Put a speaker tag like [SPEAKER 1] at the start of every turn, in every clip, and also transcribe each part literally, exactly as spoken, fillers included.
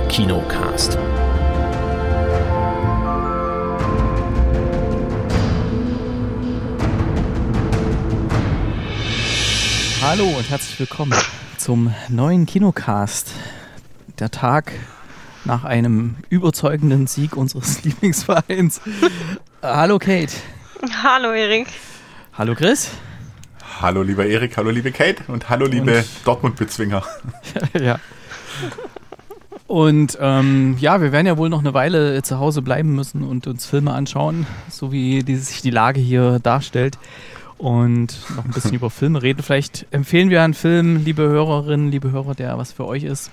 [SPEAKER 1] Kinocast.
[SPEAKER 2] Hallo und herzlich willkommen zum neuen Kinocast. Der Tag nach einem überzeugenden Sieg unseres Lieblingsvereins. Hallo Kate.
[SPEAKER 3] Hallo Erik.
[SPEAKER 2] Hallo Chris.
[SPEAKER 4] Hallo lieber Erik, hallo liebe Kate und hallo liebe Dortmund-Bezwinger.
[SPEAKER 2] Ja. Und ähm, ja, wir werden ja wohl noch eine Weile zu Hause bleiben müssen und uns Filme anschauen, so wie die, sich die Lage hier darstellt. Und noch ein bisschen über Filme reden. Vielleicht empfehlen wir einen Film, liebe Hörerinnen, liebe Hörer, der was für euch ist.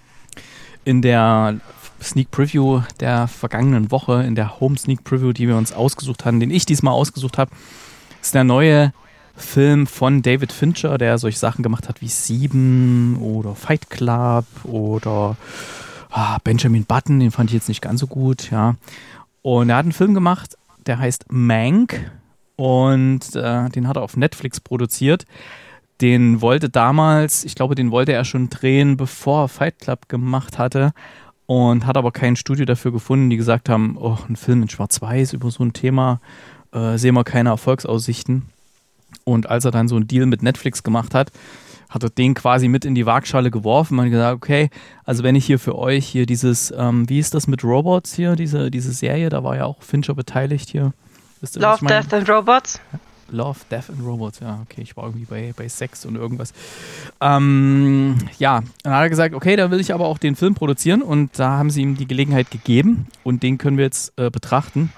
[SPEAKER 2] In der Sneak Preview der vergangenen Woche, in der Home Sneak Preview, die wir uns ausgesucht haben, den ich diesmal ausgesucht habe, ist der neue Film von David Fincher, der solche Sachen gemacht hat wie Sieben oder Fight Club oder ah, Benjamin Button, den fand ich jetzt nicht ganz so gut, ja. Und er hat einen Film gemacht, der heißt Mank. Und äh, den hat er auf Netflix produziert. Den wollte damals, ich glaube, den wollte er schon drehen, bevor er Fight Club gemacht hatte. Und hat aber kein Studio dafür gefunden, die gesagt haben, oh, ein Film in Schwarz-Weiß über so ein Thema, äh, sehen wir keine Erfolgsaussichten. Und als er dann so einen Deal mit Netflix gemacht hat, hat er den quasi mit in die Waagschale geworfen. Man hat gesagt, okay, also wenn ich hier für euch hier dieses, ähm, wie ist das mit Robots hier, diese, diese Serie, da war ja auch Fincher beteiligt hier. Ihr,
[SPEAKER 3] Love, Death and Robots.
[SPEAKER 2] Love, Death and Robots, ja, okay, ich war irgendwie bei, bei Sex und irgendwas. Ähm, ja, dann hat er gesagt, okay, da will ich aber auch den Film produzieren und da haben sie ihm die Gelegenheit gegeben und den können wir jetzt äh, betrachten.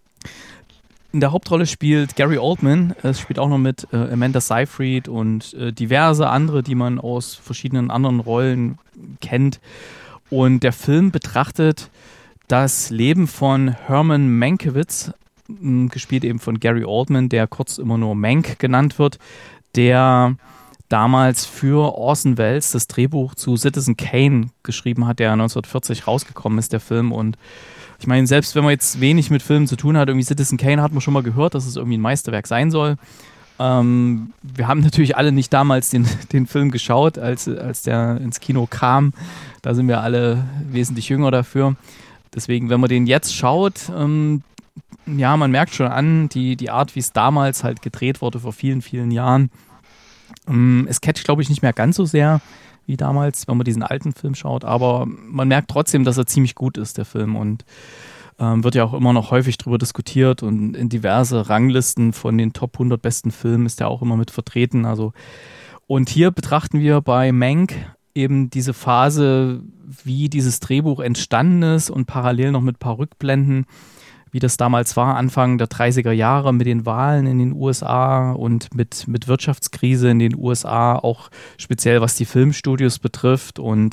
[SPEAKER 2] In der Hauptrolle spielt Gary Oldman, es spielt auch noch mit äh, Amanda Seyfried und äh, diverse andere, die man aus verschiedenen anderen Rollen kennt. Und der Film betrachtet das Leben von Herman Mankiewicz, gespielt eben von Gary Oldman, der kurz immer nur Mank genannt wird, der damals für Orson Welles das Drehbuch zu Citizen Kane geschrieben hat, der neunzehnhundertvierzig rausgekommen ist, der Film. Und ich meine, selbst wenn man jetzt wenig mit Filmen zu tun hat, irgendwie Citizen Kane hat man schon mal gehört, dass es irgendwie ein Meisterwerk sein soll. Ähm, wir haben natürlich alle nicht damals den, den Film geschaut, als, als der ins Kino kam. Da sind wir alle wesentlich jünger dafür. Deswegen, wenn man den jetzt schaut, ähm, ja, man merkt schon an, die, die Art, wie es damals halt gedreht wurde, vor vielen, vielen Jahren. Ähm, es catcht, glaube ich, nicht mehr ganz so sehr wie damals, wenn man diesen alten Film schaut, aber man merkt trotzdem, dass er ziemlich gut ist, der Film, und ähm, wird ja auch immer noch häufig drüber diskutiert und in diverse Ranglisten von den Top hundert besten Filmen ist der auch immer mit vertreten. Also, und hier betrachten wir bei Mank eben diese Phase, wie dieses Drehbuch entstanden ist und parallel noch mit ein paar Rückblenden, wie das damals war, Anfang der dreißiger Jahre mit den Wahlen in den U S A und mit, mit Wirtschaftskrise in den U S A, auch speziell was die Filmstudios betrifft und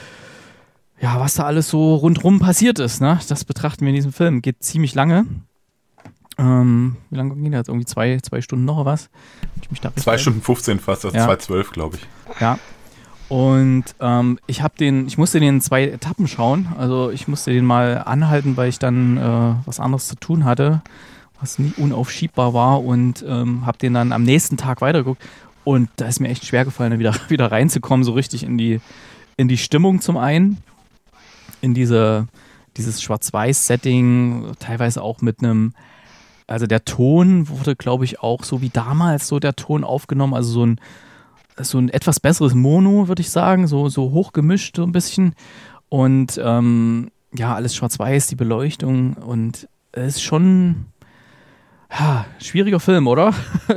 [SPEAKER 2] ja, was da alles so rundrum passiert ist, ne? Das betrachten wir in diesem Film. Geht ziemlich lange. Ähm, wie lange ging der jetzt? Irgendwie zwei, zwei Stunden noch oder was? Ich mich da
[SPEAKER 4] zwei Stunden fünfzehn fast, also ja. zwei zwölf, glaube ich.
[SPEAKER 2] Ja. Und ähm, ich habe den, ich musste den in zwei Etappen schauen. Also ich musste den mal anhalten, weil ich dann äh, was anderes zu tun hatte, was nie unaufschiebbar war, und ähm, habe den dann am nächsten Tag weitergeguckt. Und da ist mir echt schwer gefallen, da wieder, wieder reinzukommen, so richtig in die, in die Stimmung zum einen, in diese, dieses Schwarz-Weiß-Setting, teilweise auch mit einem, also der Ton wurde, glaube ich, auch so wie damals so der Ton aufgenommen, also so ein so ein etwas besseres Mono, würde ich sagen, so, so hochgemischt so ein bisschen, und ähm, ja, alles schwarz-weiß, die Beleuchtung, und es ist schon ja, schwieriger Film, oder?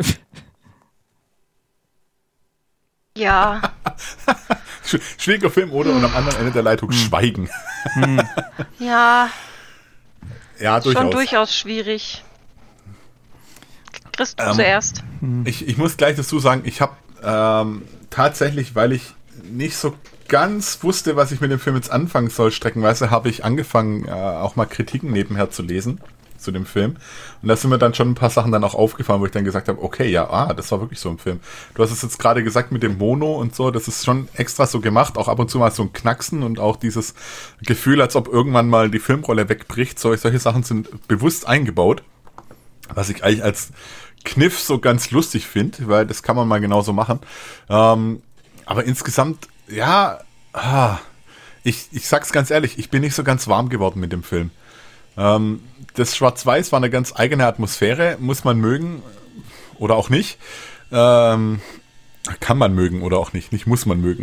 [SPEAKER 3] Ja.
[SPEAKER 4] Schwieriger Film, oder? Und am anderen Ende der Leitung hm. Schweigen.
[SPEAKER 3] Hm. Ja.
[SPEAKER 4] Ja, durchaus.
[SPEAKER 3] Schon durchaus schwierig. Chris, du ähm, zuerst.
[SPEAKER 4] Ich, ich muss gleich dazu sagen, ich habe Ähm, tatsächlich, weil ich nicht so ganz wusste, was ich mit dem Film jetzt anfangen soll, streckenweise, habe ich angefangen, äh, auch mal Kritiken nebenher zu lesen zu dem Film. Und da sind mir dann schon ein paar Sachen dann auch aufgefallen, wo ich dann gesagt habe, okay, ja, ah, das war wirklich so ein Film. Du hast es jetzt gerade gesagt mit dem Mono und so, das ist schon extra so gemacht, auch ab und zu mal so ein Knacksen und auch dieses Gefühl, als ob irgendwann mal die Filmrolle wegbricht. So, solche Sachen sind bewusst eingebaut, was ich eigentlich als Kniff so ganz lustig finde, weil das kann man mal genauso machen. Ähm, aber insgesamt, ja, ah, ich, ich sag's ganz ehrlich, ich bin nicht so ganz warm geworden mit dem Film. Ähm, das Schwarz-Weiß war eine ganz eigene Atmosphäre, muss man mögen oder auch nicht. Ähm, kann man mögen oder auch nicht, nicht muss man mögen.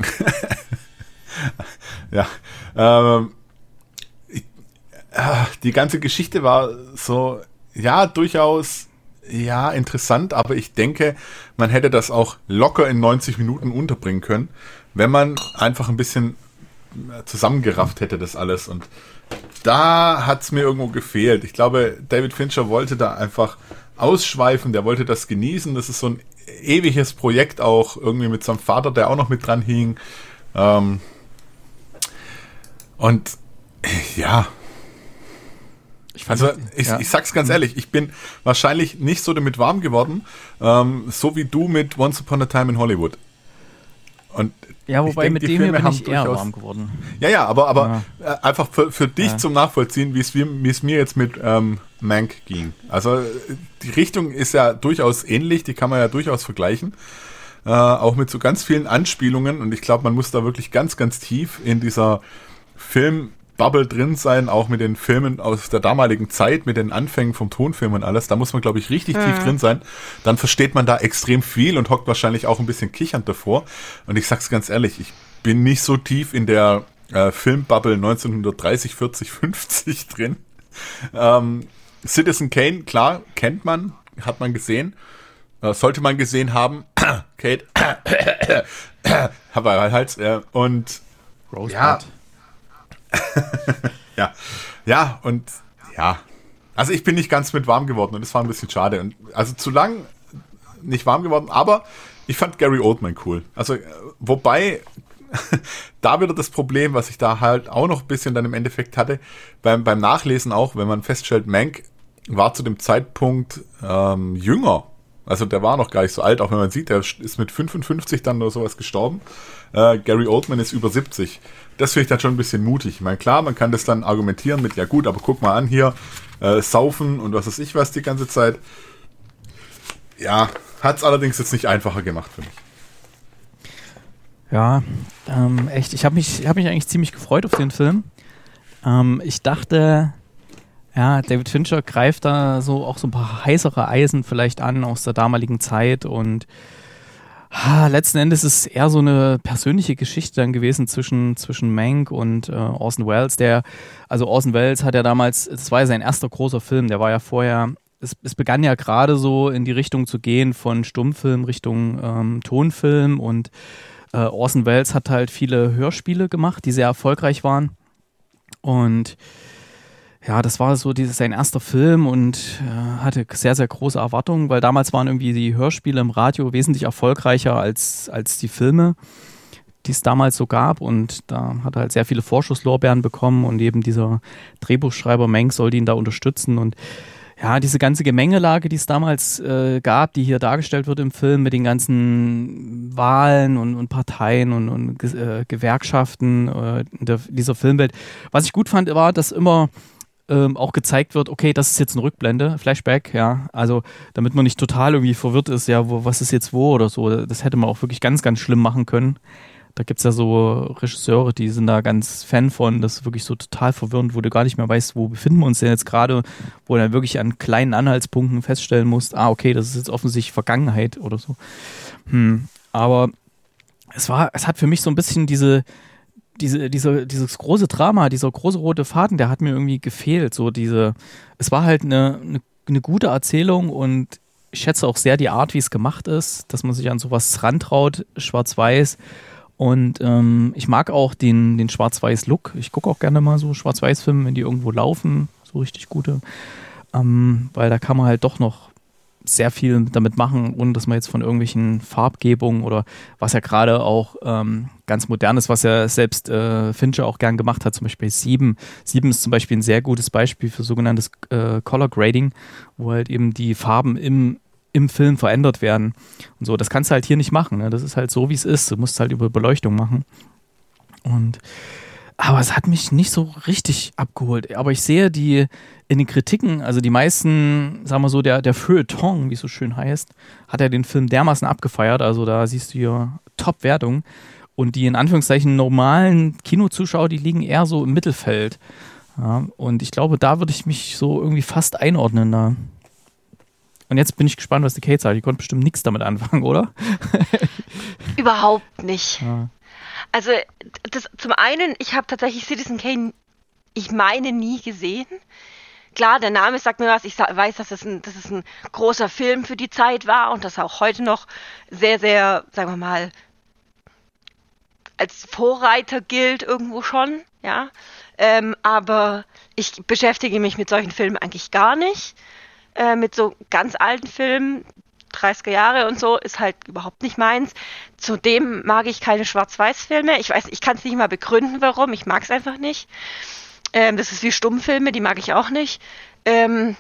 [SPEAKER 4] ja, ähm, ich, äh, die ganze Geschichte war so, ja, durchaus, ja, interessant, aber ich denke, man hätte das auch locker in neunzig Minuten unterbringen können, wenn man einfach ein bisschen zusammengerafft hätte, das alles. Und da hat es mir irgendwo gefehlt. Ich glaube, David Fincher wollte da einfach ausschweifen, der wollte das genießen. Das ist so ein ewiges Projekt auch, irgendwie mit seinem Vater, der auch noch mit dran hing. Ähm und ja,
[SPEAKER 2] Ich fand,
[SPEAKER 4] also ich,
[SPEAKER 2] ja.
[SPEAKER 4] ich sag's ganz ehrlich, ich bin wahrscheinlich nicht so damit warm geworden, ähm, so wie du mit Once Upon a Time in Hollywood. Und
[SPEAKER 2] Ja, wobei
[SPEAKER 4] denk,
[SPEAKER 2] mit
[SPEAKER 4] die
[SPEAKER 2] dem
[SPEAKER 4] Filme
[SPEAKER 2] hier bin
[SPEAKER 4] haben
[SPEAKER 2] ich eher
[SPEAKER 4] durchaus-
[SPEAKER 2] warm geworden.
[SPEAKER 4] Ja, ja, aber, aber äh, einfach für, für dich
[SPEAKER 2] Ja.
[SPEAKER 4] zum Nachvollziehen, wie es mir, wie es mir jetzt mit ähm, Mank ging. Also äh, die Richtung ist ja durchaus ähnlich, die kann man ja durchaus vergleichen. Äh, auch mit so ganz vielen Anspielungen. Und ich glaube, man muss da wirklich ganz, ganz tief in dieser Filmbubble drin sein, auch mit den Filmen aus der damaligen Zeit, mit den Anfängen vom Tonfilm und alles. Da muss man, glaube ich, richtig tief drin sein. Dann versteht man da extrem viel und hockt wahrscheinlich auch ein bisschen kichernd davor. Und ich sag's ganz ehrlich, ich bin nicht so tief in der äh, Filmbubble neunzehnhundertdreißig, vierzig, fünfzig drin. Ähm, Citizen Kane, klar, kennt man, hat man gesehen. Äh, sollte man gesehen haben. Kate. Hab er halt. Äh, und
[SPEAKER 2] Rosebud.
[SPEAKER 4] Ja. ja, ja, und ja, also ich bin nicht ganz mit warm geworden und das war ein bisschen schade. Und also zu lang nicht warm geworden, aber ich fand Gary Oldman cool. Also, wobei, da wieder das Problem, was ich da halt auch noch ein bisschen dann im Endeffekt hatte, beim, beim Nachlesen auch, wenn man feststellt, Mank war zu dem Zeitpunkt ähm, jünger. Also der war noch gar nicht so alt, auch wenn man sieht, der ist mit fünfundfünfzig dann oder sowas gestorben. Äh, Gary Oldman ist über siebzig. Das finde ich dann schon ein bisschen mutig. Ich meine, klar, man kann das dann argumentieren mit, ja gut, aber guck mal an hier, äh, saufen und was weiß ich was die ganze Zeit. Ja, hat es allerdings jetzt nicht einfacher gemacht für mich.
[SPEAKER 2] Ja, ähm, echt, ich habe mich, ich hab mich eigentlich ziemlich gefreut auf den Film. Ähm, ich dachte, ja, David Fincher greift da so auch so ein paar heißere Eisen vielleicht an aus der damaligen Zeit und ah, letzten Endes ist es eher so eine persönliche Geschichte dann gewesen zwischen, zwischen Mank und äh, Orson Welles, der, also Orson Welles hat ja damals, das war ja sein erster großer Film, der war ja vorher, es, es begann ja gerade so in die Richtung zu gehen von Stummfilm Richtung ähm, Tonfilm und äh, Orson Welles hat halt viele Hörspiele gemacht, die sehr erfolgreich waren und ja, das war so dieses, sein erster Film und äh, hatte sehr, sehr große Erwartungen, weil damals waren irgendwie die Hörspiele im Radio wesentlich erfolgreicher als, als die Filme, die es damals so gab. Und da hat er halt sehr viele Vorschusslorbeeren bekommen und eben dieser Drehbuchschreiber Mank sollte ihn da unterstützen. Und ja, diese ganze Gemengelage, die es damals äh, gab, die hier dargestellt wird im Film mit den ganzen Wahlen und, und Parteien und, und äh, Gewerkschaften äh, in der, dieser Filmwelt. Was ich gut fand, war, dass immer Ähm, auch gezeigt wird, okay, das ist jetzt eine Rückblende, Flashback, ja, also damit man nicht total irgendwie verwirrt ist, ja, wo, was ist jetzt wo oder so, das hätte man auch wirklich ganz, ganz schlimm machen können. Da gibt es ja so Regisseure, die sind da ganz Fan von, das ist wirklich so total verwirrend, wo du gar nicht mehr weißt, wo befinden wir uns denn jetzt gerade, wo du dann wirklich an kleinen Anhaltspunkten feststellen musst, ah, okay, das ist jetzt offensichtlich Vergangenheit oder so. Hm, aber es war, es hat für mich so ein bisschen diese Diese, diese, dieses große Drama, dieser große rote Faden, der hat mir irgendwie gefehlt. So diese, es war halt eine, eine, eine gute Erzählung und ich schätze auch sehr die Art, wie es gemacht ist, dass man sich an sowas rantraut, schwarz-weiß. Und ähm, ich mag auch den, den Schwarz-Weiß-Look. Ich gucke auch gerne mal so Schwarz-Weiß-Filme, wenn die irgendwo laufen, so richtig gute. Ähm, weil da kann man halt doch noch sehr viel damit machen, ohne dass man jetzt von irgendwelchen Farbgebungen oder was ja gerade auch ähm, ganz modern ist, was ja selbst äh, Fincher auch gern gemacht hat, zum Beispiel Sieben. Sieben ist zum Beispiel ein sehr gutes Beispiel für sogenanntes äh, Color Grading, wo halt eben die Farben im, im Film verändert werden. Und so, das kannst du halt hier nicht machen. Ne? Das ist halt so, wie es ist. Du musst halt über Beleuchtung machen. Und aber es hat mich nicht so richtig abgeholt. Aber ich sehe die in den Kritiken, also die meisten, sagen wir so, der, der Feuilleton, wie es so schön heißt, hat ja den Film dermaßen abgefeiert. Also da siehst du hier Top-Wertung. Und die in Anführungszeichen normalen Kinozuschauer, die liegen eher so im Mittelfeld. Ja, und ich glaube, da würde ich mich so irgendwie fast einordnen da. Und jetzt bin ich gespannt, was die Kate sagt. Die konnte bestimmt nichts damit anfangen, oder?
[SPEAKER 3] Überhaupt nicht.
[SPEAKER 2] Ja.
[SPEAKER 3] Also das, zum einen, ich habe tatsächlich Citizen Kane, ich meine, nie gesehen. Klar, der Name sagt mir was. Ich sa- weiß, dass es, ein, dass es ein großer Film für die Zeit war und dass er auch heute noch sehr, sehr, sagen wir mal, als Vorreiter gilt irgendwo schon, ja. Ähm, aber ich beschäftige mich mit solchen Filmen eigentlich gar nicht. Äh, mit so ganz alten Filmen, dreißiger Jahre und so, ist halt überhaupt nicht meins. Zudem mag ich keine Schwarz-Weiß-Filme. Ich weiß, ich kann es nicht mal begründen, warum. Ich mag es einfach nicht. Ähm, das ist wie Stummfilme, die mag ich auch nicht. Ähm,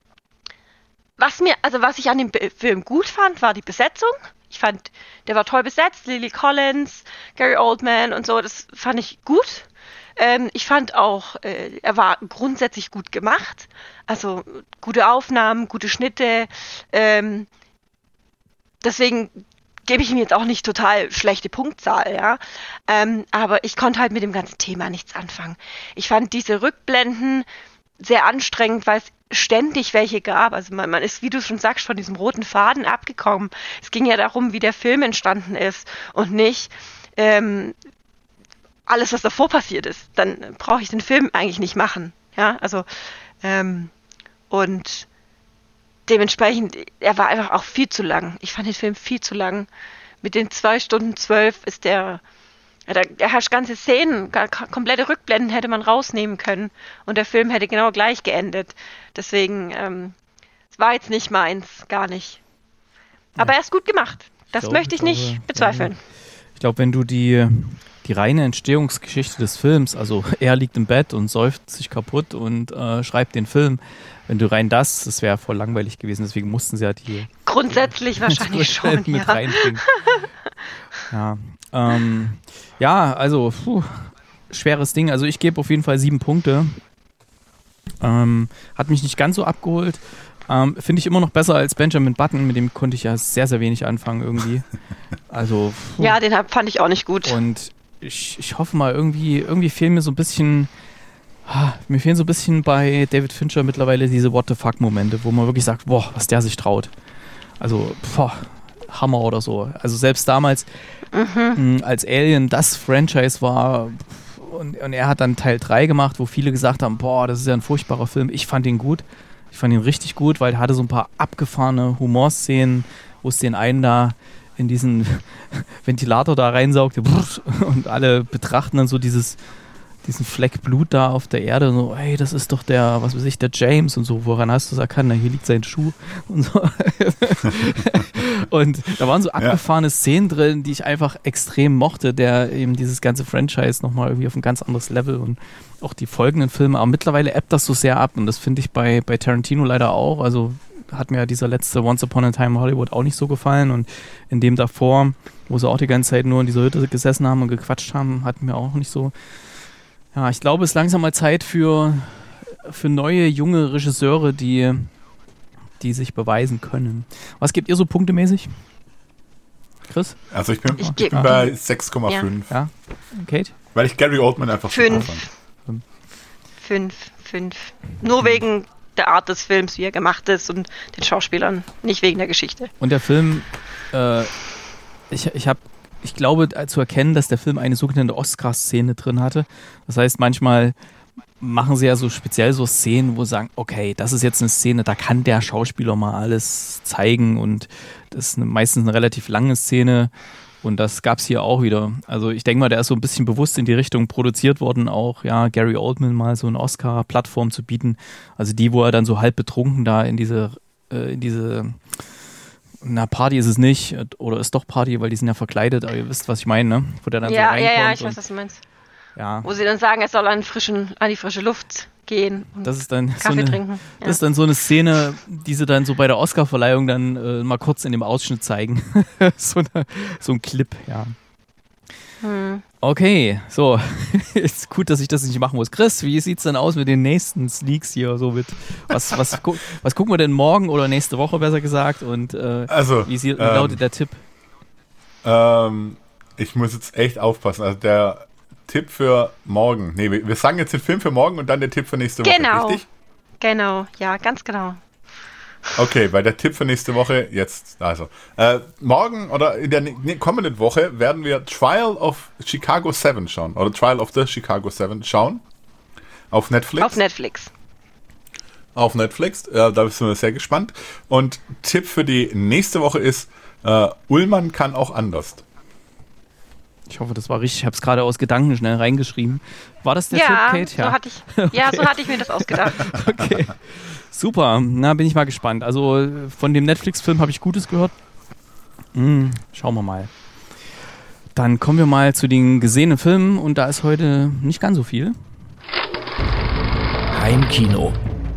[SPEAKER 3] was mir, also was ich an dem Be- Film gut fand, war die Besetzung. Ich fand, der war toll besetzt. Lily Collins, Gary Oldman und so, das fand ich gut. Ähm, ich fand auch, äh, er war grundsätzlich gut gemacht. Also gute Aufnahmen, gute Schnitte. Ähm, deswegen gebe ich ihm jetzt auch nicht total schlechte Punktzahl, ja. Ähm, aber ich konnte halt mit dem ganzen Thema nichts anfangen. Ich fand diese Rückblenden sehr anstrengend, weil es ständig welche gab. Also man, man ist, wie du schon sagst, von diesem roten Faden abgekommen. Es ging ja darum, wie der Film entstanden ist und nicht ähm, alles, was davor passiert ist. Dann brauche ich den Film eigentlich nicht machen. Ja, also ähm, und dementsprechend, er war einfach auch viel zu lang. Ich fand den Film viel zu lang. Mit den zwei Stunden zwölf ist der, ja, da, da herrscht ganze Szenen, gar, komplette Rückblenden hätte man rausnehmen können und der Film hätte genau gleich geendet. Deswegen, ähm, es war jetzt nicht meins, gar nicht. Aber ja. Er ist gut gemacht. Das
[SPEAKER 2] glaub,
[SPEAKER 3] möchte ich, ich
[SPEAKER 2] glaube,
[SPEAKER 3] nicht bezweifeln.
[SPEAKER 2] Ja. Ich glaube, wenn du die, die reine Entstehungsgeschichte des Films, also er liegt im Bett und säuft sich kaputt und äh, schreibt den Film, wenn du rein das, das wäre voll langweilig gewesen, deswegen mussten sie ja die
[SPEAKER 3] grundsätzlich
[SPEAKER 2] die,
[SPEAKER 3] wahrscheinlich schon
[SPEAKER 2] mit
[SPEAKER 3] ja.
[SPEAKER 2] reinbringen. Ja, ähm, ja, also puh, schweres Ding. Also ich gebe auf jeden Fall sieben Punkte. Ähm, hat mich nicht ganz so abgeholt. Ähm, Finde ich immer noch besser als Benjamin Button, mit dem konnte ich ja sehr, sehr wenig anfangen irgendwie. Also puh.
[SPEAKER 3] Ja, den hab, fand ich auch nicht gut.
[SPEAKER 2] Und ich, ich hoffe mal, irgendwie, irgendwie fehlen mir so ein bisschen Mir fehlen so ein bisschen bei David Fincher mittlerweile diese What-the-fuck-Momente, wo man wirklich sagt, boah, was der sich traut. Also, boah, Hammer oder so. Also selbst damals, mhm. mh, als Alien das Franchise war und, und er hat dann Teil drei gemacht, wo viele gesagt haben, boah, das ist ja ein furchtbarer Film. Ich fand ihn gut. Ich fand ihn richtig gut, weil er hatte so ein paar abgefahrene Humorszenen, wo es den einen da in diesen Ventilator da reinsaugte und alle betrachten dann so dieses diesen Fleck Blut da auf der Erde, so, ey, das ist doch der, was weiß ich, der James und so, woran hast du es erkannt? Na, hier liegt sein Schuh und so. Und da waren so abgefahrene ja. Szenen drin, die ich einfach extrem mochte, der eben dieses ganze Franchise nochmal irgendwie auf ein ganz anderes Level und auch die folgenden Filme, aber mittlerweile ebbt das so sehr ab und das finde ich bei, bei Tarantino leider auch, also hat mir ja dieser letzte Once Upon a Time in Hollywood auch nicht so gefallen und in dem davor, wo sie auch die ganze Zeit nur in dieser Hütte gesessen haben und gequatscht haben, hat mir auch nicht so. Ja, ich glaube, es ist langsam mal Zeit für, für neue, junge Regisseure, die, die sich beweisen können. Was gebt ihr so punktemäßig? Chris?
[SPEAKER 4] Also ich bin,
[SPEAKER 3] ich
[SPEAKER 4] ich
[SPEAKER 3] ge-
[SPEAKER 4] bin bei sechs Komma fünf.
[SPEAKER 2] Ja. ja. Kate?
[SPEAKER 4] Weil ich Gary Oldman einfach
[SPEAKER 3] fünf.
[SPEAKER 4] super fand.
[SPEAKER 3] Fünf, fünf. Nur wegen der Art des Films, wie er gemacht ist und den Schauspielern, nicht wegen der Geschichte.
[SPEAKER 2] Und der Film, äh, ich, ich habe Ich glaube, zu erkennen, dass der Film eine sogenannte Oscar-Szene drin hatte. Das heißt, manchmal machen sie ja so speziell so Szenen, wo sie sagen, okay, das ist jetzt eine Szene, da kann der Schauspieler mal alles zeigen und das ist eine, meistens eine relativ lange Szene und das gab es hier auch wieder. Also ich denke mal, der ist so ein bisschen bewusst in die Richtung produziert worden, auch ja Gary Oldman mal so eine Oscar-Plattform zu bieten. Also die, wo er dann so halb betrunken da in diese, äh, in diese Na, Party ist es nicht, oder ist doch Party, weil die sind ja verkleidet, aber ihr wisst, was ich meine, ne? Wo der dann
[SPEAKER 3] ja,
[SPEAKER 2] so reinkommt.
[SPEAKER 3] Ja, ja, ich weiß, was du meinst.
[SPEAKER 2] Ja.
[SPEAKER 3] Wo sie dann sagen, er soll an, frischen, an die frische Luft gehen und
[SPEAKER 2] das ist dann
[SPEAKER 3] Kaffee
[SPEAKER 2] so eine,
[SPEAKER 3] trinken. Ja.
[SPEAKER 2] Das ist dann so eine Szene, die sie dann so bei der Oscar-Verleihung dann äh, mal kurz in dem Ausschnitt zeigen. so, eine, so ein Clip, ja. Hm. Okay, so. Ist gut, dass ich das nicht machen muss. Chris, wie sieht's denn aus mit den nächsten Sneaks hier? So mit, was, was, gu- was gucken wir denn morgen oder nächste Woche, besser gesagt? Und äh,
[SPEAKER 4] also,
[SPEAKER 2] wie, sie, wie
[SPEAKER 4] ähm,
[SPEAKER 2] lautet der Tipp?
[SPEAKER 4] Ähm, ich muss jetzt echt aufpassen. Also der Tipp für morgen. Nee, wir sagen jetzt den Film für morgen und dann der Tipp für nächste Woche,
[SPEAKER 3] genau.
[SPEAKER 4] richtig?
[SPEAKER 3] Genau, ja, ganz genau.
[SPEAKER 4] Okay, weil der Tipp für nächste Woche jetzt, also, äh, morgen oder in der ne- kommenden Woche werden wir Trial of Chicago sieben schauen, oder Trial of the Chicago sieben schauen, auf Netflix.
[SPEAKER 3] Auf Netflix.
[SPEAKER 4] Auf Netflix, äh, da sind wir sehr gespannt. Und Tipp für die nächste Woche ist, äh, Ullmann kann auch anders.
[SPEAKER 2] Ich hoffe, das war richtig. Ich habe es gerade aus Gedanken schnell reingeschrieben. War das der
[SPEAKER 3] ja,
[SPEAKER 2] Tipp, Kate?
[SPEAKER 3] Ja, so hatte ich, okay. ja, so hatte ich mir das ausgedacht.
[SPEAKER 2] Okay, super. Na, bin ich mal gespannt. Also von dem Netflix-Film habe ich Gutes gehört. Hm, schauen wir mal. Dann kommen wir mal zu den gesehenen Filmen und da ist heute nicht ganz so viel.
[SPEAKER 1] Heimkino.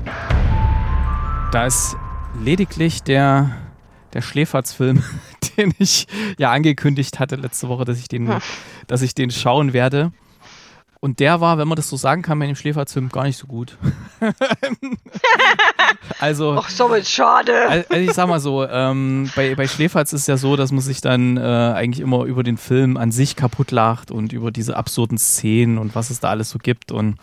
[SPEAKER 2] Da ist lediglich der, der Schläferz-Film, den ich ja angekündigt hatte letzte Woche, dass ich den, hm. dass ich den schauen werde. Und der war, wenn man das so sagen kann, bei dem Schläferz-Film gar nicht so gut. also,
[SPEAKER 3] Ach, so ist schade.
[SPEAKER 2] Also ich sag mal so, ähm, bei, bei Schläferz ist es ja so, dass man sich dann äh, eigentlich immer über den Film an sich kaputt lacht und über diese absurden Szenen und was es da alles so gibt. Und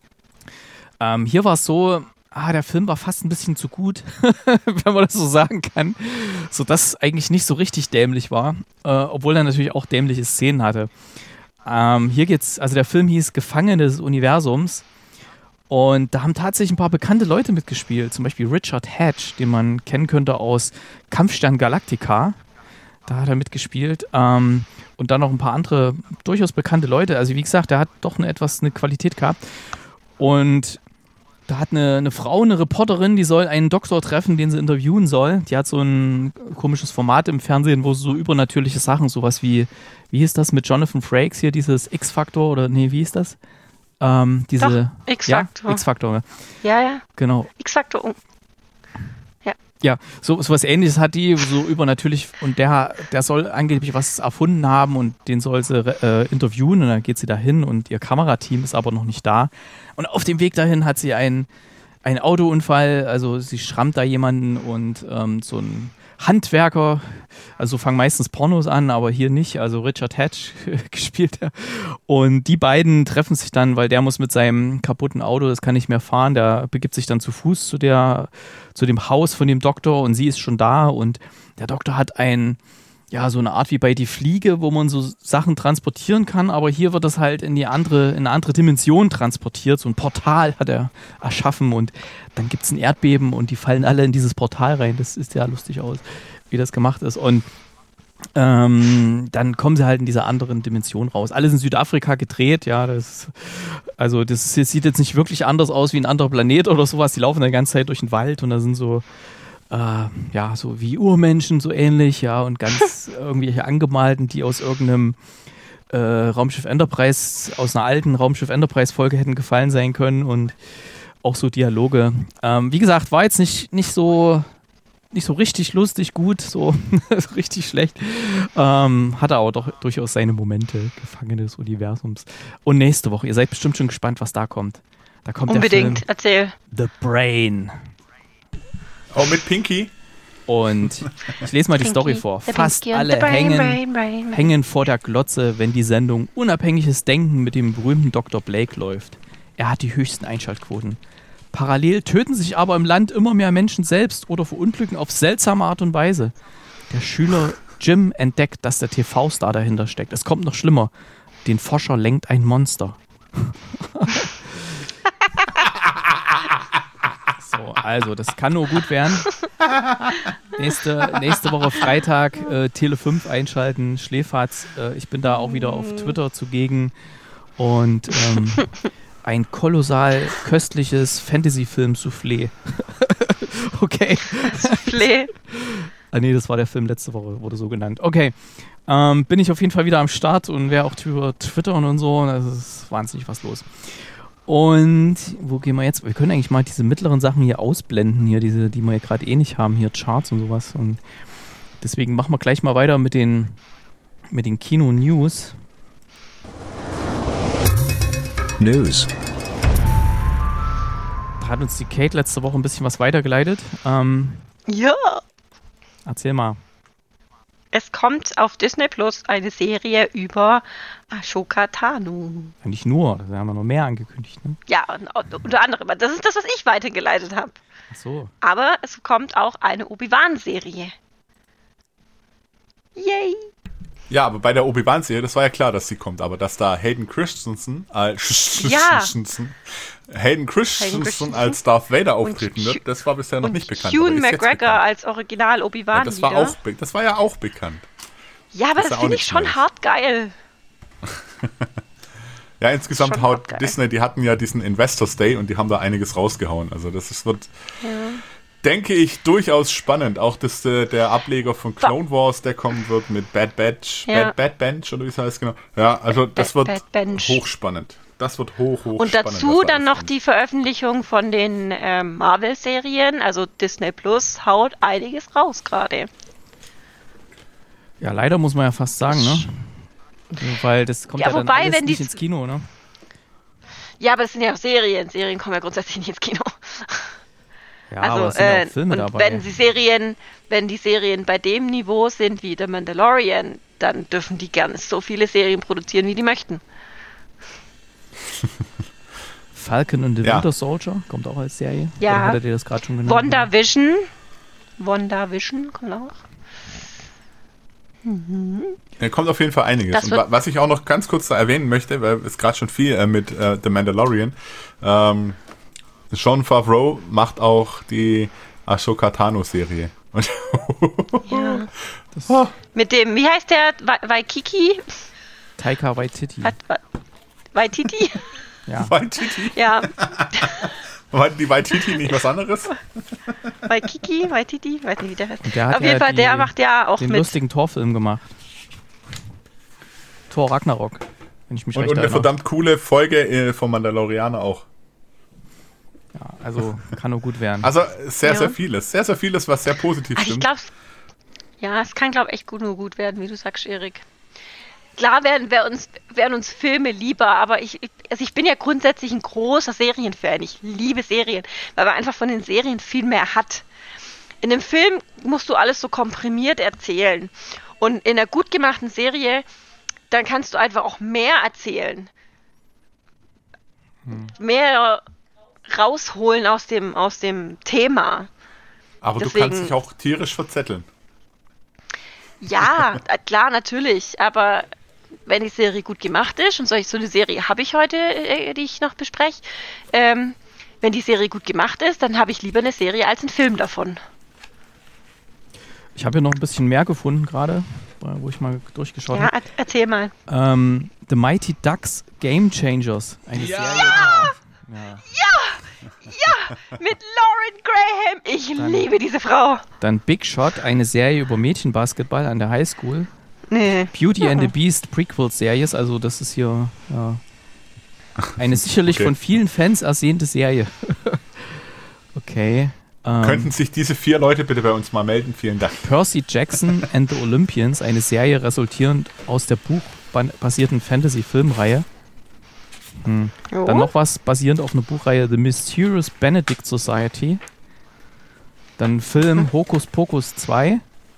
[SPEAKER 2] ähm, hier war es so, ah, der Film war fast ein bisschen zu gut, wenn man das so sagen kann, sodass eigentlich nicht so richtig dämlich war, äh, obwohl er natürlich auch dämliche Szenen hatte. Ähm, hier geht's, also der Film hieß Gefangene des Universums und da haben tatsächlich ein paar bekannte Leute mitgespielt, zum Beispiel Richard Hatch, den man kennen könnte aus Kampfstern Galactica, da hat er mitgespielt, ähm, und dann noch ein paar andere durchaus bekannte Leute, also wie gesagt, der hat doch eine etwas eine Qualität gehabt und da hat eine, eine Frau, eine Reporterin, die soll einen Doktor treffen, den sie interviewen soll. Die hat so ein komisches Format im Fernsehen, wo so übernatürliche Sachen, sowas wie, wie hieß das mit Jonathan Frakes hier, dieses X-Factor oder nee, wie hieß das? Ähm, diese
[SPEAKER 3] Doch, X-Factor.
[SPEAKER 2] Ja, X-Factor.
[SPEAKER 3] Ja, ja.
[SPEAKER 2] Genau.
[SPEAKER 3] X-Factor. Ja.
[SPEAKER 2] Ja, so, so was Ähnliches hat die, so übernatürlich, und der, der soll angeblich was erfunden haben und den soll sie äh, interviewen und dann geht sie dahin und ihr Kamerateam ist aber noch nicht da. Und auf dem Weg dahin hat sie einen, einen Autounfall, also sie schrammt da jemanden und ähm, so ein Handwerker, also fangen meistens Pornos an, aber hier nicht, also Richard Hatch gespielt er. Und die beiden treffen sich dann, weil der muss mit seinem kaputten Auto, das kann nicht mehr fahren, der begibt sich dann zu Fuß zu der, zu dem Haus von dem Doktor und sie ist schon da und der Doktor hat ein, ja, so eine Art wie bei Die Fliege, wo man so Sachen transportieren kann, aber hier wird das halt in die andere, in eine andere Dimension transportiert. So ein Portal hat er erschaffen und dann gibt es ein Erdbeben und die fallen alle in dieses Portal rein. Das sieht ja lustig aus, wie das gemacht ist. Und ähm, dann kommen sie halt in dieser anderen Dimension raus. Alles in Südafrika gedreht, ja, das, also das sieht jetzt nicht wirklich anders aus wie ein anderer Planet oder sowas. Die laufen die ganze Zeit durch den Wald und da sind so Äh, ja, so wie Urmenschen, so ähnlich, ja, und ganz irgendwelche Angemalten, die aus irgendeinem äh, Raumschiff Enterprise, aus einer alten Raumschiff Enterprise-Folge hätten gefallen sein können und auch so Dialoge. Ähm, wie gesagt, war jetzt nicht, nicht so nicht so richtig lustig, gut, so richtig schlecht. Ähm, hatte aber doch durchaus seine Momente, Gefangene des Universums. Und nächste Woche, ihr seid bestimmt schon gespannt, was da kommt. Da kommt
[SPEAKER 3] Unbedingt,
[SPEAKER 2] der Film
[SPEAKER 3] erzähl.
[SPEAKER 2] The Brain.
[SPEAKER 4] Oh, mit Pinky?
[SPEAKER 2] Und ich lese mal die
[SPEAKER 3] Pinky,
[SPEAKER 2] Story vor.
[SPEAKER 3] the
[SPEAKER 2] Fast
[SPEAKER 3] Pinky and
[SPEAKER 2] alle
[SPEAKER 3] the brain,
[SPEAKER 2] hängen,
[SPEAKER 3] brain, brain, brain.
[SPEAKER 2] hängen vor der Glotze, wenn die Sendung Unabhängiges Denken mit dem berühmten Doktor Blake läuft. Er hat die höchsten Einschaltquoten. Parallel töten sich aber im Land immer mehr Menschen selbst oder verunglücken auf seltsame Art und Weise. Der Schüler Jim entdeckt, dass der T V-Star dahinter steckt. Es kommt noch schlimmer. Den Forscher lenkt ein Monster. So, also, das kann nur gut werden. Nächste, nächste Woche Freitag äh, Tele fünf einschalten, Schläferz. Äh, ich bin da auch wieder auf Twitter zugegen. Und ähm, ein kolossal köstliches Fantasy-Film-Soufflé. Okay.
[SPEAKER 3] Soufflé.
[SPEAKER 2] Ah nee, das war der Film letzte Woche, wurde so genannt. Okay. Ähm, bin ich auf jeden Fall wieder am Start und wer auch über Twitter und so, das ist wahnsinnig was los. Und wo gehen wir jetzt? Wir können eigentlich mal diese mittleren Sachen hier ausblenden, hier diese, die wir ja gerade eh nicht haben, hier Charts und sowas. Und deswegen machen wir gleich mal weiter mit den, mit den Kino-News.
[SPEAKER 1] News.
[SPEAKER 2] Da hat uns die Kate letzte Woche ein bisschen was weitergeleitet. Ähm,
[SPEAKER 3] Ja.
[SPEAKER 2] erzähl mal.
[SPEAKER 3] Es kommt auf Disney Plus eine Serie über Ashoka Tano.
[SPEAKER 2] Ja, nicht nur, da haben wir noch mehr angekündigt, ne?
[SPEAKER 3] Ja, und, und, unter anderem. Das ist das, was ich weitergeleitet habe.
[SPEAKER 2] Ach so.
[SPEAKER 3] Aber es kommt auch eine Obi-Wan-Serie. Yay!
[SPEAKER 4] Ja, aber bei der Obi-Wan-Serie, das war ja klar, dass sie kommt, aber dass da Hayden Christensen, äh,
[SPEAKER 3] Ja.
[SPEAKER 4] Christensen, Hayden Christensen
[SPEAKER 3] Christensen
[SPEAKER 4] als Darth Vader auftreten
[SPEAKER 3] und
[SPEAKER 4] wird, das war bisher noch
[SPEAKER 3] Und
[SPEAKER 4] nicht bekannt. aber
[SPEAKER 3] Ewan
[SPEAKER 4] ist jetzt
[SPEAKER 3] McGregor
[SPEAKER 4] bekannt.
[SPEAKER 3] als Original Obi-Wan
[SPEAKER 4] Ja, das war
[SPEAKER 3] wieder.
[SPEAKER 4] auch, be- das war ja auch bekannt.
[SPEAKER 3] Ja, aber
[SPEAKER 4] das ist
[SPEAKER 3] das
[SPEAKER 4] ja auch
[SPEAKER 3] finde ich
[SPEAKER 4] nichts
[SPEAKER 3] schon
[SPEAKER 4] Neues.
[SPEAKER 3] hart geil.
[SPEAKER 4] Ja, insgesamt
[SPEAKER 3] Schon
[SPEAKER 4] haut
[SPEAKER 3] geil.
[SPEAKER 4] Disney, die hatten ja diesen Investors Day und die haben da einiges rausgehauen. Also das ist, wird, denke ich, durchaus spannend. Auch das, äh, der Ableger von Clone Wars, der kommen wird mit Bad Batch,
[SPEAKER 3] Ja.
[SPEAKER 4] Bad, Bad Bench oder wie es heißt genau. Ja, also das
[SPEAKER 3] Bad-
[SPEAKER 4] wird
[SPEAKER 3] Bad Bench.
[SPEAKER 4] hochspannend. Das wird hoch, hoch
[SPEAKER 3] Und
[SPEAKER 4] spannend.
[SPEAKER 3] dazu
[SPEAKER 4] was da
[SPEAKER 3] dann
[SPEAKER 4] alles
[SPEAKER 3] noch
[SPEAKER 4] kommt.
[SPEAKER 3] die Veröffentlichung von den ähm, Marvel-Serien, also Disney Plus haut einiges raus gerade.
[SPEAKER 2] Ja, leider muss man ja fast sagen, ne? Weil das kommt
[SPEAKER 3] Ja,
[SPEAKER 2] ja, dann
[SPEAKER 3] wobei,
[SPEAKER 2] alles
[SPEAKER 3] wenn
[SPEAKER 2] nicht
[SPEAKER 3] die-
[SPEAKER 2] ins Kino, ne?
[SPEAKER 3] Ja, aber es sind ja auch Serien. Serien kommen ja grundsätzlich nicht ins Kino.
[SPEAKER 2] Ja,
[SPEAKER 3] also,
[SPEAKER 2] aber es sind ja
[SPEAKER 3] äh,
[SPEAKER 2] auch Filme
[SPEAKER 3] und
[SPEAKER 2] dabei.
[SPEAKER 3] wenn die Serien, wenn die Serien bei dem Niveau sind wie The Mandalorian, dann dürfen die gerne so viele Serien produzieren, wie die möchten.
[SPEAKER 2] Falcon and the
[SPEAKER 4] Ja.
[SPEAKER 2] Winter Soldier kommt auch als Serie.
[SPEAKER 3] Ja.
[SPEAKER 2] Oder hattet ihr das gerade schon genannt?
[SPEAKER 3] WandaVision. WandaVision kommt auch.
[SPEAKER 4] Da kommt auf jeden Fall einiges.
[SPEAKER 3] Das
[SPEAKER 4] Und
[SPEAKER 3] wird-
[SPEAKER 4] wa- was ich auch noch ganz kurz da erwähnen möchte, weil es gerade schon viel äh, mit äh, The Mandalorian, ähm, Jon Favreau macht auch die Ahsoka Tano Serie. Und
[SPEAKER 3] Ja.
[SPEAKER 4] Oh,
[SPEAKER 3] Mit dem, wie heißt der? Wa- Waikiki?
[SPEAKER 2] Taika Waititi.
[SPEAKER 3] Hat, Wa- Waititi?
[SPEAKER 2] Ja.
[SPEAKER 4] Waititi?
[SPEAKER 3] Ja,
[SPEAKER 4] War die Waititi nicht was anderes?
[SPEAKER 3] Waikiki, Waititi, weiß nicht, wie der heißt.
[SPEAKER 2] Und der hat
[SPEAKER 3] Auf jeden
[SPEAKER 2] ja
[SPEAKER 3] Fall,
[SPEAKER 2] die-
[SPEAKER 3] der macht ja auch
[SPEAKER 2] Den
[SPEAKER 3] mit.
[SPEAKER 2] lustigen Torfilm gemacht. Thor Ragnarok, wenn ich mich
[SPEAKER 4] Und,
[SPEAKER 2] recht
[SPEAKER 4] und eine
[SPEAKER 2] erinnere.
[SPEAKER 4] verdammt coole Folge äh, vom Mandalorianer auch.
[SPEAKER 2] Ja, also kann nur gut werden.
[SPEAKER 4] Also sehr,
[SPEAKER 3] Ja.
[SPEAKER 4] sehr vieles. Sehr, sehr vieles, was sehr positiv
[SPEAKER 3] Also ich
[SPEAKER 4] stimmt.
[SPEAKER 3] glaube, ja, es kann, glaube ich, echt gut nur gut werden, wie du sagst, Erik. Klar werden, wir uns, werden uns Filme lieber, aber ich, ich- also ich bin ja grundsätzlich ein großer Serienfan. Ich liebe Serien, weil man einfach von den Serien viel mehr hat. In einem Film musst du alles so komprimiert erzählen. Und in einer gut gemachten Serie, dann kannst du einfach auch mehr erzählen. Mehr rausholen aus dem, aus dem Thema.
[SPEAKER 4] Aber du
[SPEAKER 3] deswegen-
[SPEAKER 4] kannst dich auch tierisch verzetteln.
[SPEAKER 3] Ja, äh, klar, natürlich. Aber wenn die Serie gut gemacht ist, und solch, so eine Serie habe ich heute, äh, die ich noch bespreche, ähm, wenn die Serie gut gemacht ist, dann habe ich lieber eine Serie als einen Film davon.
[SPEAKER 2] Ich habe hier noch ein bisschen mehr gefunden gerade, äh, wo ich mal durchgeschaut
[SPEAKER 3] Ja,
[SPEAKER 2] habe.
[SPEAKER 3] er, erzähl mal.
[SPEAKER 2] Ähm, The Mighty Ducks Game Changers. Eine
[SPEAKER 4] Ja!
[SPEAKER 2] Serie. Ja.
[SPEAKER 3] Mit Lauren Graham. Ich
[SPEAKER 2] Dann-
[SPEAKER 3] liebe diese Frau.
[SPEAKER 2] Dann Big Shot, eine Serie über Mädchenbasketball an der Highschool.
[SPEAKER 3] Nee.
[SPEAKER 2] Beauty and the Beast Prequel-Series, also das ist hier ja, eine sicherlich
[SPEAKER 4] Okay.
[SPEAKER 2] von vielen Fans ersehnte Serie. Okay. Ähm,
[SPEAKER 4] Könnten sich diese vier Leute bitte bei uns mal melden? Vielen Dank.
[SPEAKER 2] Percy Jackson and the Olympians, eine Serie resultierend aus der buchbasierten Fantasy-Filmreihe. Hm.
[SPEAKER 3] Jo.
[SPEAKER 2] Dann noch was basierend auf einer Buchreihe The Mysterious Benedict Society. Dann Film Hocus Pocus zwei.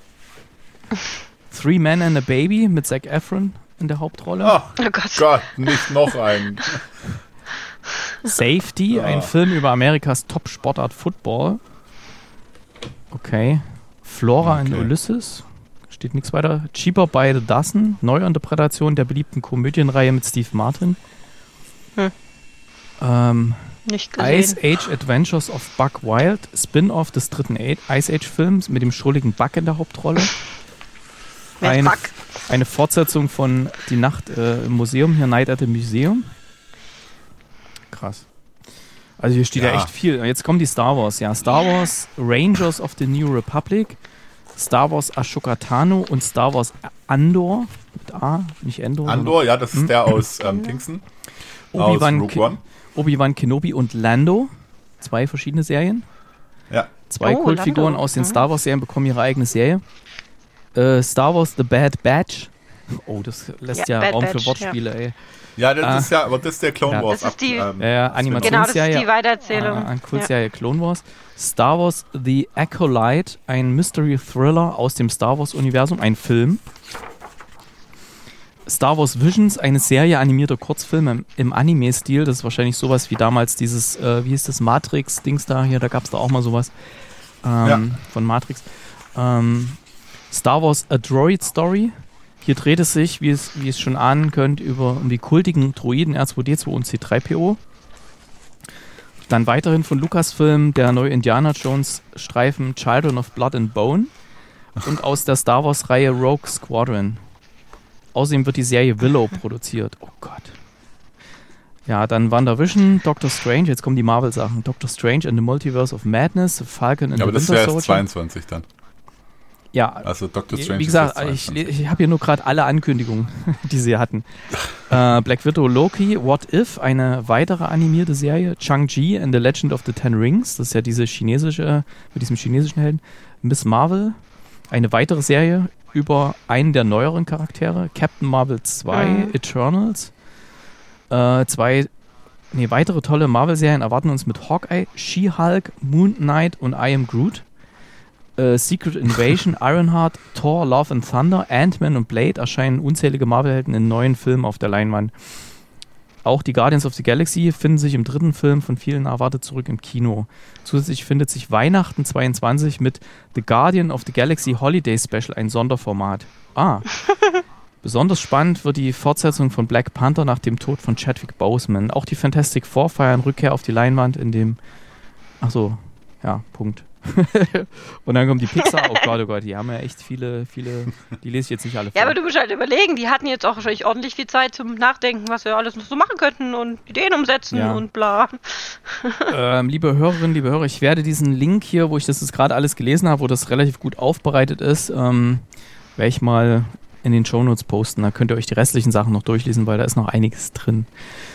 [SPEAKER 2] Three Men and a Baby mit Zac Efron in der Hauptrolle.
[SPEAKER 4] Oh
[SPEAKER 3] Oh Gott.
[SPEAKER 4] Gott, nicht noch ein.
[SPEAKER 2] Safety, ein
[SPEAKER 4] Ah.
[SPEAKER 2] Film über Amerikas Top-Sportart Football. Okay. Flora and
[SPEAKER 4] Okay.
[SPEAKER 2] Ulysses. Steht nichts weiter. Cheaper by the Dozen. Neuinterpretation der beliebten Komödienreihe mit Steve Martin.
[SPEAKER 3] Hm.
[SPEAKER 2] Ähm,
[SPEAKER 3] Nicht
[SPEAKER 2] Ice
[SPEAKER 3] gesehen.
[SPEAKER 2] Age Adventures of Buck Wild. Spin-off des dritten A- Ice Age-Films mit dem schrulligen Buck in der Hauptrolle.
[SPEAKER 3] Mit
[SPEAKER 2] eine,
[SPEAKER 3] Buck.
[SPEAKER 2] eine Fortsetzung von Die Nacht äh, im Museum, hier Night at the Museum. Krass. Also hier steht ja.
[SPEAKER 4] Ja.
[SPEAKER 2] echt viel. Jetzt kommen die Star Wars. Ja, Star Wars Rangers of the New Republic, Star Wars Ashoka Tano und Star Wars Andor. Mit A, nicht Endor.
[SPEAKER 4] Andor, ja, das ist der aus ähm, Dingsen. Aus
[SPEAKER 2] Obi-Wan
[SPEAKER 4] Rogue
[SPEAKER 2] Ke-
[SPEAKER 4] One.
[SPEAKER 2] Obi-Wan Kenobi und Lando. Zwei verschiedene Serien.
[SPEAKER 4] Ja.
[SPEAKER 2] Zwei
[SPEAKER 3] Oh,
[SPEAKER 2] Kultfiguren
[SPEAKER 3] Lando.
[SPEAKER 2] aus den
[SPEAKER 3] Mhm.
[SPEAKER 2] Star Wars Serien bekommen ihre eigene Serie. Äh, Star Wars The Bad Batch. Oh, das lässt
[SPEAKER 3] Ja,
[SPEAKER 2] ja,
[SPEAKER 3] Bad
[SPEAKER 2] Raum
[SPEAKER 3] Batch,
[SPEAKER 2] für Wortspiele,
[SPEAKER 3] ja.
[SPEAKER 2] ey.
[SPEAKER 4] Ja, das
[SPEAKER 2] Ah.
[SPEAKER 4] ist ja, aber das ist der Clone
[SPEAKER 2] Ja.
[SPEAKER 4] Wars.
[SPEAKER 3] Das ist die-
[SPEAKER 4] ab, ähm,
[SPEAKER 2] Ja,
[SPEAKER 4] Spin-off.
[SPEAKER 2] Animations-
[SPEAKER 3] Genau, das ist
[SPEAKER 2] Serie.
[SPEAKER 3] die Weitererzählung.
[SPEAKER 2] Äh, an Kultserie Clone Wars. Star Wars The Acolyte, ein Mystery-Thriller aus dem Star Wars-Universum, ein Film. Star Wars Visions, eine Serie animierter Kurzfilme im, im Anime-Stil. Das ist wahrscheinlich sowas wie damals dieses, äh, wie hieß das, Matrix-Dings da hier, da gab es da auch mal sowas ähm,
[SPEAKER 4] Ja.
[SPEAKER 2] von Matrix. Ähm, Star Wars A Droid Story. Hier dreht es sich, wie es, wie es schon ahnen könnt, über um die kultigen Droiden R zwei D zwei und C drei P O. Dann weiterhin von Lucasfilm der neue Indiana Jones Streifen Children of Blood and Bone und aus der Star Wars Reihe Rogue Squadron. Außerdem wird die Serie Willow produziert. Oh Gott. Ja, dann WandaVision, Doctor Strange, jetzt kommen die Marvel-Sachen. Doctor Strange and the Multiverse of Madness, Falcon and
[SPEAKER 4] Ja, aber
[SPEAKER 2] the
[SPEAKER 4] das ist
[SPEAKER 2] Winter
[SPEAKER 4] ja erst
[SPEAKER 2] Soldier.
[SPEAKER 4] zweiundzwanzig dann.
[SPEAKER 2] Ja,
[SPEAKER 4] Also Doctor Strange
[SPEAKER 2] wie gesagt,
[SPEAKER 4] ist erst
[SPEAKER 2] ich,
[SPEAKER 4] zweiundzwanzig.
[SPEAKER 2] ich habe hier nur gerade alle Ankündigungen, die sie hatten. äh, Black Widow, Loki, What If, eine weitere animierte Serie, Shang-Chi and the Legend of the Ten Rings, das ist ja diese chinesische, mit diesem chinesischen Helden, Miss Marvel, eine weitere Serie über einen der neueren Charaktere, Captain Marvel zwei,
[SPEAKER 3] Mhm.
[SPEAKER 2] Eternals, äh, zwei, nee, weitere tolle Marvel-Serien erwarten uns mit Hawkeye, She-Hulk, Moon Knight und I Am Groot. Uh, Secret Invasion, Ironheart, Thor, Love and Thunder, Ant-Man und Blade erscheinen unzählige Marvel-Helden in neuen Filmen auf der Leinwand. Auch die Guardians of the Galaxy finden sich im dritten Film von vielen erwartet zurück im Kino. Zusätzlich findet sich Weihnachten zweiundzwanzig mit The Guardian of the Galaxy Holiday Special, ein Sonderformat. Ah. Besonders spannend wird die Fortsetzung von Black Panther nach dem Tod von Chadwick Boseman. Auch die Fantastic Four feiern Rückkehr auf die Leinwand in dem... Achso, ja, Punkt. Und dann kommt die Pixar, oh Gott, oh Gott, die haben ja echt viele, viele, die lese ich jetzt nicht alle vor.
[SPEAKER 3] Ja, aber du musst halt überlegen, die hatten jetzt auch wahrscheinlich ordentlich viel Zeit zum Nachdenken, was wir alles noch so machen könnten und Ideen umsetzen
[SPEAKER 2] Ja.
[SPEAKER 3] und bla.
[SPEAKER 2] ähm, liebe Hörerinnen, liebe Hörer, ich werde diesen Link hier, wo ich das jetzt gerade alles gelesen habe, wo das relativ gut aufbereitet ist, ähm, werde ich mal in den Shownotes posten. Da könnt ihr euch die restlichen Sachen noch durchlesen, weil da ist noch einiges drin.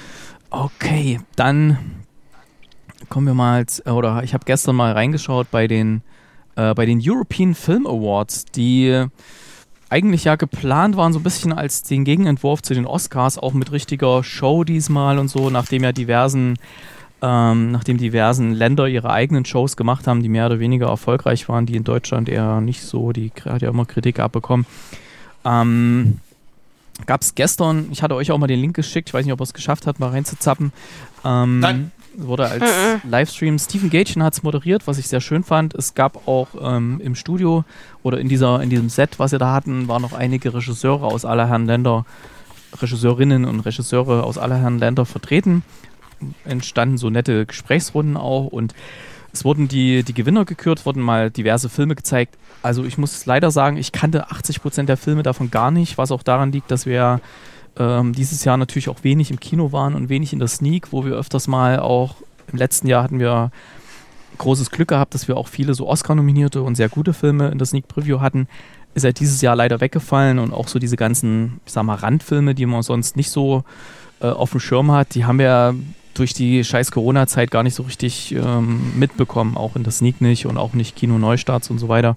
[SPEAKER 2] Okay, dann kommen wir mal, oder ich habe gestern mal reingeschaut bei den, äh, bei den European Film Awards, die eigentlich ja geplant waren, so ein bisschen als den Gegenentwurf zu den Oscars, auch mit richtiger Show diesmal und so, nachdem ja diversen, ähm, nachdem diversen Länder ihre eigenen Shows gemacht haben, die mehr oder weniger erfolgreich waren, die in Deutschland eher nicht so, die hat ja immer Kritik abbekommen. Ähm, gab es gestern, ich hatte euch auch mal den Link geschickt, ich weiß nicht, ob ihr es geschafft habt, mal reinzuzappen. Ähm,
[SPEAKER 4] Nein.
[SPEAKER 2] Wurde als Livestream, Stephen Gätchen hat es moderiert, was ich sehr schön fand. Es gab auch ähm, im Studio oder in, dieser, in diesem Set, was sie da hatten, waren noch einige Regisseure aus aller Herren Länder, Regisseurinnen und Regisseure aus aller Herren Länder vertreten. Entstanden so nette Gesprächsrunden auch und es wurden die, die Gewinner gekürt, wurden mal diverse Filme gezeigt. Also ich muss leider sagen, ich kannte achtzig Prozent der Filme davon gar nicht, was auch daran liegt, dass wir ähm, dieses Jahr natürlich auch wenig im Kino waren und wenig in der Sneak, wo wir öfters mal auch, im letzten Jahr hatten wir großes Glück gehabt, dass wir auch viele so Oscar-nominierte und sehr gute Filme in der Sneak Preview hatten. Ist halt dieses Jahr leider weggefallen und auch so diese ganzen, ich sag mal, Randfilme, die man sonst nicht so äh, auf dem Schirm hat, die haben wir durch die scheiß Corona-Zeit gar nicht so richtig ähm, mitbekommen, auch in der Sneak nicht und auch nicht Kino-Neustarts und so weiter.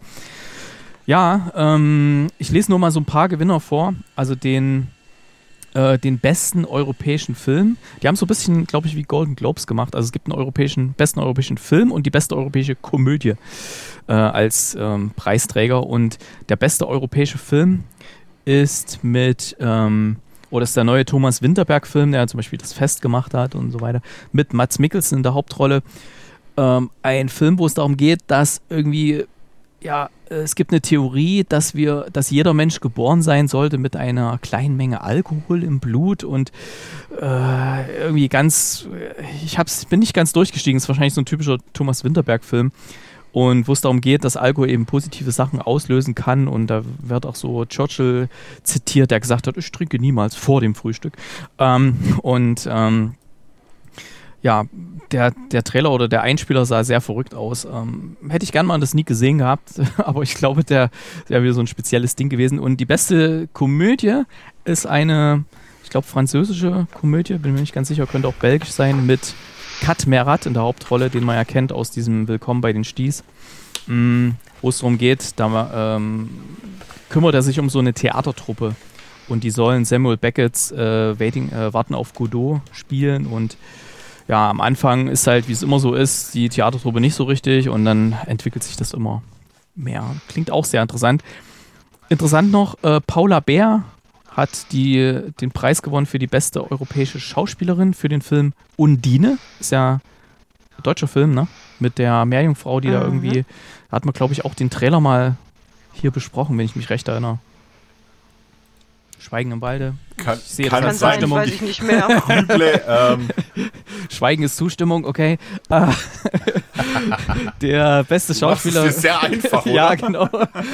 [SPEAKER 2] Ja, ähm, ich lese nur mal so ein paar Gewinner vor, also den, äh, den besten europäischen Film. Die haben so ein bisschen, glaube ich, wie Golden Globes gemacht, also es gibt einen europäischen, besten europäischen Film und die beste europäische Komödie äh, als ähm, Preisträger und der beste europäische Film ist mit... Ähm, Oder ist der neue Thomas Winterberg-Film, der zum Beispiel das Fest gemacht hat und so weiter, mit Mads Mikkelsen in der Hauptrolle. Ähm, ein Film, wo es darum geht, dass irgendwie, ja, es gibt eine Theorie, dass wir, dass jeder Mensch geboren sein sollte mit einer kleinen Menge Alkohol im Blut und äh, irgendwie ganz, ich hab's, bin nicht ganz durchgestiegen, ist wahrscheinlich so ein typischer Thomas Winterberg-Film. Und wo es darum geht, dass Alkohol eben positive Sachen auslösen kann. Und da wird auch so Churchill zitiert, der gesagt hat, ich trinke niemals vor dem Frühstück. Ähm, und ähm, ja, der, der Trailer oder der Einspieler sah sehr verrückt aus. Ähm, hätte ich gern mal in der Sneak gesehen gehabt, aber ich glaube, der wäre wieder so ein spezielles Ding gewesen. Und die beste Komödie ist eine, ich glaube, französische Komödie, bin mir nicht ganz sicher, könnte auch belgisch sein, mit Kat Merat in der Hauptrolle, den man ja kennt aus diesem Willkommen bei den Sties, mm, wo es darum geht, da ähm, kümmert er sich um so eine Theatertruppe und die sollen Samuel Beckett's äh, Waiting, äh, Warten auf Godot spielen und ja, am Anfang ist halt, wie es immer so ist, die Theatertruppe nicht so richtig und dann entwickelt sich das immer mehr. Klingt auch sehr interessant. Interessant noch, äh, Paula Beer hat die, den Preis gewonnen für die beste europäische Schauspielerin für den Film Undine. Ist ja ein deutscher Film, ne? Mit der Meerjungfrau, die mhm. da irgendwie, da hat man, glaube ich, auch den Trailer mal hier besprochen, wenn ich mich recht erinnere. Schweigen im Walde.
[SPEAKER 4] Kann,
[SPEAKER 2] ich sehe
[SPEAKER 4] kann
[SPEAKER 2] das als
[SPEAKER 4] sein,
[SPEAKER 2] Zustimmung.
[SPEAKER 3] weiß ich nicht mehr.
[SPEAKER 4] Üble, ähm.
[SPEAKER 2] Schweigen ist Zustimmung, okay. Ah. Der beste Schauspieler.
[SPEAKER 4] Das ist sehr einfach, oder?
[SPEAKER 2] Ja, genau.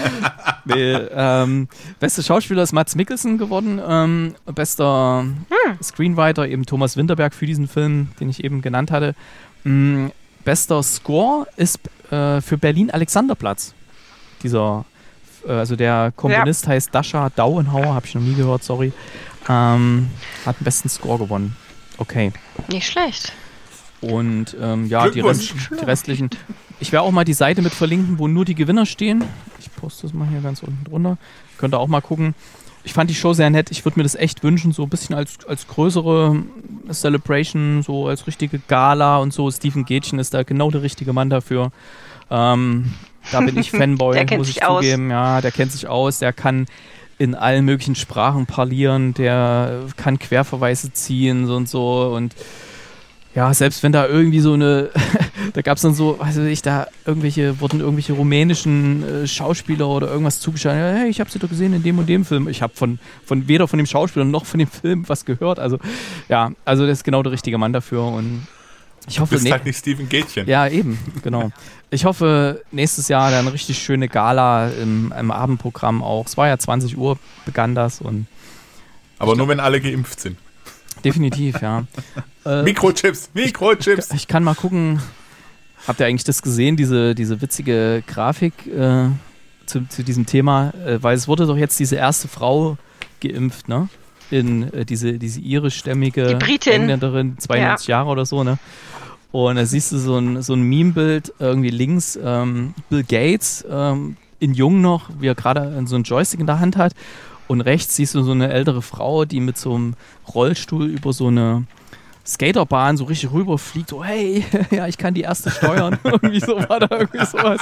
[SPEAKER 2] Nee, ähm, beste Schauspieler ist Mads Mikkelsen geworden. Ähm, bester hm. Screenwriter eben Thomas Winterberg für diesen Film, den ich eben genannt hatte. Ähm, bester Score ist äh, für Berlin Alexanderplatz. Dieser Also der Komponist ja. heißt Dasha Dauenhauer, habe ich noch nie gehört, sorry. Ähm, hat den besten Score gewonnen. Okay.
[SPEAKER 3] Nicht schlecht.
[SPEAKER 2] Und ähm, ja, die, Rest, die restlichen. Ich werde auch mal die Seite mit verlinken, wo nur die Gewinner stehen. Ich poste das mal hier ganz unten drunter. Könnt ihr auch mal gucken. Ich fand die Show sehr nett. Ich würde mir das echt wünschen, so ein bisschen als, als größere Celebration, so als richtige Gala und so. Steven Gätchen ist da genau der richtige Mann dafür. Ähm, Da bin ich Fanboy, muss ich zugeben. Ja, der kennt sich aus, der kann in allen möglichen Sprachen parlieren, der kann Querverweise ziehen so und so. Und ja, selbst wenn da irgendwie so eine, da gab es dann so, weiß ich, da irgendwelche, wurden irgendwelche rumänischen äh, Schauspieler oder irgendwas zugeschaltet. Ja, hey, ich habe sie doch gesehen in dem und dem Film. Ich habe von, von weder von dem Schauspieler noch von dem Film was gehört. Also ja, also das ist genau der richtige Mann dafür und ich hoffe,
[SPEAKER 4] du bist
[SPEAKER 2] ne-
[SPEAKER 4] halt nicht Steven Gätchen.
[SPEAKER 2] Ja, eben, genau. Ich hoffe, nächstes Jahr dann eine richtig schöne Gala im, im Abendprogramm auch. Es war ja zwanzig Uhr, begann das. Und
[SPEAKER 4] aber nur, glaub, wenn alle geimpft sind.
[SPEAKER 2] Definitiv, ja. äh,
[SPEAKER 4] Mikrochips, Mikrochips.
[SPEAKER 2] Ich, ich kann mal gucken, habt ihr eigentlich das gesehen, diese, diese witzige Grafik äh, zu, zu diesem Thema? Äh, weil es wurde doch jetzt diese erste Frau geimpft, ne? In äh, diese, diese irischstämmige Engländerin, zweiundneunzig ja. Jahre oder so, ne? Und da siehst du so ein, so ein Meme-Bild irgendwie links, ähm, Bill Gates ähm, in jung noch, wie er gerade so einen Joystick in der Hand hat. Und rechts siehst du so eine ältere Frau, die mit so einem Rollstuhl über so eine Skaterbahn so richtig rüberfliegt. So, hey, ja, ich kann die erste steuern. Irgendwie so war da irgendwie sowas.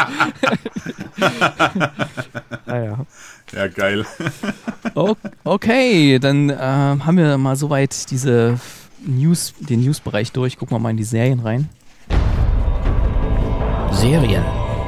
[SPEAKER 2] Naja.
[SPEAKER 4] Ja, geil.
[SPEAKER 2] Okay, dann äh, haben wir mal soweit diese News, den News-Bereich durch. Gucken wir mal in die Serien rein.
[SPEAKER 1] Serien.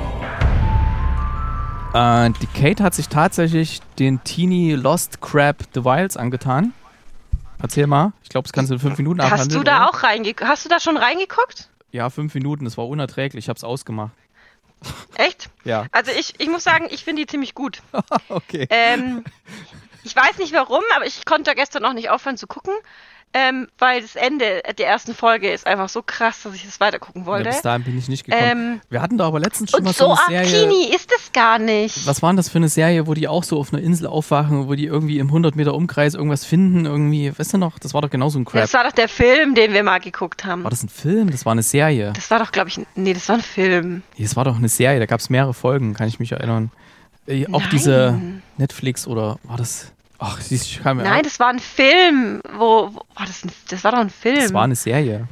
[SPEAKER 2] Äh, die Kate hat sich tatsächlich den Teenie Lost Crab The Wilds angetan. Erzähl mal. Ich glaube, das kannst du in fünf Minuten abhandeln.
[SPEAKER 3] Hast du da auch reingeguckt? Hast du da schon reingeguckt?
[SPEAKER 2] Ja, fünf Minuten. Das war unerträglich. Ich habe es ausgemacht.
[SPEAKER 3] Echt?
[SPEAKER 2] Ja.
[SPEAKER 3] Also ich, ich muss sagen, ich finde die ziemlich gut.
[SPEAKER 2] Okay.
[SPEAKER 3] Ähm, ich weiß nicht warum, aber ich konnte gestern noch nicht aufhören zu gucken, ähm, weil das Ende der ersten Folge ist einfach so krass, dass ich das weitergucken wollte.
[SPEAKER 2] Ja, bis dahin bin ich nicht gekommen.
[SPEAKER 3] Ähm,
[SPEAKER 2] Wir hatten da aber letztens schon
[SPEAKER 3] und
[SPEAKER 2] mal
[SPEAKER 3] so,
[SPEAKER 2] so eine Serie.
[SPEAKER 3] Teenie ist es gar nicht.
[SPEAKER 2] Was war denn das für eine Serie, wo die auch so auf einer Insel aufwachen, wo die irgendwie im hundert Meter Umkreis irgendwas finden, irgendwie, weißt du noch? Das war doch genau so ein Crap.
[SPEAKER 3] Das war doch der Film, den wir mal geguckt haben.
[SPEAKER 2] War das ein Film? Das war eine Serie.
[SPEAKER 3] Das war doch, glaube ich, nee, das war ein Film.
[SPEAKER 2] Nee, das war doch eine Serie, da gab es mehrere Folgen, kann ich mich erinnern. Äh, auch
[SPEAKER 3] Nein.
[SPEAKER 2] diese Netflix oder war das... Ach, siehst, ich kann mir
[SPEAKER 3] Nein, das war ein Film. Wo, wo war das, ein, das war doch ein Film.
[SPEAKER 2] Das war eine Serie.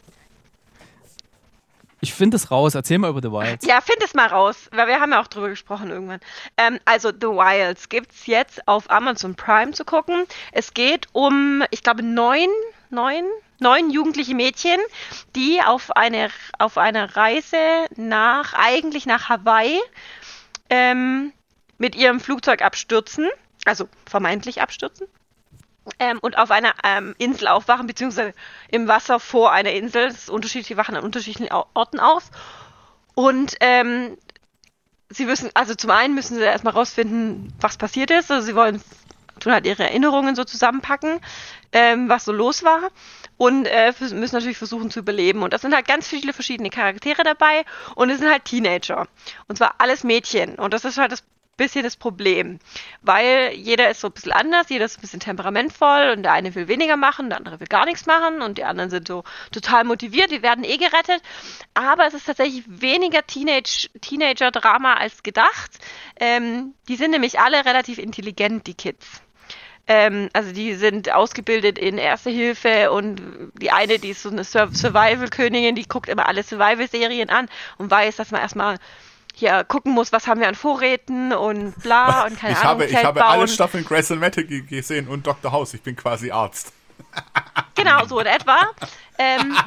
[SPEAKER 2] Ich finde es raus. Erzähl mal über The Wilds.
[SPEAKER 3] Ja, find es mal raus, weil wir haben ja auch drüber gesprochen irgendwann. Ähm, also The Wilds gibt es jetzt auf Amazon Prime zu gucken. Es geht um, ich glaube, neun, neun, neun jugendliche Mädchen, die auf eine, auf einer Reise nach, eigentlich nach Hawaii, ähm, mit ihrem Flugzeug abstürzen. Also vermeintlich abstürzen ähm, und auf einer ähm, Insel aufwachen, beziehungsweise im Wasser vor einer Insel. Das ist unterschiedlich, die wachen an unterschiedlichen Orten auf. Und ähm, sie müssen, also zum einen müssen sie erstmal rausfinden, was passiert ist. Also sie wollen tun halt ihre Erinnerungen so zusammenpacken, ähm, was so los war. Und äh, müssen natürlich versuchen zu überleben. Und das sind halt ganz viele verschiedene Charaktere dabei. Und es sind halt Teenager. Und zwar alles Mädchen. Und das ist halt das bisschen das Problem, weil jeder ist so ein bisschen anders, jeder ist ein bisschen temperamentvoll und der eine will weniger machen, der andere will gar nichts machen und die anderen sind so total motiviert, die werden eh gerettet, aber es ist tatsächlich weniger Teenage, Teenager-Drama als gedacht. Ähm, die sind nämlich alle relativ intelligent, die Kids. Ähm, also die sind ausgebildet in Erste Hilfe und die eine, die ist so eine Sur- Survival-Königin, die guckt immer alle Survival-Serien an und weiß, dass man erstmal hier gucken muss, was haben wir an Vorräten und bla und keine
[SPEAKER 4] ich
[SPEAKER 3] Ahnung,
[SPEAKER 4] habe,
[SPEAKER 3] Zelt
[SPEAKER 4] Ich habe
[SPEAKER 3] bauen.
[SPEAKER 4] alle Staffeln Grey's Anatomy gesehen und Doktor House. Ich bin quasi Arzt.
[SPEAKER 3] Genau, so in etwa. Ähm,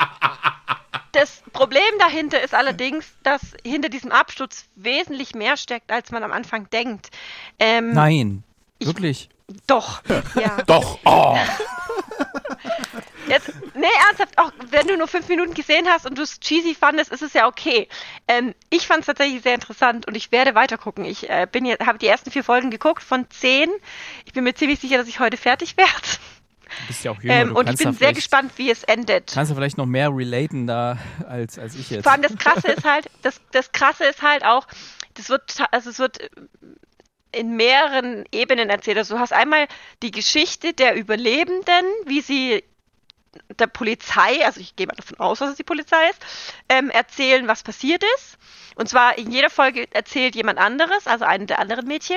[SPEAKER 3] das Problem dahinter ist allerdings, dass hinter diesem Absturz wesentlich mehr steckt, als man am Anfang denkt. Ähm,
[SPEAKER 2] Nein,
[SPEAKER 3] ich-
[SPEAKER 2] wirklich.
[SPEAKER 3] Doch, ja.
[SPEAKER 4] Doch, oh.
[SPEAKER 3] Jetzt, nee, ernsthaft, auch wenn du nur fünf Minuten gesehen hast und du es cheesy fandest, ist es ja okay. Ähm, ich fand es tatsächlich sehr interessant und ich werde weiter gucken. Ich äh, bin jetzt, habe die ersten vier Folgen geguckt von zehn. Ich bin mir ziemlich sicher, dass ich heute fertig werde.
[SPEAKER 2] Du bist ja auch jünger,
[SPEAKER 3] Ähm,
[SPEAKER 2] du
[SPEAKER 3] und ich
[SPEAKER 2] kannst
[SPEAKER 3] bin
[SPEAKER 2] da
[SPEAKER 3] sehr
[SPEAKER 2] vielleicht-
[SPEAKER 3] gespannt, wie es endet.
[SPEAKER 2] Kannst du vielleicht noch mehr relaten da als, als ich jetzt?
[SPEAKER 3] Vor allem das Krasse ist halt, das, das Krasse ist halt auch, das wird, ta- also es wird in mehreren Ebenen erzählt. Also du hast einmal die Geschichte der Überlebenden, wie sie der Polizei, also ich gehe mal davon aus, dass es die Polizei ist, ähm, erzählen, was passiert ist. Und zwar in jeder Folge erzählt jemand anderes, also eine der anderen Mädchen.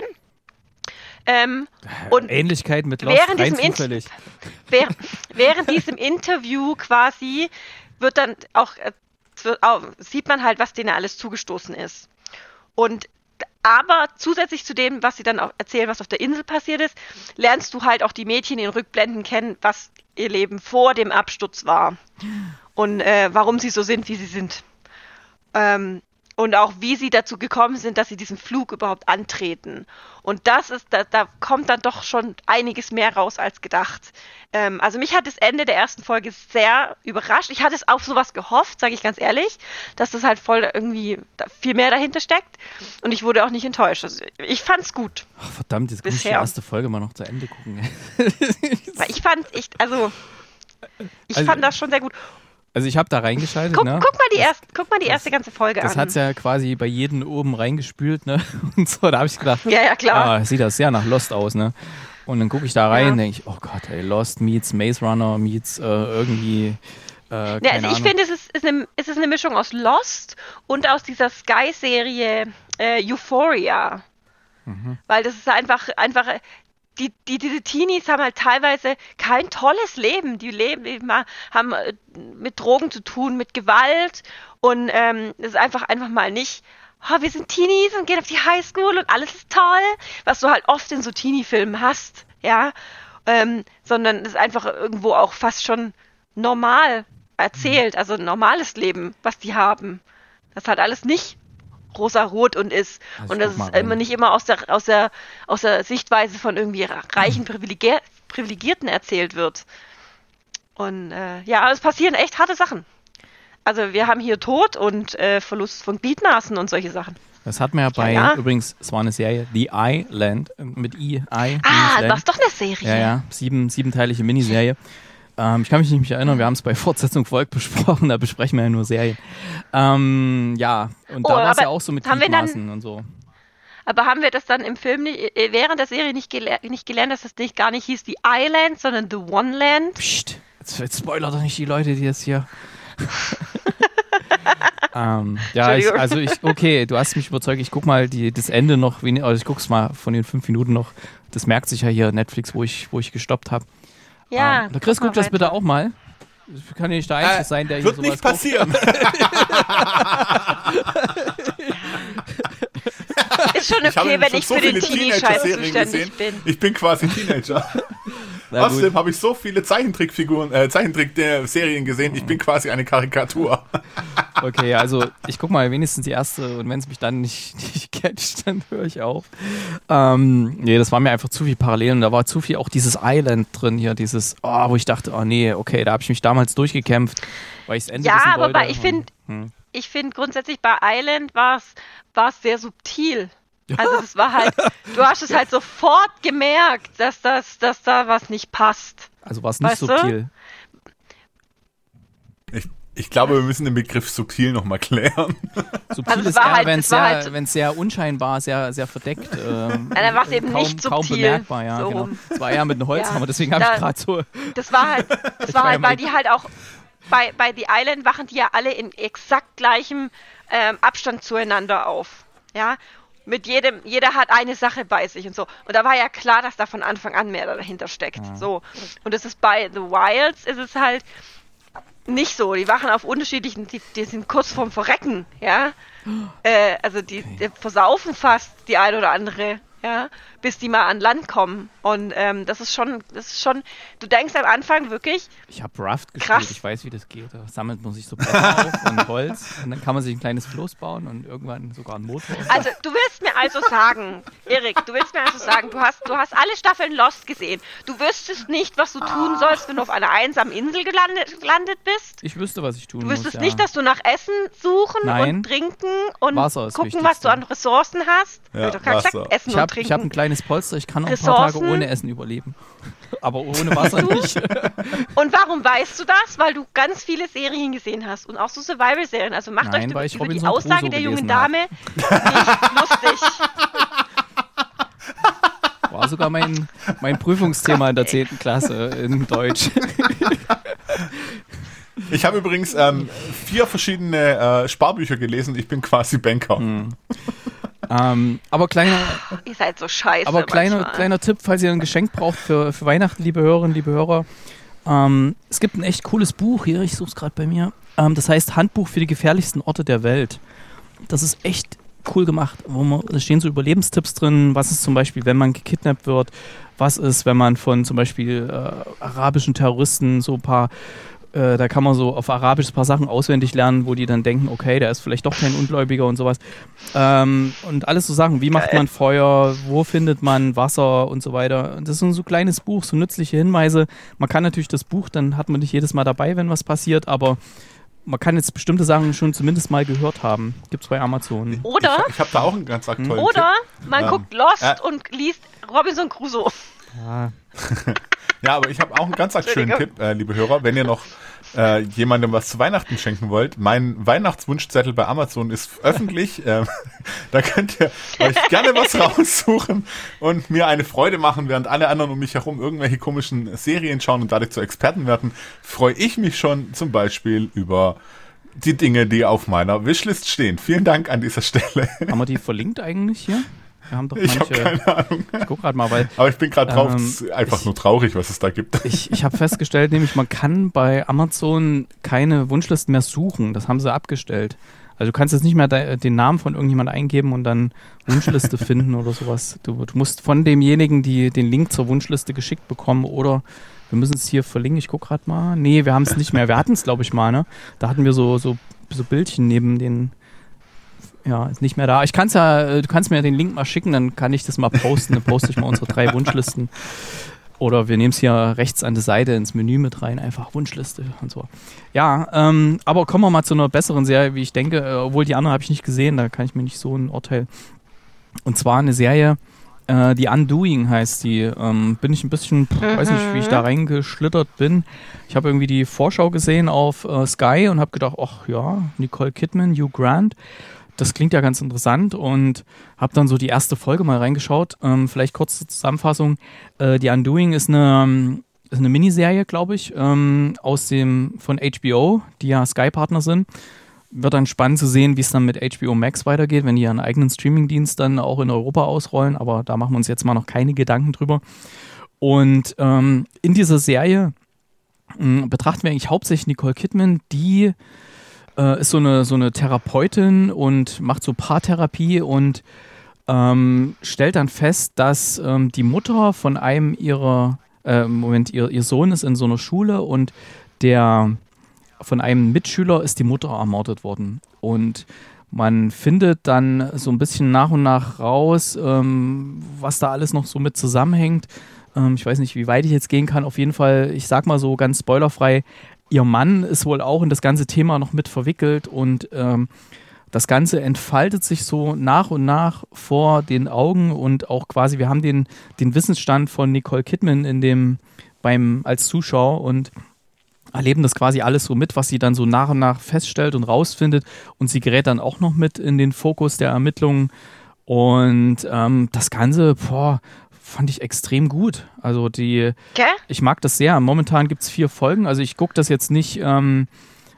[SPEAKER 3] Ähm, und
[SPEAKER 2] Ähnlichkeit mit Lost,
[SPEAKER 3] während
[SPEAKER 2] rein
[SPEAKER 3] diesem Int-
[SPEAKER 2] zufällig.
[SPEAKER 3] Während, während diesem Interview quasi wird dann auch, äh, wird auch, sieht man halt, was denen alles zugestoßen ist. Und aber zusätzlich zu dem, was sie dann auch erzählen, was auf der Insel passiert ist, lernst du halt auch die Mädchen in Rückblenden kennen, was ihr Leben vor dem Absturz war und äh, warum sie so sind, wie sie sind. Ähm, und auch wie sie dazu gekommen sind, dass sie diesen Flug überhaupt antreten. Und das ist, da, da kommt dann doch schon einiges mehr raus als gedacht. Ähm, also mich hat das Ende der ersten Folge sehr überrascht. Ich hatte es auf sowas gehofft, sage ich ganz ehrlich, dass das halt voll irgendwie da viel mehr dahinter steckt. Und ich wurde auch nicht enttäuscht. Also ich fand's gut.
[SPEAKER 2] Ach, verdammt, jetzt muss ich die
[SPEAKER 3] Bisher.
[SPEAKER 2] erste Folge mal noch zu Ende gucken.
[SPEAKER 3] Weil ich fand, ich, also ich
[SPEAKER 2] Also-
[SPEAKER 3] fand das schon sehr gut.
[SPEAKER 2] Also ich habe da reingeschaltet,
[SPEAKER 3] Guck,
[SPEAKER 2] ne?
[SPEAKER 3] guck mal die erste, guck mal die erste ganze Folge
[SPEAKER 2] Das
[SPEAKER 3] an.
[SPEAKER 2] hat's ja quasi bei jedem oben reingespült, ne? Und so, da habe ich gedacht,
[SPEAKER 3] Ja, ja, klar.
[SPEAKER 2] ah, sieht das sehr nach Lost aus, ne? Und dann gucke ich da rein
[SPEAKER 3] Ja.
[SPEAKER 2] und denke ich, oh Gott, ey, Lost meets Maze Runner meets äh, irgendwie, äh, keine
[SPEAKER 3] Ja, also ich
[SPEAKER 2] Ahnung.
[SPEAKER 3] finde, es ist, ist, eine, es ist eine Mischung aus Lost und aus dieser Sky-Serie äh, Euphoria.
[SPEAKER 2] Mhm.
[SPEAKER 3] Weil das ist einfach, einfach die, die, diese Teenies haben halt teilweise kein tolles Leben. Die leben, die ma- haben äh, mit Drogen zu tun, mit Gewalt und ähm, es ist einfach, einfach mal nicht, oh, wir sind Teenies und gehen auf die Highschool und alles ist toll, was du halt oft in so Teenie-Filmen hast, ja, ähm, sondern es ist einfach irgendwo auch fast schon normal erzählt, also ein normales Leben, was die haben. Das ist halt alles nicht rosa-rot und ist.
[SPEAKER 2] Also
[SPEAKER 3] und
[SPEAKER 2] ich
[SPEAKER 3] das
[SPEAKER 2] guck mal
[SPEAKER 3] ist
[SPEAKER 2] rein.
[SPEAKER 3] immer nicht immer aus der, aus der, aus der Sichtweise von irgendwie reichen Privilegier Privilegierten erzählt wird. Und äh, ja, aber es passieren echt harte Sachen. Also wir haben hier Tod und äh, Verlust von Gliedmaßen und solche Sachen.
[SPEAKER 2] Das hat man ja bei,
[SPEAKER 3] ja.
[SPEAKER 2] übrigens, es war eine Serie, The Island, äh, mit I, I,
[SPEAKER 3] Ah,
[SPEAKER 2] Land.
[SPEAKER 3] das ist doch eine Serie.
[SPEAKER 2] Ja, ja, sieben, siebenteilige Miniserie. Ähm, ich kann mich nicht mehr erinnern, wir haben es bei Fortsetzung Volk besprochen, da besprechen wir ja nur Serien. Ähm, ja, und
[SPEAKER 3] Oh,
[SPEAKER 2] da war es
[SPEAKER 3] aber
[SPEAKER 2] ja auch so mit
[SPEAKER 3] haben wir dann-
[SPEAKER 2] Gliedmaßen und so.
[SPEAKER 3] Aber haben wir das dann im Film nicht, äh, während der Serie nicht, gele nicht gelernt, dass das nicht gar nicht hieß The Island, sondern The One Land?
[SPEAKER 2] Psst, jetzt, jetzt spoilert doch nicht die Leute, die jetzt hier... ähm, ja, ich,
[SPEAKER 3] Entschuldigung.
[SPEAKER 2] also ich, okay, du hast mich überzeugt, ich guck mal die, das Ende noch, wenig- also ich guck's mal von den fünf Minuten noch, das merkt sich ja hier Netflix, wo ich, wo ich gestoppt habe.
[SPEAKER 3] Ja.
[SPEAKER 2] ähm, der Chris,
[SPEAKER 3] mal
[SPEAKER 2] guck das
[SPEAKER 3] weiter.
[SPEAKER 2] bitte auch mal. Ich kann ja nicht der Einzige
[SPEAKER 4] Äh,
[SPEAKER 2] sein, der hier
[SPEAKER 4] wird
[SPEAKER 2] sowas
[SPEAKER 4] nicht
[SPEAKER 2] guckt.
[SPEAKER 4] passieren.
[SPEAKER 3] Ist schon
[SPEAKER 4] Ich habe
[SPEAKER 3] okay, wenn
[SPEAKER 4] schon
[SPEAKER 3] ich
[SPEAKER 4] so
[SPEAKER 3] für den
[SPEAKER 4] viele
[SPEAKER 3] Teenie-Scheiß
[SPEAKER 4] Teenager-Serien
[SPEAKER 3] zuständig
[SPEAKER 4] gesehen.
[SPEAKER 3] bin.
[SPEAKER 4] Ich bin quasi Teenager.
[SPEAKER 2] Na gut.
[SPEAKER 4] Außerdem habe ich so viele Zeichentrickfiguren, äh, Zeichentrick-Serien gesehen. Ich bin quasi eine Karikatur.
[SPEAKER 2] Okay, also ich guck mal wenigstens die erste und wenn es mich dann nicht, nicht catcht, dann höre ich auf. Ähm, nee, das war mir einfach zu viel Parallelen. Da war zu viel auch dieses Island drin hier, dieses, oh, wo ich dachte, oh nee, okay, da habe ich mich damals durchgekämpft, weil ich das Ende
[SPEAKER 3] Ja,
[SPEAKER 2] wissen
[SPEAKER 3] aber
[SPEAKER 2] wollte.
[SPEAKER 3] bei, ich finde,
[SPEAKER 2] Hm.
[SPEAKER 3] ich finde grundsätzlich bei Island war es sehr subtil. Also das war halt, du hast es halt sofort gemerkt, dass das, dass da was nicht passt.
[SPEAKER 2] Also war es nicht
[SPEAKER 3] Weißt du?
[SPEAKER 2] subtil.
[SPEAKER 4] Ich, ich glaube, wir müssen den Begriff subtil nochmal klären.
[SPEAKER 2] Subtil
[SPEAKER 3] Also es
[SPEAKER 2] ist
[SPEAKER 3] war
[SPEAKER 2] eher,
[SPEAKER 3] halt-
[SPEAKER 2] wenn
[SPEAKER 3] es
[SPEAKER 2] es
[SPEAKER 3] war
[SPEAKER 2] sehr,
[SPEAKER 3] halt-
[SPEAKER 2] wenn's sehr unscheinbar, sehr, sehr verdeckt. Äh,
[SPEAKER 3] dann war's eben
[SPEAKER 2] kaum,
[SPEAKER 3] nicht
[SPEAKER 2] kaum
[SPEAKER 3] subtil,
[SPEAKER 2] bemerkbar, ja,
[SPEAKER 3] so
[SPEAKER 2] genau.
[SPEAKER 3] rum.
[SPEAKER 2] Es war eher mit einem Holzhammer,
[SPEAKER 3] Ja,
[SPEAKER 2] deswegen habe ich
[SPEAKER 3] da-
[SPEAKER 2] gerade so.
[SPEAKER 3] Das war halt, das
[SPEAKER 2] Ich
[SPEAKER 3] war
[SPEAKER 2] war
[SPEAKER 3] halt,
[SPEAKER 2] ja
[SPEAKER 3] weil
[SPEAKER 2] mal-
[SPEAKER 3] die halt auch bei, bei The Island wachen die ja alle in exakt gleichem ähm, Abstand zueinander auf. Ja. mit jedem, jeder hat eine Sache bei sich und so. Und da war ja klar, dass da von Anfang an mehr dahinter steckt. Ja. So. Und das ist bei The Wilds ist es halt nicht so. Die wachen auf unterschiedlichen, die, die sind kurz vorm Verrecken, ja. Äh, also die, okay. die versaufen fast die eine oder andere, ja, bis die mal an Land kommen. Und ähm, das ist schon, das ist schon, du denkst am Anfang wirklich.
[SPEAKER 2] Ich habe Raft gespielt, krass. Ich weiß, wie das geht. Da sammelt man sich so Bretter auf und Holz und dann kann man sich ein kleines Floß bauen und irgendwann sogar einen Motor.
[SPEAKER 3] Also du willst mir also sagen, Erik, du willst mir also sagen, du hast, du hast alle Staffeln Lost gesehen. Du wüsstest nicht, was du tun sollst, wenn du auf einer einsamen Insel gelandet, gelandet bist?
[SPEAKER 2] Ich wüsste, was ich tun
[SPEAKER 3] muss. Du wüsstest
[SPEAKER 2] muss,
[SPEAKER 3] nicht,
[SPEAKER 2] ja.
[SPEAKER 3] dass du nach Essen suchen
[SPEAKER 2] Nein.
[SPEAKER 3] und trinken und
[SPEAKER 2] Wasser ist
[SPEAKER 3] gucken,
[SPEAKER 2] wichtigste.
[SPEAKER 3] was du an Ressourcen hast?
[SPEAKER 4] Ja,
[SPEAKER 3] ich habe doch gesagt, Essen
[SPEAKER 2] ich
[SPEAKER 3] und
[SPEAKER 2] hab,
[SPEAKER 3] trinken.
[SPEAKER 2] Ich habe ein kleines Polster, ich kann auch
[SPEAKER 3] Ressourcen.
[SPEAKER 2] ein paar Tage ohne Essen überleben. Aber ohne Wasser nicht.
[SPEAKER 3] Und warum weißt du das? Weil du ganz viele Serien gesehen hast und auch so Survival-Serien. Also macht
[SPEAKER 2] Nein,
[SPEAKER 3] euch
[SPEAKER 2] weil
[SPEAKER 3] über,
[SPEAKER 2] ich
[SPEAKER 3] über die
[SPEAKER 2] Robinson
[SPEAKER 3] Aussage
[SPEAKER 2] Crusoe
[SPEAKER 3] der jungen
[SPEAKER 2] gelesen
[SPEAKER 3] Dame nicht lustig.
[SPEAKER 2] War sogar mein, mein Prüfungsthema in der zehnten Klasse in Deutsch.
[SPEAKER 4] Ich habe übrigens ähm, vier verschiedene äh, Sparbücher gelesen. Ich bin quasi Banker.
[SPEAKER 2] Hm. ähm, aber kleiner,
[SPEAKER 3] Ihr seid so scheiße.
[SPEAKER 2] aber kleiner, kleiner Tipp, falls ihr ein Geschenk braucht für, für Weihnachten, liebe Hörerinnen, liebe Hörer. Ähm, es gibt ein echt cooles Buch hier, ich suche es gerade bei mir. Ähm, das heißt Handbuch für die gefährlichsten Orte der Welt. Das ist echt cool gemacht. Wo man, da stehen so Überlebenstipps drin. Was ist zum Beispiel, wenn man gekidnappt wird? Was ist, wenn man von zum Beispiel äh, arabischen Terroristen so ein paar Äh, da kann man so auf Arabisch ein paar Sachen auswendig lernen, wo die dann denken, okay, der ist vielleicht doch kein Ungläubiger und sowas. Ähm, und alles so Sachen, wie macht man Feuer, wo findet man Wasser und so weiter. Und das ist so ein kleines Buch, so nützliche Hinweise. Man kann natürlich das Buch, dann hat man nicht jedes Mal dabei, wenn was passiert, aber man kann jetzt bestimmte Sachen schon zumindest mal gehört haben. Gibt's bei Amazon.
[SPEAKER 3] Oder?
[SPEAKER 4] Ich, ich habe da auch einen ganz aktuellen
[SPEAKER 3] Oder
[SPEAKER 4] Tipp.
[SPEAKER 3] man
[SPEAKER 4] ähm,
[SPEAKER 3] guckt Lost
[SPEAKER 4] äh,
[SPEAKER 3] und liest Robinson Crusoe.
[SPEAKER 2] Ja.
[SPEAKER 4] Ja, aber ich habe auch einen ganz schönen Tipp, äh, liebe Hörer. Wenn ihr noch äh, jemandem was zu Weihnachten schenken wollt, mein Weihnachtswunschzettel bei Amazon ist öffentlich. Äh, da könnt ihr euch gerne was raussuchen und mir eine Freude machen, während alle anderen um mich herum irgendwelche komischen Serien schauen und dadurch zu Experten werden. Freue ich mich schon zum Beispiel über die Dinge, die auf meiner Wishlist stehen. Vielen Dank an dieser Stelle.
[SPEAKER 2] Haben wir die verlinkt eigentlich hier? Wir haben doch
[SPEAKER 4] ich
[SPEAKER 2] manche,
[SPEAKER 4] habe keine Ahnung.
[SPEAKER 2] Ich guck gerade mal, weil...
[SPEAKER 4] Aber ich bin gerade drauf,
[SPEAKER 2] ähm,
[SPEAKER 4] es ist einfach
[SPEAKER 2] ich,
[SPEAKER 4] nur traurig, was es da gibt.
[SPEAKER 2] Ich, ich habe festgestellt, nämlich man kann bei Amazon keine Wunschlisten mehr suchen. Das haben sie abgestellt. Also du kannst jetzt nicht mehr de- den Namen von irgendjemand eingeben und dann Wunschliste finden oder sowas. Du, du musst von demjenigen die, den Link zur Wunschliste geschickt bekommen oder wir müssen es hier verlinken. Ich guck gerade mal. Nee, wir haben es nicht mehr. Wir hatten es, glaube ich, mal. Ne? Da hatten wir so, so, so Bildchen neben den... Ja, ist nicht mehr da. Ich kann's ja, du kannst mir den Link mal schicken, dann kann ich das mal posten. Dann poste ich mal unsere drei Wunschlisten. Oder wir nehmen es hier rechts an der Seite ins Menü mit rein, einfach Wunschliste und so. Ja, ähm, aber kommen wir mal zu einer besseren Serie, wie ich denke, äh, obwohl die andere habe ich nicht gesehen, da kann ich mir nicht so ein Urteil. Und zwar eine Serie, äh, The Undoing heißt die. Ähm, bin ich ein bisschen, pff, weiß nicht, wie ich da reingeschlittert bin. Ich habe irgendwie die Vorschau gesehen auf äh, Sky und habe gedacht, ach ja, Nicole Kidman, Hugh Grant. Das klingt ja ganz interessant und habe dann so die erste Folge mal reingeschaut. Ähm, vielleicht kurz zur Zusammenfassung. Äh, The Undoing ist eine, ist eine Miniserie, glaube ich, ähm, aus dem, von H B O, die ja Sky-Partner sind. Wird dann spannend zu sehen, wie es dann mit H B O Max weitergeht, wenn die ihren eigenen Streamingdienst dann auch in Europa ausrollen. Aber da machen wir uns jetzt mal noch keine Gedanken drüber. Und ähm, in dieser Serie mh, betrachten wir eigentlich hauptsächlich Nicole Kidman, die ist so eine, so eine Therapeutin und macht so Paartherapie und ähm, stellt dann fest, dass ähm, die Mutter von einem ihrer, äh, Moment, ihr, ihr Sohn ist in so einer Schule und der von einem Mitschüler ist die Mutter ermordet worden. Und man findet dann so ein bisschen nach und nach raus, ähm, was da alles noch so mit zusammenhängt. Ähm, ich weiß nicht, wie weit ich jetzt gehen kann. Auf jeden Fall, ich sag mal so ganz spoilerfrei, ihr Mann ist wohl auch in das ganze Thema noch mit verwickelt und ähm, das Ganze entfaltet sich so nach und nach vor den Augen und auch quasi, wir haben den, den Wissensstand von Nicole Kidman in dem, beim, als Zuschauer und erleben das quasi alles so mit, was sie dann so nach und nach feststellt und rausfindet und sie gerät dann auch noch mit in den Fokus der Ermittlungen und ähm, das Ganze, boah, fand ich extrem gut. Also die,
[SPEAKER 3] okay.
[SPEAKER 2] Ich mag das sehr. Momentan gibt es vier Folgen. Also ich gucke das jetzt nicht ähm,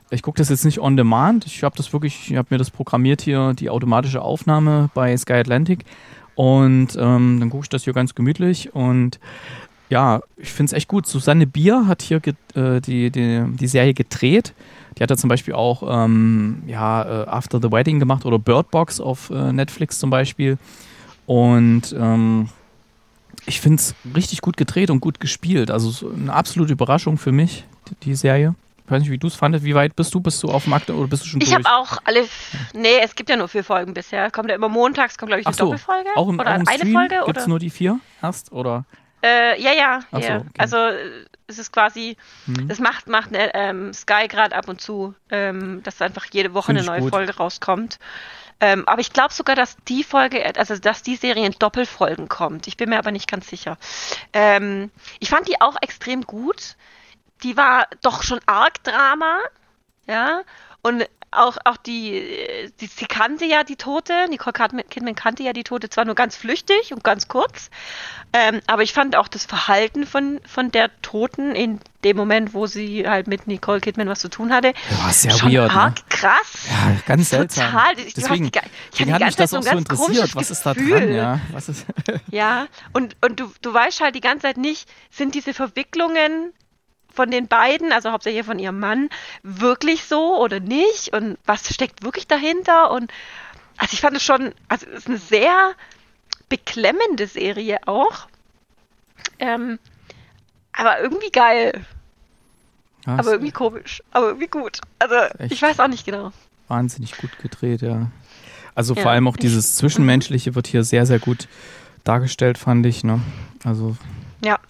[SPEAKER 2] ich gucke das jetzt nicht on demand. Ich habe das wirklich, ich habe mir das programmiert hier, die automatische Aufnahme bei Sky Atlantic. Und ähm, dann gucke ich das hier ganz gemütlich. Und ja, ich finde es echt gut. Susanne Bier hat hier ge- äh, die, die, die Serie gedreht. Die hat ja zum Beispiel auch ähm, ja, äh, After the Wedding gemacht oder Bird Box auf äh, Netflix zum Beispiel. Und ähm, ich finde es richtig gut gedreht und gut gespielt. Also so eine absolute Überraschung für mich, die, die Serie. Ich weiß nicht, wie du es fandest. Wie weit bist du? Bist du auf dem Markt oder bist du schon
[SPEAKER 3] Ich
[SPEAKER 2] durch?
[SPEAKER 3] habe auch alle. Nee, es gibt ja nur vier Folgen bisher. Kommt ja immer montags, kommt, glaube ich, eine
[SPEAKER 2] Ach so,
[SPEAKER 3] Doppelfolge.
[SPEAKER 2] auch im,
[SPEAKER 3] oder
[SPEAKER 2] auch im
[SPEAKER 3] eine
[SPEAKER 2] Stream
[SPEAKER 3] Folge?
[SPEAKER 2] gibt es
[SPEAKER 3] Oder?
[SPEAKER 2] nur die vier erst? Oder?
[SPEAKER 3] Äh, ja, ja.
[SPEAKER 2] Ach so,
[SPEAKER 3] ja.
[SPEAKER 2] okay.
[SPEAKER 3] Also, äh, es ist quasi.
[SPEAKER 2] Hm.
[SPEAKER 3] Das macht, macht äh, ähm, Sky gerade ab und zu, ähm, dass einfach jede Woche
[SPEAKER 2] Find
[SPEAKER 3] eine
[SPEAKER 2] ich
[SPEAKER 3] neue
[SPEAKER 2] gut.
[SPEAKER 3] Folge rauskommt. Ähm, aber ich glaube sogar, dass die Folge, also dass die Serie in Doppelfolgen kommt. Ich bin mir aber nicht ganz sicher. Ähm, ich fand die auch extrem gut. Die war doch schon arg Drama, ja. Und auch, auch die, die, sie kannte ja die Tote, Nicole Kidman kannte ja die Tote, zwar nur ganz flüchtig und ganz kurz, ähm, aber ich fand auch das Verhalten von, von der Toten in dem Moment, wo sie halt mit Nicole Kidman was zu tun hatte,
[SPEAKER 2] Ja, sehr
[SPEAKER 3] schon
[SPEAKER 2] weird,
[SPEAKER 3] arg
[SPEAKER 2] ne?
[SPEAKER 3] krass.
[SPEAKER 2] Ja, ganz seltsam.
[SPEAKER 3] Total. Ich,
[SPEAKER 2] Deswegen,
[SPEAKER 3] du hast die, ich
[SPEAKER 2] deswegen
[SPEAKER 3] hatte
[SPEAKER 2] hat
[SPEAKER 3] die
[SPEAKER 2] mich
[SPEAKER 3] ganze
[SPEAKER 2] das
[SPEAKER 3] Zeit
[SPEAKER 2] auch so
[SPEAKER 3] ein ganz
[SPEAKER 2] interessiert.
[SPEAKER 3] komisches
[SPEAKER 2] Was ist da
[SPEAKER 3] Gefühl.
[SPEAKER 2] dran? Ja, was ist
[SPEAKER 3] Ja, und, und du, du weißt halt die ganze Zeit nicht, sind diese Verwicklungen von den beiden, also hauptsächlich von ihrem Mann, wirklich so oder nicht? Und was steckt wirklich dahinter? Und also ich fand es schon, also es ist eine sehr beklemmende Serie auch. Ähm, aber irgendwie geil.
[SPEAKER 2] Ja,
[SPEAKER 3] Aber
[SPEAKER 2] ist
[SPEAKER 3] irgendwie komisch. Aber irgendwie gut. Also
[SPEAKER 2] Echt?
[SPEAKER 3] ich weiß auch nicht genau.
[SPEAKER 2] wahnsinnig gut gedreht, ja. Also
[SPEAKER 3] Ja,
[SPEAKER 2] vor allem auch
[SPEAKER 3] ich-
[SPEAKER 2] dieses Zwischenmenschliche wird hier sehr, sehr gut dargestellt, fand ich. Ne? Also
[SPEAKER 3] Ja.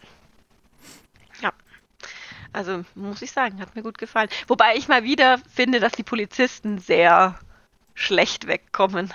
[SPEAKER 3] Ja. Also muss ich sagen, hat mir gut gefallen. Wobei ich mal wieder finde, dass die Polizisten sehr schlecht wegkommen.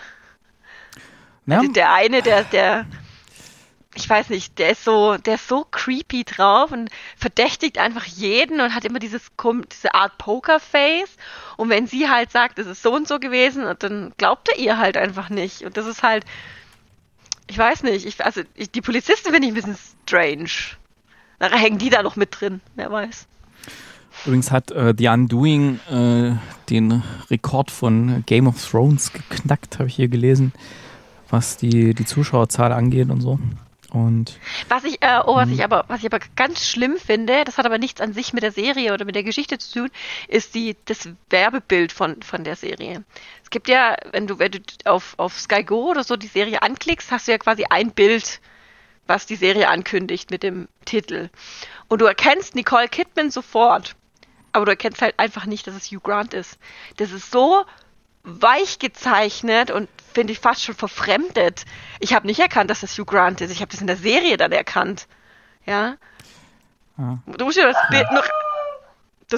[SPEAKER 2] ja,
[SPEAKER 3] Also der eine, der, der, ich weiß nicht, der ist so, der ist so creepy drauf und verdächtigt einfach jeden und hat immer dieses kom- diese Art Pokerface. Und wenn sie halt sagt, es ist so und so gewesen, dann glaubt er ihr halt einfach nicht. Und das ist halt, ich weiß nicht, ich, also ich, die Polizisten finde ich ein bisschen strange. Nachher hängen die da noch mit drin, wer weiß.
[SPEAKER 2] übrigens hat äh, The Undoing äh, den Rekord von Game of Thrones geknackt, habe ich hier gelesen, was die, die Zuschauerzahl angeht und so. Und
[SPEAKER 3] Was ich, äh, oh, was
[SPEAKER 2] Mhm.
[SPEAKER 3] ich aber, was ich aber ganz schlimm finde, das hat aber nichts an sich mit der Serie oder mit der Geschichte zu tun, ist die, das Werbebild von, von der Serie. Es gibt ja, wenn du, wenn du auf, auf Sky Go oder so die Serie anklickst, hast du ja quasi ein Bild, was die Serie ankündigt mit dem Titel. Und du erkennst Nicole Kidman sofort, aber du erkennst halt einfach nicht, dass es Hugh Grant ist. Das ist so weich gezeichnet und finde ich fast schon verfremdet. Ich habe nicht erkannt, dass das Hugh Grant ist. Ich habe das in der Serie dann erkannt. Ja.
[SPEAKER 2] ja.
[SPEAKER 3] Du musst ja das Bild noch. Das,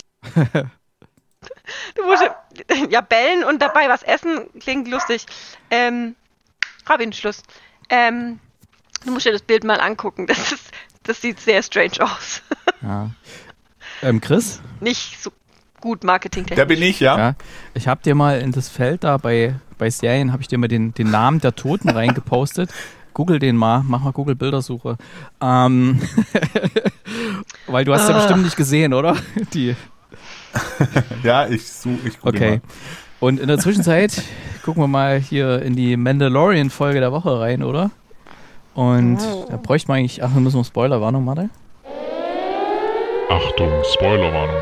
[SPEAKER 3] du musst ja, ja bellen und dabei was essen. Klingt lustig. Ähm, Robin, Schluss. Ähm, du musst dir das Bild mal angucken. Das ist, das sieht sehr strange aus.
[SPEAKER 2] ja. Ähm, Chris?
[SPEAKER 3] Nicht so gut marketingtechnisch.
[SPEAKER 4] Der bin ich, ja.
[SPEAKER 2] Ja, ich habe dir mal in das Feld da bei, bei Serien, habe ich dir mal den, den Namen der Toten reingepostet. Google den mal, mach mal Google-Bildersuche. Ähm, weil du hast ja
[SPEAKER 3] Ah.
[SPEAKER 2] bestimmt nicht gesehen, oder? Die.
[SPEAKER 4] Ja, ich suche, ich google
[SPEAKER 2] Okay.
[SPEAKER 4] mal.
[SPEAKER 2] Und in der Zwischenzeit gucken wir mal hier in die Mandalorian-Folge der Woche rein, oder? Und
[SPEAKER 3] Oh.
[SPEAKER 2] da bräuchte man eigentlich, ach, wir müssen noch Spoilerwarnung, warte.
[SPEAKER 1] Achtung, Spoilerwarnung.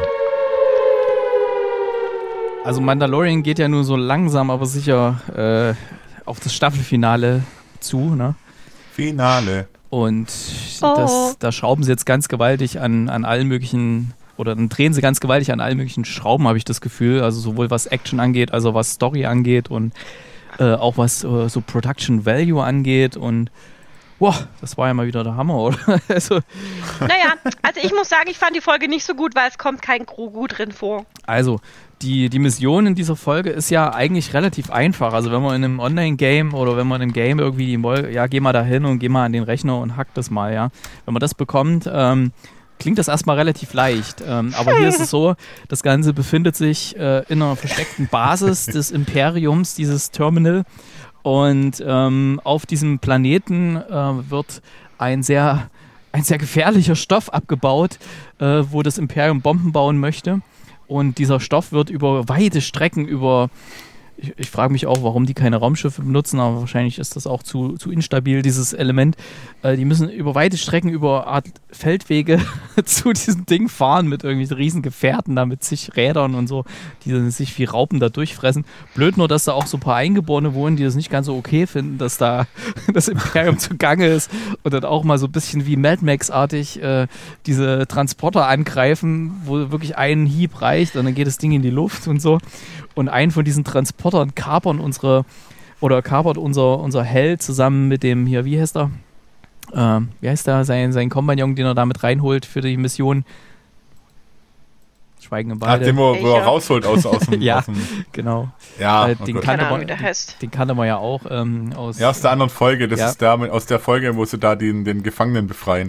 [SPEAKER 2] Also Mandalorian geht ja nur so langsam, aber sicher äh, auf das Staffelfinale zu, ne?
[SPEAKER 4] Finale.
[SPEAKER 2] Und
[SPEAKER 3] Oh.
[SPEAKER 2] das, da schrauben sie jetzt ganz gewaltig an, an allen möglichen, oder dann drehen sie ganz gewaltig an allen möglichen Schrauben, habe ich das Gefühl. Also sowohl was Action angeht, also was Story angeht und äh, auch was äh, so Production Value angeht. Und wow, das war ja mal wieder der Hammer, oder? also,
[SPEAKER 3] Naja, also ich muss sagen, ich fand die Folge nicht so gut, weil es kommt kein Grogu drin vor.
[SPEAKER 2] also die, die Mission in dieser Folge ist ja eigentlich relativ einfach. Also wenn man in einem Online-Game oder wenn man im Game irgendwie die Mol- ja, geh mal da hin und geh mal an den Rechner und hack das mal, ja. Wenn man das bekommt, ähm, klingt das erstmal relativ leicht. Ähm, aber hier ist es so, das Ganze befindet sich äh, in einer versteckten Basis des Imperiums, dieses Terminal. Und ähm, auf diesem Planeten äh, wird ein sehr, ein sehr gefährlicher Stoff abgebaut, äh, wo das Imperium Bomben bauen möchte. und dieser Stoff wird über weite Strecken über Ich, ich frage mich auch, warum die keine Raumschiffe benutzen, aber wahrscheinlich ist das auch zu, zu instabil, dieses Element. Äh, die müssen über weite Strecken, über Art Feldwege zu diesem Ding fahren mit irgendwie riesen Gefährten da mit zig Rädern und so, die sich wie Raupen da durchfressen. Blöd nur, dass da auch so ein paar Eingeborene wohnen, die das nicht ganz so okay finden, dass da das Imperium zugange ist und dann auch mal so ein bisschen wie Mad Max-artig äh, diese Transporter angreifen, wo wirklich ein Hieb reicht und dann geht das Ding in die Luft und so. Und einen von diesen Transportern kapern unsere, oder kapert unser, unser Held zusammen mit dem, hier, wie heißt er? Ähm, wie heißt er? Sein, sein Kompagnon, den er da mit reinholt für die Mission. Schweigen im Walde.
[SPEAKER 4] Ach, den, wo, wo er rausholt aus, aus dem...
[SPEAKER 2] ja,
[SPEAKER 4] aus dem
[SPEAKER 2] genau.
[SPEAKER 4] Ja,
[SPEAKER 2] äh,
[SPEAKER 4] oh
[SPEAKER 2] den,
[SPEAKER 4] Gott.
[SPEAKER 2] kannte
[SPEAKER 3] Keine Ahnung,
[SPEAKER 2] man,
[SPEAKER 3] wie der heißt.
[SPEAKER 2] den kannte man ja auch ähm, aus...
[SPEAKER 4] Ja, aus der anderen Folge. Das
[SPEAKER 2] ja.
[SPEAKER 4] ist der, mit- aus der Folge, wo sie da den, den Gefangenen befreien.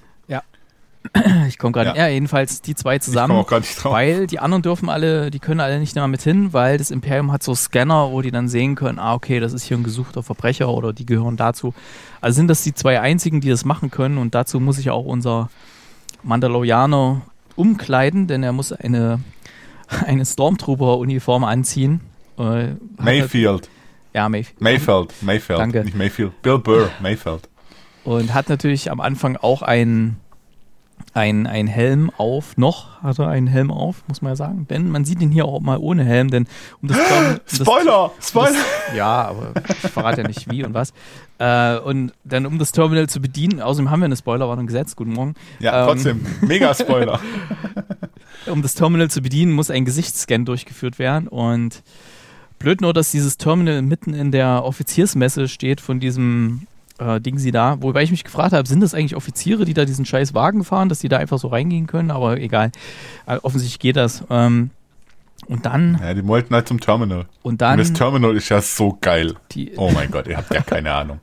[SPEAKER 2] Ich komme gerade...
[SPEAKER 4] Ja.
[SPEAKER 2] Ja, jedenfalls die zwei
[SPEAKER 4] Ich
[SPEAKER 2] zusammen.
[SPEAKER 4] komme auch gar nicht drauf.
[SPEAKER 2] Weil die anderen dürfen alle, die können alle nicht mehr mit hin, weil das Imperium hat so Scanner, wo die dann sehen können, ah, okay, das ist hier ein gesuchter Verbrecher oder die gehören dazu. Also sind das die zwei einzigen, die das machen können und dazu muss sich auch unser Mandalorianer umkleiden, denn er muss eine, eine Stormtrooper-Uniform anziehen. Äh,
[SPEAKER 4] Mayfield.
[SPEAKER 2] Hat, ja, Mayfield.
[SPEAKER 4] Mayfeld. Mayfeld.
[SPEAKER 2] Danke.
[SPEAKER 4] Nicht Mayfield. Bill Burr. Mayfeld.
[SPEAKER 2] Und hat natürlich am Anfang auch einen Ein, ein Helm auf, noch hat er einen Helm auf, muss man ja sagen. Denn man sieht ihn hier auch mal ohne Helm, denn um das Terminal, um
[SPEAKER 4] Spoiler!
[SPEAKER 2] das,
[SPEAKER 4] Spoiler!
[SPEAKER 2] Das, ja, aber ich verrate ja nicht wie und was. Äh, und dann um das Terminal zu bedienen, außerdem haben wir eine Spoilerwarnung gesetzt, guten Morgen.
[SPEAKER 4] Ja,
[SPEAKER 2] ähm,
[SPEAKER 4] trotzdem, mega Spoiler.
[SPEAKER 2] Um das Terminal zu bedienen, muss ein Gesichtsscan durchgeführt werden und blöd nur, dass dieses Terminal mitten in der Offiziersmesse steht von diesem Äh, Ding sie da, wobei ich mich gefragt habe, sind das eigentlich Offiziere, die da diesen scheiß Wagen fahren, dass die da einfach so reingehen können, aber egal. Äh, offensichtlich geht das. Ähm, und dann...
[SPEAKER 4] Ja, die wollten halt zum Terminal.
[SPEAKER 2] Und dann...
[SPEAKER 4] Und das Terminal ist ja so geil.
[SPEAKER 2] Die,
[SPEAKER 4] Oh mein Gott, ihr habt ja keine Ahnung.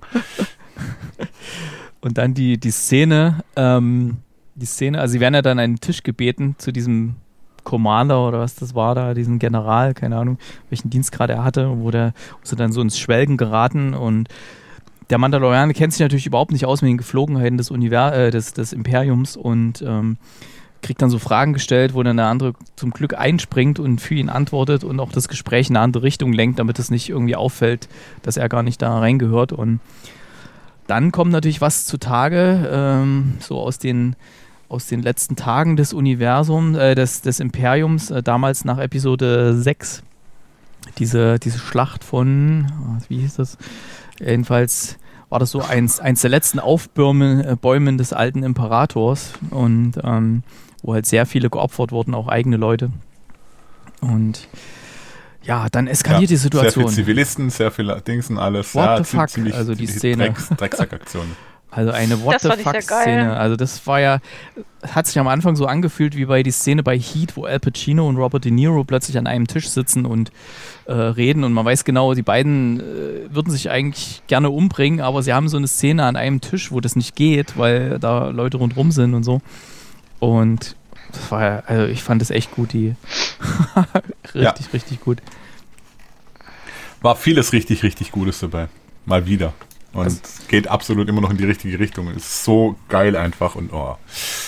[SPEAKER 2] Und dann die, die Szene, ähm, die Szene, also sie werden ja dann an einen Tisch gebeten zu diesem Commander oder was das war da, diesen General, keine Ahnung, welchen Dienstgrad er hatte, wo, der, wo sie dann so ins Schwelgen geraten und der Mandalorianer kennt sich natürlich überhaupt nicht aus mit den Geflogenheiten des, Univers äh, des, des Imperiums und ähm, kriegt dann so Fragen gestellt, wo dann der andere zum Glück einspringt und für ihn antwortet und auch das Gespräch in eine andere Richtung lenkt, damit es nicht irgendwie auffällt, dass er gar nicht da reingehört. Und dann kommt natürlich was zutage, ähm, so aus den, aus den letzten Tagen des Universums, äh, des, des Imperiums, äh, damals nach Episode sechs. Diese, diese Schlacht von, wie hieß das? Jedenfalls war das so eins, eins der letzten Aufbäumen äh, Bäumen des alten Imperators und ähm, wo halt sehr viele geopfert wurden, auch eigene Leute. Und ja, dann eskaliert
[SPEAKER 4] Ja,
[SPEAKER 2] die Situation.
[SPEAKER 4] Sehr viele Zivilisten, sehr viele Dingsen, alles.
[SPEAKER 2] What
[SPEAKER 4] ja,
[SPEAKER 2] the fuck?
[SPEAKER 4] ziemlich
[SPEAKER 2] Also die
[SPEAKER 4] die
[SPEAKER 2] Szene.
[SPEAKER 4] Drecks, Drecksackaktion.
[SPEAKER 2] Also eine What
[SPEAKER 3] Das
[SPEAKER 2] the
[SPEAKER 3] fand ich
[SPEAKER 2] fuck
[SPEAKER 3] sehr geil.
[SPEAKER 2] Szene. Also das war ja, hat sich am Anfang so angefühlt wie bei die Szene bei Heat, wo Al Pacino und Robert De Niro plötzlich an einem Tisch sitzen und äh, reden und man weiß genau, die beiden äh, würden sich eigentlich gerne umbringen, aber sie haben so eine Szene an einem Tisch, wo das nicht geht, weil da Leute rundherum sind und so. Und das war ja, also ich fand das echt gut, die richtig,
[SPEAKER 4] Ja.
[SPEAKER 2] richtig gut.
[SPEAKER 4] War vieles richtig, richtig Gutes dabei. Mal wieder. Und
[SPEAKER 2] Also-
[SPEAKER 4] es geht absolut immer noch in die richtige Richtung. Ist so geil einfach und oh.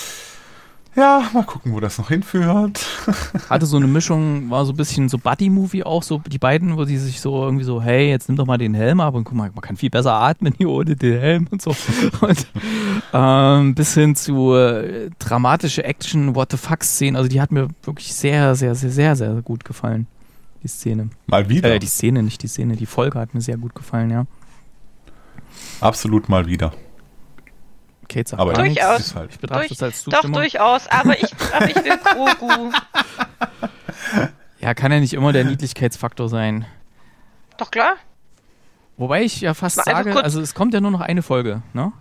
[SPEAKER 4] Ja, mal gucken, wo das noch hinführt.
[SPEAKER 2] Hatte so eine Mischung, war so ein bisschen so Buddy-Movie auch, so die beiden, wo die sich so irgendwie so, hey, jetzt nimm doch mal den Helm ab und guck mal, man kann viel besser atmen hier ohne den Helm und so. Und ähm, bis hin zu äh, dramatische Action, What the fuck-Szenen, also die hat mir wirklich sehr, sehr, sehr, sehr, sehr gut gefallen, die Szene.
[SPEAKER 4] Mal wieder.
[SPEAKER 2] Äh, die Szene, nicht die Szene, die Folge hat mir sehr gut gefallen, ja.
[SPEAKER 4] Absolut mal wieder.
[SPEAKER 2] Kate sagt
[SPEAKER 4] Aber
[SPEAKER 2] gar nichts.
[SPEAKER 3] Durchaus.
[SPEAKER 4] ist halt.
[SPEAKER 2] Ich betrachte
[SPEAKER 3] Durch-
[SPEAKER 2] das als
[SPEAKER 3] Doch,
[SPEAKER 2] Zustimmung.
[SPEAKER 3] durchaus, aber ich, aber ich will Grogu.
[SPEAKER 2] Ja, kann ja nicht immer der Niedlichkeitsfaktor sein.
[SPEAKER 3] Doch klar.
[SPEAKER 2] Wobei ich ja fast
[SPEAKER 3] Also
[SPEAKER 2] sage,
[SPEAKER 3] kurz-
[SPEAKER 2] also es kommt ja nur noch eine Folge, ne?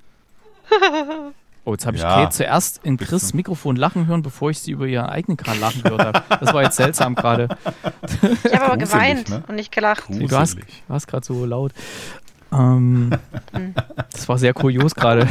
[SPEAKER 2] Oh, jetzt habe ich
[SPEAKER 4] Ja,
[SPEAKER 2] Kate zuerst in Chris'
[SPEAKER 4] bisschen.
[SPEAKER 2] Mikrofon lachen hören, bevor ich sie über ihren eigenen Kran lachen gehört habe. Das war jetzt seltsam gerade.
[SPEAKER 3] Ich habe aber
[SPEAKER 4] Gruselig,
[SPEAKER 3] geweint
[SPEAKER 4] ne?
[SPEAKER 3] und nicht gelacht.
[SPEAKER 2] Du hast,
[SPEAKER 4] Gruselig.
[SPEAKER 2] warst gerade so laut. Ähm, das war sehr kurios gerade.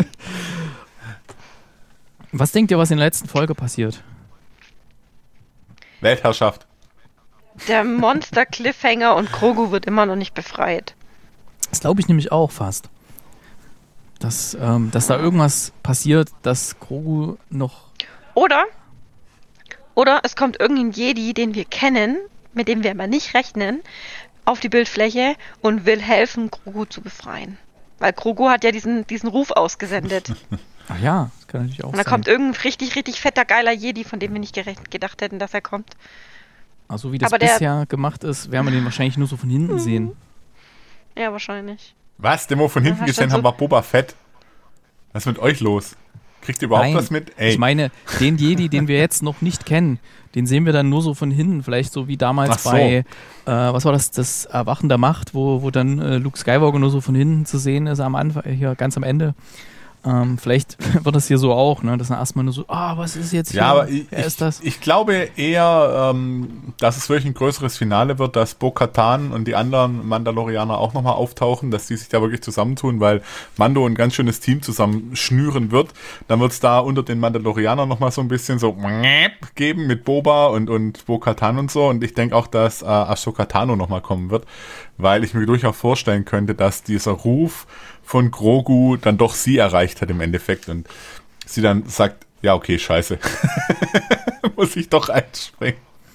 [SPEAKER 2] Was denkt ihr, was in der letzten Folge passiert?
[SPEAKER 4] Weltherrschaft.
[SPEAKER 3] Der Monster-Cliffhanger und Grogu wird immer noch nicht befreit.
[SPEAKER 2] Das glaube ich nämlich auch fast. Dass, ähm, dass da irgendwas passiert, dass Grogu noch...
[SPEAKER 3] Oder? Oder es kommt irgendein Jedi, den wir kennen, mit dem wir aber nicht rechnen, auf die Bildfläche und will helfen, Grogu zu befreien. Weil Grogu hat ja diesen, diesen Ruf ausgesendet.
[SPEAKER 2] Ach ja, das kann natürlich auch
[SPEAKER 3] Und da
[SPEAKER 2] sein.
[SPEAKER 3] kommt irgendein richtig, richtig fetter, geiler Jedi, von dem wir nicht gerecht, gedacht hätten, dass er kommt.
[SPEAKER 2] Also wie das
[SPEAKER 3] Aber der-
[SPEAKER 2] bisher gemacht ist, werden wir den wahrscheinlich nur so von hinten sehen.
[SPEAKER 3] Ja, wahrscheinlich.
[SPEAKER 4] Was? Den wir von hinten
[SPEAKER 3] hast
[SPEAKER 4] gesehen
[SPEAKER 3] du
[SPEAKER 4] haben,
[SPEAKER 3] so-
[SPEAKER 4] war Boba Fett. Was ist mit euch los? Kriegt ihr überhaupt
[SPEAKER 2] Nein,
[SPEAKER 4] was mit? Ey,
[SPEAKER 2] ich meine, den Jedi, den wir jetzt noch nicht kennen, den sehen wir dann nur so von hinten, vielleicht so wie damals
[SPEAKER 4] Ach so.
[SPEAKER 2] bei, äh, was war das, das Erwachen der Macht, wo, wo dann äh, Luke Skywalker nur so von hinten zu sehen ist, am Anfang, hier ganz am Ende. Ähm, vielleicht wird das hier so auch, ne? Dass dann erstmal nur so, ah, was ist jetzt hier?
[SPEAKER 4] ja, aber ich,
[SPEAKER 2] Wer ist das?
[SPEAKER 4] ich, ich glaube eher, ähm, dass es wirklich ein größeres Finale wird, dass Bo-Katan und die anderen Mandalorianer auch nochmal auftauchen, dass die sich da wirklich zusammentun, weil Mando ein ganz schönes Team zusammen schnüren wird. Dann wird es da unter den Mandalorianern nochmal so ein bisschen so geben mit Boba und, und Bo-Katan und so. Und ich denke auch, dass äh, Ahsoka Tano nochmal kommen wird, weil ich mir durchaus vorstellen könnte, dass dieser Ruf von Grogu dann doch sie erreicht hat im Endeffekt und sie dann sagt, ja okay, scheiße, muss ich doch einspringen.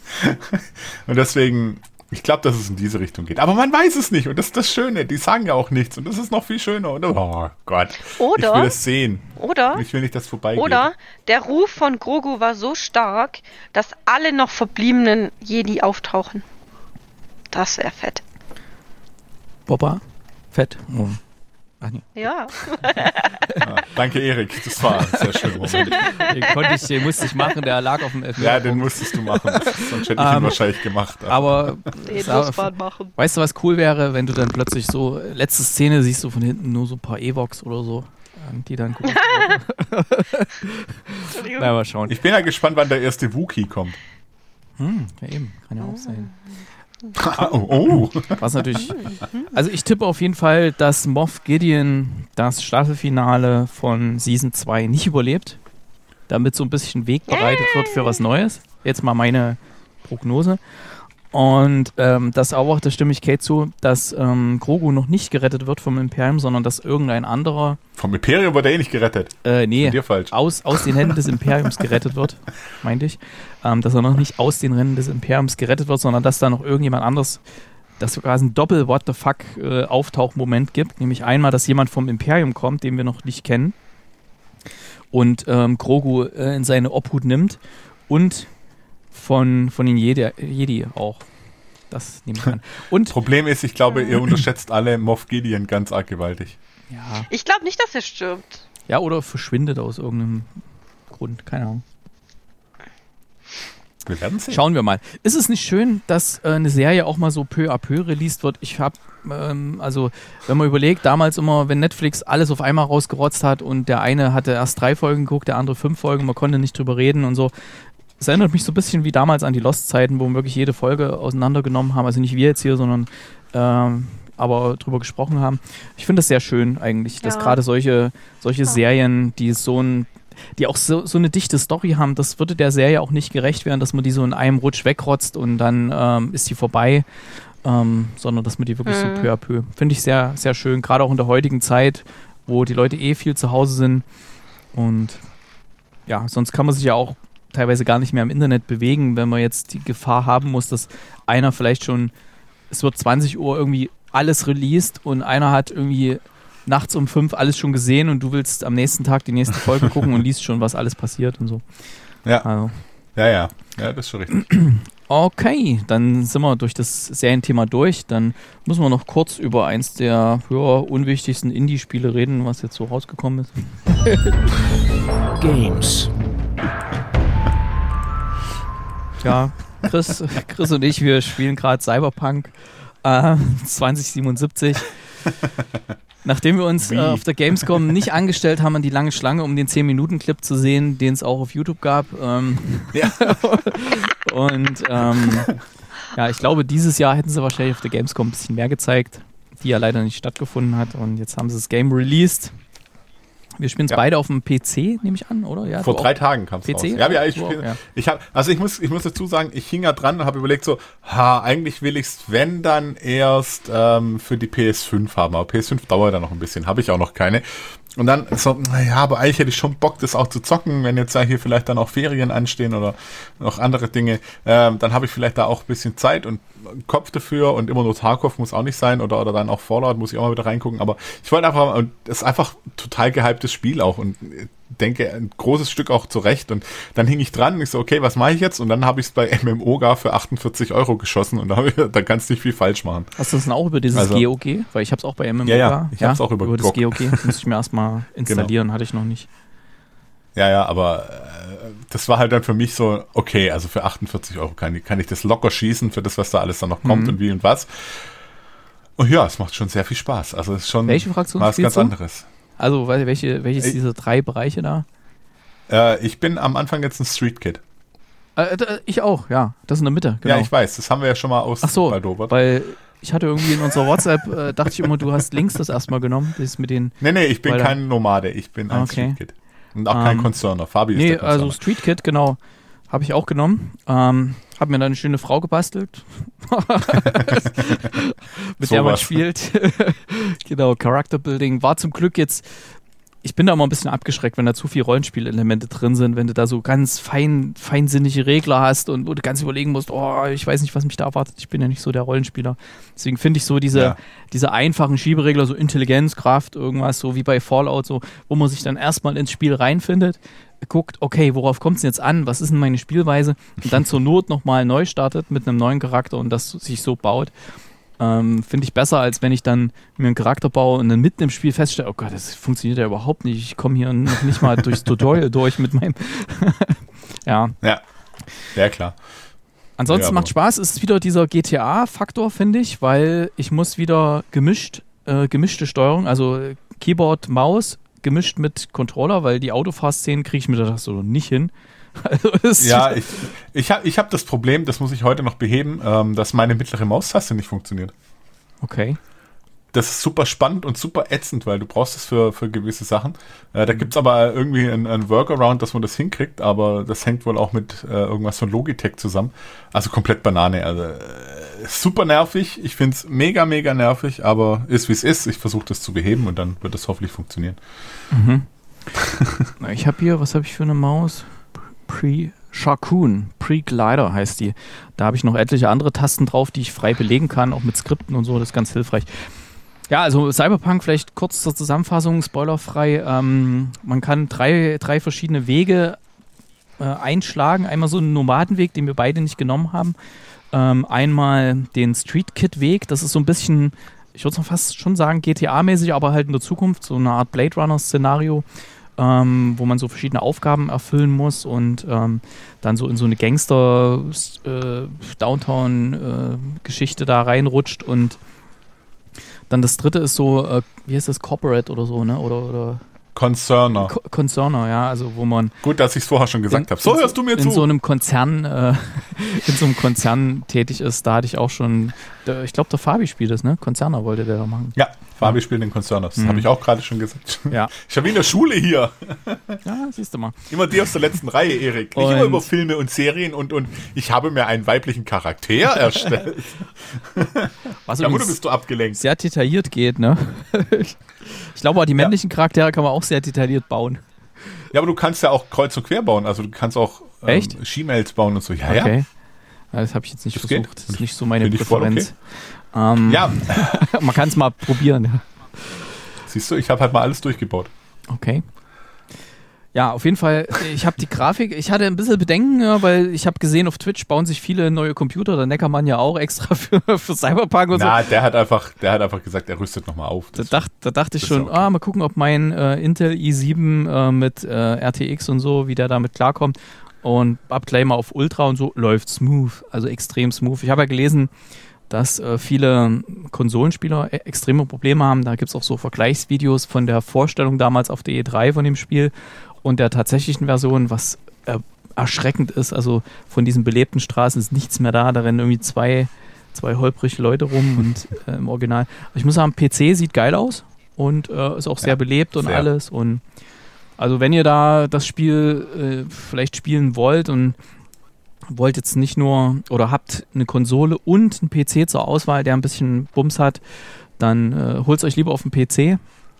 [SPEAKER 4] Und deswegen, ich glaube, dass es in diese Richtung geht. Aber man weiß es nicht und das ist das Schöne, die sagen ja auch nichts und das ist noch viel schöner. Und, oh Gott,
[SPEAKER 3] Oder-
[SPEAKER 4] ich will es sehen.
[SPEAKER 3] Oder,
[SPEAKER 4] Ich will nicht, dass es vorbeigeht.
[SPEAKER 3] oder der Ruf von Grogu war so stark, dass alle noch verbliebenen Jedi auftauchen. Das wäre fett.
[SPEAKER 2] Boba? Fett? Oh. Ach nee.
[SPEAKER 3] Ja.
[SPEAKER 4] Ja, danke, Erik, das war ein sehr schöner Moment.
[SPEAKER 2] Den konnte ich, den musste ich machen, der lag auf dem Elfmeter.
[SPEAKER 4] Ja, den musstest du machen, sonst hätte ich ihn
[SPEAKER 2] Ähm,
[SPEAKER 4] wahrscheinlich gemacht.
[SPEAKER 2] Aber
[SPEAKER 3] Den
[SPEAKER 2] Sa-
[SPEAKER 3] muss man machen.
[SPEAKER 2] weißt du, was cool wäre, wenn du dann plötzlich so, letzte Szene siehst du von hinten nur so ein paar Evox oder so, ähm, die dann gucken.
[SPEAKER 3] Entschuldigung.
[SPEAKER 2] Na, mal schauen.
[SPEAKER 4] Ich bin ja gespannt, wann der erste Wookie kommt.
[SPEAKER 2] Hm, ja eben, kann ja auch sein.
[SPEAKER 4] oh, oh.
[SPEAKER 2] Was natürlich, also ich tippe auf jeden Fall, dass Moff Gideon das Staffelfinale von Season zwei nicht überlebt, damit so ein bisschen Weg bereitet wird für was Neues. Jetzt mal meine Prognose. Und ähm, das auch, da stimme ich Kate zu, dass ähm, Grogu noch nicht gerettet wird vom Imperium, sondern dass irgendein anderer,
[SPEAKER 4] Vom Imperium wurde er eh nicht gerettet.
[SPEAKER 2] äh, nee,
[SPEAKER 4] Von dir falsch.
[SPEAKER 2] aus, aus den Händen des Imperiums gerettet wird, meinte ich. Ähm, dass er noch nicht aus den Händen des Imperiums gerettet wird, sondern dass da noch irgendjemand anderes, dass es quasi ein Doppel-What-the-fuck äh, Auftauchmoment gibt. Nämlich einmal, dass jemand vom Imperium kommt, den wir noch nicht kennen. Und ähm, Grogu äh, in seine Obhut nimmt. Und von, von den Jedi, Jedi auch. Das nehme ich an. Und,
[SPEAKER 4] Problem ist, ich glaube, ihr unterschätzt alle Moff Gideon ganz arg gewaltig.
[SPEAKER 2] ja,
[SPEAKER 3] Ich glaube nicht, dass er stirbt.
[SPEAKER 2] ja, oder verschwindet aus irgendeinem Grund. Keine Ahnung.
[SPEAKER 4] Wir werden sehen.
[SPEAKER 2] Schauen wir mal. Ist es nicht schön, dass äh, eine Serie auch mal so peu à peu released wird? Ich habe, ähm, also wenn man überlegt, damals immer, wenn Netflix alles auf einmal rausgerotzt hat und der eine hatte erst drei Folgen geguckt, der andere fünf Folgen, man konnte nicht drüber reden und so. Es erinnert mich so ein bisschen wie damals an die Lost-Zeiten, wo wir wirklich jede Folge auseinandergenommen haben. Also nicht wir jetzt hier, sondern ähm, aber drüber gesprochen haben. Ich finde das sehr schön eigentlich, dass
[SPEAKER 3] Ja.
[SPEAKER 2] gerade solche, solche Serien, die so ein die auch so, so eine dichte Story haben, das würde der Serie auch nicht gerecht werden, dass man die so in einem Rutsch wegrotzt und dann ähm, ist die vorbei, ähm, sondern dass man die wirklich
[SPEAKER 3] Mhm.
[SPEAKER 2] so peu à peu. Finde ich sehr, sehr schön, gerade auch in der heutigen Zeit, wo die Leute eh viel zu Hause sind und ja, sonst kann man sich ja auch teilweise gar nicht mehr im Internet bewegen, wenn man jetzt die Gefahr haben muss, dass einer vielleicht schon, es wird zwanzig Uhr irgendwie alles released und einer hat irgendwie nachts um fünf alles schon gesehen und du willst am nächsten Tag die nächste Folge gucken und liest schon, was alles passiert und so.
[SPEAKER 4] Ja,
[SPEAKER 2] Also,
[SPEAKER 4] ja, ja. Ja, das ist schon richtig.
[SPEAKER 2] okay, dann sind wir durch das Serienthema durch. Dann müssen wir noch kurz über eins der ja, unwichtigsten Indie-Spiele reden, was jetzt so rausgekommen ist.
[SPEAKER 1] Games.
[SPEAKER 2] Ja, Chris, Chris und ich, wir spielen gerade Cyberpunk äh, zwanzig siebenundsiebzig. Nachdem wir uns äh, auf der Gamescom nicht angestellt haben an die lange Schlange, um den zehn Minuten Clip zu sehen, den es auch auf YouTube gab. Ähm,
[SPEAKER 4] Ja.
[SPEAKER 2] und ähm, ja, ich glaube, dieses Jahr hätten sie wahrscheinlich auf der Gamescom ein bisschen mehr gezeigt, die ja leider nicht stattgefunden hat. Und jetzt haben sie das Game released. Wir spielen es
[SPEAKER 4] Ja.
[SPEAKER 2] beide auf dem P C, nehme ich an, oder? Ja,
[SPEAKER 4] Vor
[SPEAKER 2] du
[SPEAKER 4] drei
[SPEAKER 2] auch?
[SPEAKER 4] Tagen kam es
[SPEAKER 2] P
[SPEAKER 4] raus.
[SPEAKER 2] C?
[SPEAKER 4] Ja, ja, ich,
[SPEAKER 2] Du auch,
[SPEAKER 4] spiel,
[SPEAKER 2] ja.
[SPEAKER 4] ich hab, also ich muss, ich muss dazu sagen, ich hing ja dran und habe überlegt so, ha, eigentlich will ich es, wenn dann erst ähm, für die P S fünf haben. Aber P S fünf dauert dann noch ein bisschen, habe ich auch noch keine. Und dann so, naja, aber eigentlich hätte ich schon Bock, das auch zu zocken, wenn jetzt ja hier vielleicht dann auch Ferien anstehen oder noch andere Dinge. Ähm, dann habe ich vielleicht da auch ein bisschen Zeit und Kopf dafür und immer nur Tarkov muss auch nicht sein oder, oder dann auch Fallout muss ich auch mal wieder reingucken. Aber ich wollte einfach, und das ist einfach ein total gehyptes Spiel auch und denke, ein großes Stück auch zurecht. Und dann hing ich dran und ich so, okay, was mache ich jetzt? Und dann habe ich es bei M M O gar für achtundvierzig Euro geschossen und da, ich, da kannst du nicht viel falsch machen.
[SPEAKER 2] Hast du das denn auch über dieses
[SPEAKER 4] also,
[SPEAKER 2] G O G? Weil ich habe es auch bei M M O
[SPEAKER 4] ja, ja,
[SPEAKER 2] gar.
[SPEAKER 4] ich habe es auch über,
[SPEAKER 2] über das G O G. Muss ich mir erstmal installieren, genau. Hatte ich noch nicht.
[SPEAKER 4] Ja, ja, aber äh, das war halt dann für mich so, okay, also für achtundvierzig Euro kann, kann ich das locker schießen für das, was da alles dann noch kommt mhm. und wie und was. Und ja, es macht schon sehr viel Spaß. Also es ist schon
[SPEAKER 2] Welche Fraktion
[SPEAKER 4] was ganz
[SPEAKER 2] du?
[SPEAKER 4] anderes.
[SPEAKER 2] Also welche, welches dieser drei Bereiche da?
[SPEAKER 4] Äh, ich bin am Anfang jetzt ein Street Kid.
[SPEAKER 2] Äh, ich auch, ja. Das in der Mitte, genau.
[SPEAKER 4] Ja, ich weiß, das haben wir ja schon mal aus
[SPEAKER 2] Ach so, weil ich hatte irgendwie in unserer WhatsApp, äh, dachte ich immer, du hast links das erstmal genommen. Das mit den,
[SPEAKER 4] nee, nee, ich bin kein Nomade, ich bin ein okay. Street Kid. Und auch kein um, Concerner. Fabi ist
[SPEAKER 2] nee,
[SPEAKER 4] der Concerner.
[SPEAKER 2] Also Street Kid, genau. Habe ich auch genommen. Ähm, habe mir dann eine schöne Frau gebastelt. mit so der man was. Spielt. Genau, Character Building. War zum Glück jetzt, ich bin da immer ein bisschen abgeschreckt, wenn da zu viele Rollenspielelemente drin sind, wenn du da so ganz fein, feinsinnige Regler hast und wo du ganz überlegen musst, oh, ich weiß nicht, was mich da erwartet. Ich bin ja nicht so der Rollenspieler. Deswegen finde ich so diese, ja. diese einfachen Schieberegler, so Intelligenz, Kraft, irgendwas, so wie bei Fallout, so, wo man sich dann erstmal ins Spiel reinfindet, guckt, okay, worauf kommt es jetzt an? Was ist denn meine Spielweise? Und dann zur Not nochmal neu startet mit einem neuen Charakter und das sich so baut. Ähm, finde ich besser, als wenn ich dann mir einen Charakter baue und dann mitten im Spiel feststelle, oh Gott, das funktioniert ja überhaupt nicht. Ich komme hier noch nicht mal durchs Tutorial durch mit meinem ja.
[SPEAKER 4] Ja, ja klar.
[SPEAKER 2] Ansonsten
[SPEAKER 4] ja,
[SPEAKER 2] macht Spaß, es ist wieder dieser G T A-Faktor, finde ich, weil ich muss wieder gemischt, äh, gemischte Steuerung, also Keyboard, Maus, gemischt mit Controller, weil die Autofahrszenen kriege ich mir das so nicht hin. Also
[SPEAKER 4] ja, ich, ich habe ich hab das Problem, das muss ich heute noch beheben, ähm, dass meine mittlere Maustaste nicht funktioniert.
[SPEAKER 2] Okay.
[SPEAKER 4] Das ist super spannend und super ätzend, weil du brauchst es für, für gewisse Sachen. Äh, da gibt es aber irgendwie ein, ein Workaround, dass man das hinkriegt, aber das hängt wohl auch mit äh, irgendwas von Logitech zusammen. Also komplett Banane. Also äh, super nervig. Ich finde es mega, mega nervig, aber ist wie es ist. Ich versuche das zu beheben und dann wird das hoffentlich funktionieren.
[SPEAKER 2] Mhm. Ich habe hier, was habe ich für eine Maus? Pre-Sharkoon, Pre-Glider heißt die. Da habe ich noch etliche andere Tasten drauf, die ich frei belegen kann, auch mit Skripten und so, das ist ganz hilfreich. Ja, also Cyberpunk, vielleicht kurz zur Zusammenfassung, spoilerfrei. Ähm, man kann drei, drei verschiedene Wege äh, einschlagen. Einmal so einen Nomadenweg, den wir beide nicht genommen haben. Ähm, einmal den Street Kid Weg, das ist so ein bisschen, ich würde fast schon sagen G T A-mäßig, aber halt in der Zukunft, so eine Art Blade Runner-Szenario. Ähm, wo man so verschiedene Aufgaben erfüllen muss und ähm, dann so in so eine Gangster-Downtown-Geschichte äh, da reinrutscht und dann das dritte ist so, äh, wie heißt das, Corporate oder so, ne? Oder, oder
[SPEAKER 4] Concerner.
[SPEAKER 2] Co- Concerner, ja, also wo man...
[SPEAKER 4] Gut, dass ich es vorher schon gesagt habe. So hörst du mir
[SPEAKER 2] in
[SPEAKER 4] zu.
[SPEAKER 2] In so einem Konzern, äh, in so einem Konzern tätig ist, da hatte ich auch schon, der, ich glaube, der Fabi spielt das, ne? Konzerner wollte der da machen.
[SPEAKER 4] Ja, Fabi ja. spielt den Concerner, das mhm. habe ich auch gerade schon gesagt.
[SPEAKER 2] Ja.
[SPEAKER 4] Ich habe in der Schule hier.
[SPEAKER 2] Ja, siehst du mal.
[SPEAKER 4] Immer die aus der letzten Reihe, Erik. Nicht und immer über Filme und Serien und, und ich habe mir einen weiblichen Charakter erstellt.
[SPEAKER 2] Was
[SPEAKER 4] ja, bist du abgelenkt.
[SPEAKER 2] Sehr detailliert geht, ne? Ich glaube, auch die männlichen ja. Charaktere kann man auch sehr detailliert bauen.
[SPEAKER 4] Ja, aber du kannst ja auch kreuz und quer bauen. Also du kannst auch ähm, She-Mails bauen und so. Ja,
[SPEAKER 2] okay.
[SPEAKER 4] ja.
[SPEAKER 2] Das habe ich jetzt nicht
[SPEAKER 4] das
[SPEAKER 2] versucht.
[SPEAKER 4] Geht.
[SPEAKER 2] Das ist nicht so meine
[SPEAKER 4] Find
[SPEAKER 2] Präferenz.
[SPEAKER 4] Okay.
[SPEAKER 2] Ähm,
[SPEAKER 4] ja.
[SPEAKER 2] Man kann es mal probieren. Ja.
[SPEAKER 4] Siehst du, ich habe halt mal alles durchgebaut.
[SPEAKER 2] Okay. Ja, auf jeden Fall, ich habe die Grafik, ich hatte ein bisschen Bedenken, ja, weil ich habe gesehen, auf Twitch bauen sich viele neue Computer, der Neckermann ja auch extra für, für Cyberpunk und
[SPEAKER 4] Na,
[SPEAKER 2] so.
[SPEAKER 4] der hat einfach, der hat einfach gesagt, er rüstet nochmal auf.
[SPEAKER 2] Da, dacht, da dachte ich schon, okay. ah, mal gucken, ob mein äh, Intel i sieben äh, mit äh, R T X und so, wie der damit klarkommt. Und ab gleich mal auf Ultra und so, läuft smooth, also extrem smooth. Ich habe ja gelesen, dass äh, viele Konsolenspieler e- extreme Probleme haben. Da gibt es auch so Vergleichsvideos von der Vorstellung damals auf der E drei von dem Spiel und der tatsächlichen Version, was äh, erschreckend ist. Also von diesen belebten Straßen ist nichts mehr da. Da rennen irgendwie zwei, zwei holprige Leute rum und äh, im Original. Aber ich muss sagen, P C sieht geil aus und äh, ist auch sehr ja, belebt und sehr. alles. Und also wenn ihr da das Spiel äh, vielleicht spielen wollt und wollt jetzt nicht nur oder habt eine Konsole und einen P C zur Auswahl, der ein bisschen Bums hat, dann äh, holt es euch lieber auf den P C.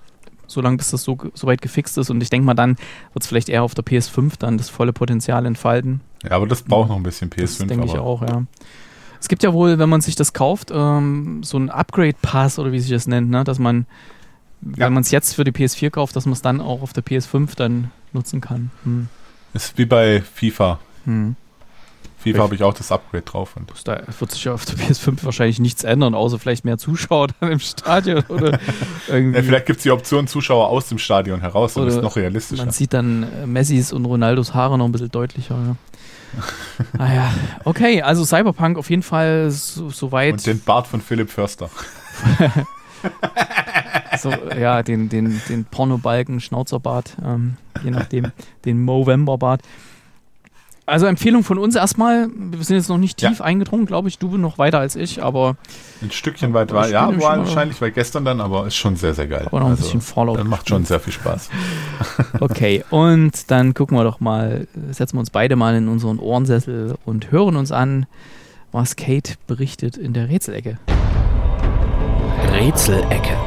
[SPEAKER 2] solange bis das so, so weit gefixt ist. Und ich denke mal, dann wird es vielleicht eher auf der P S fünf dann das volle Potenzial entfalten.
[SPEAKER 4] Ja, aber das braucht noch ein bisschen P S fünf.
[SPEAKER 2] Das denke ich auch, ja. Es gibt ja wohl, wenn man sich das kauft, ähm, so einen Upgrade-Pass oder wie sich das nennt, ne? Dass man, wenn
[SPEAKER 4] Ja.
[SPEAKER 2] man es jetzt für die P S vier kauft, dass man es dann auch auf der P S fünf dann nutzen kann. Hm.
[SPEAKER 4] Ist wie bei FIFA.
[SPEAKER 2] Hm.
[SPEAKER 4] FIFA habe ich auch das Upgrade drauf. Und
[SPEAKER 2] Da wird sich ja auf der P S fünf wahrscheinlich nichts ändern, außer vielleicht mehr Zuschauer dann im Stadion oder irgendwie.
[SPEAKER 4] ja, vielleicht gibt es die Option Zuschauer aus dem Stadion heraus und
[SPEAKER 2] Oder
[SPEAKER 4] ist noch realistischer.
[SPEAKER 2] Man sieht dann äh, Messis und Ronaldos Haare noch ein bisschen deutlicher. Ja. ah ja, okay, also Cyberpunk auf jeden Fall so, so weit.
[SPEAKER 4] Und den Bart von Philipp Förster.
[SPEAKER 2] so, ja, den, den, den Pornobalken, Schnauzerbart, ähm, je nachdem, den Movember-Bart. Also Empfehlung von uns erstmal, wir sind jetzt noch nicht tief
[SPEAKER 4] Ja.
[SPEAKER 2] eingedrungen, glaube ich, du noch weiter als ich, aber
[SPEAKER 4] Ein Stückchen weit war,
[SPEAKER 2] Ich
[SPEAKER 4] ja,
[SPEAKER 2] bin
[SPEAKER 4] war
[SPEAKER 2] schon mal-
[SPEAKER 4] wahrscheinlich, weil gestern dann, aber ist schon sehr, sehr geil.
[SPEAKER 2] aber noch ein bisschen Fallout.
[SPEAKER 4] Das macht schon sehr viel Spaß.
[SPEAKER 2] Okay, und dann gucken wir doch mal, setzen wir uns beide mal in unseren Ohrensessel und hören uns an, was Kate berichtet in der Rätselecke.
[SPEAKER 1] Rätselecke.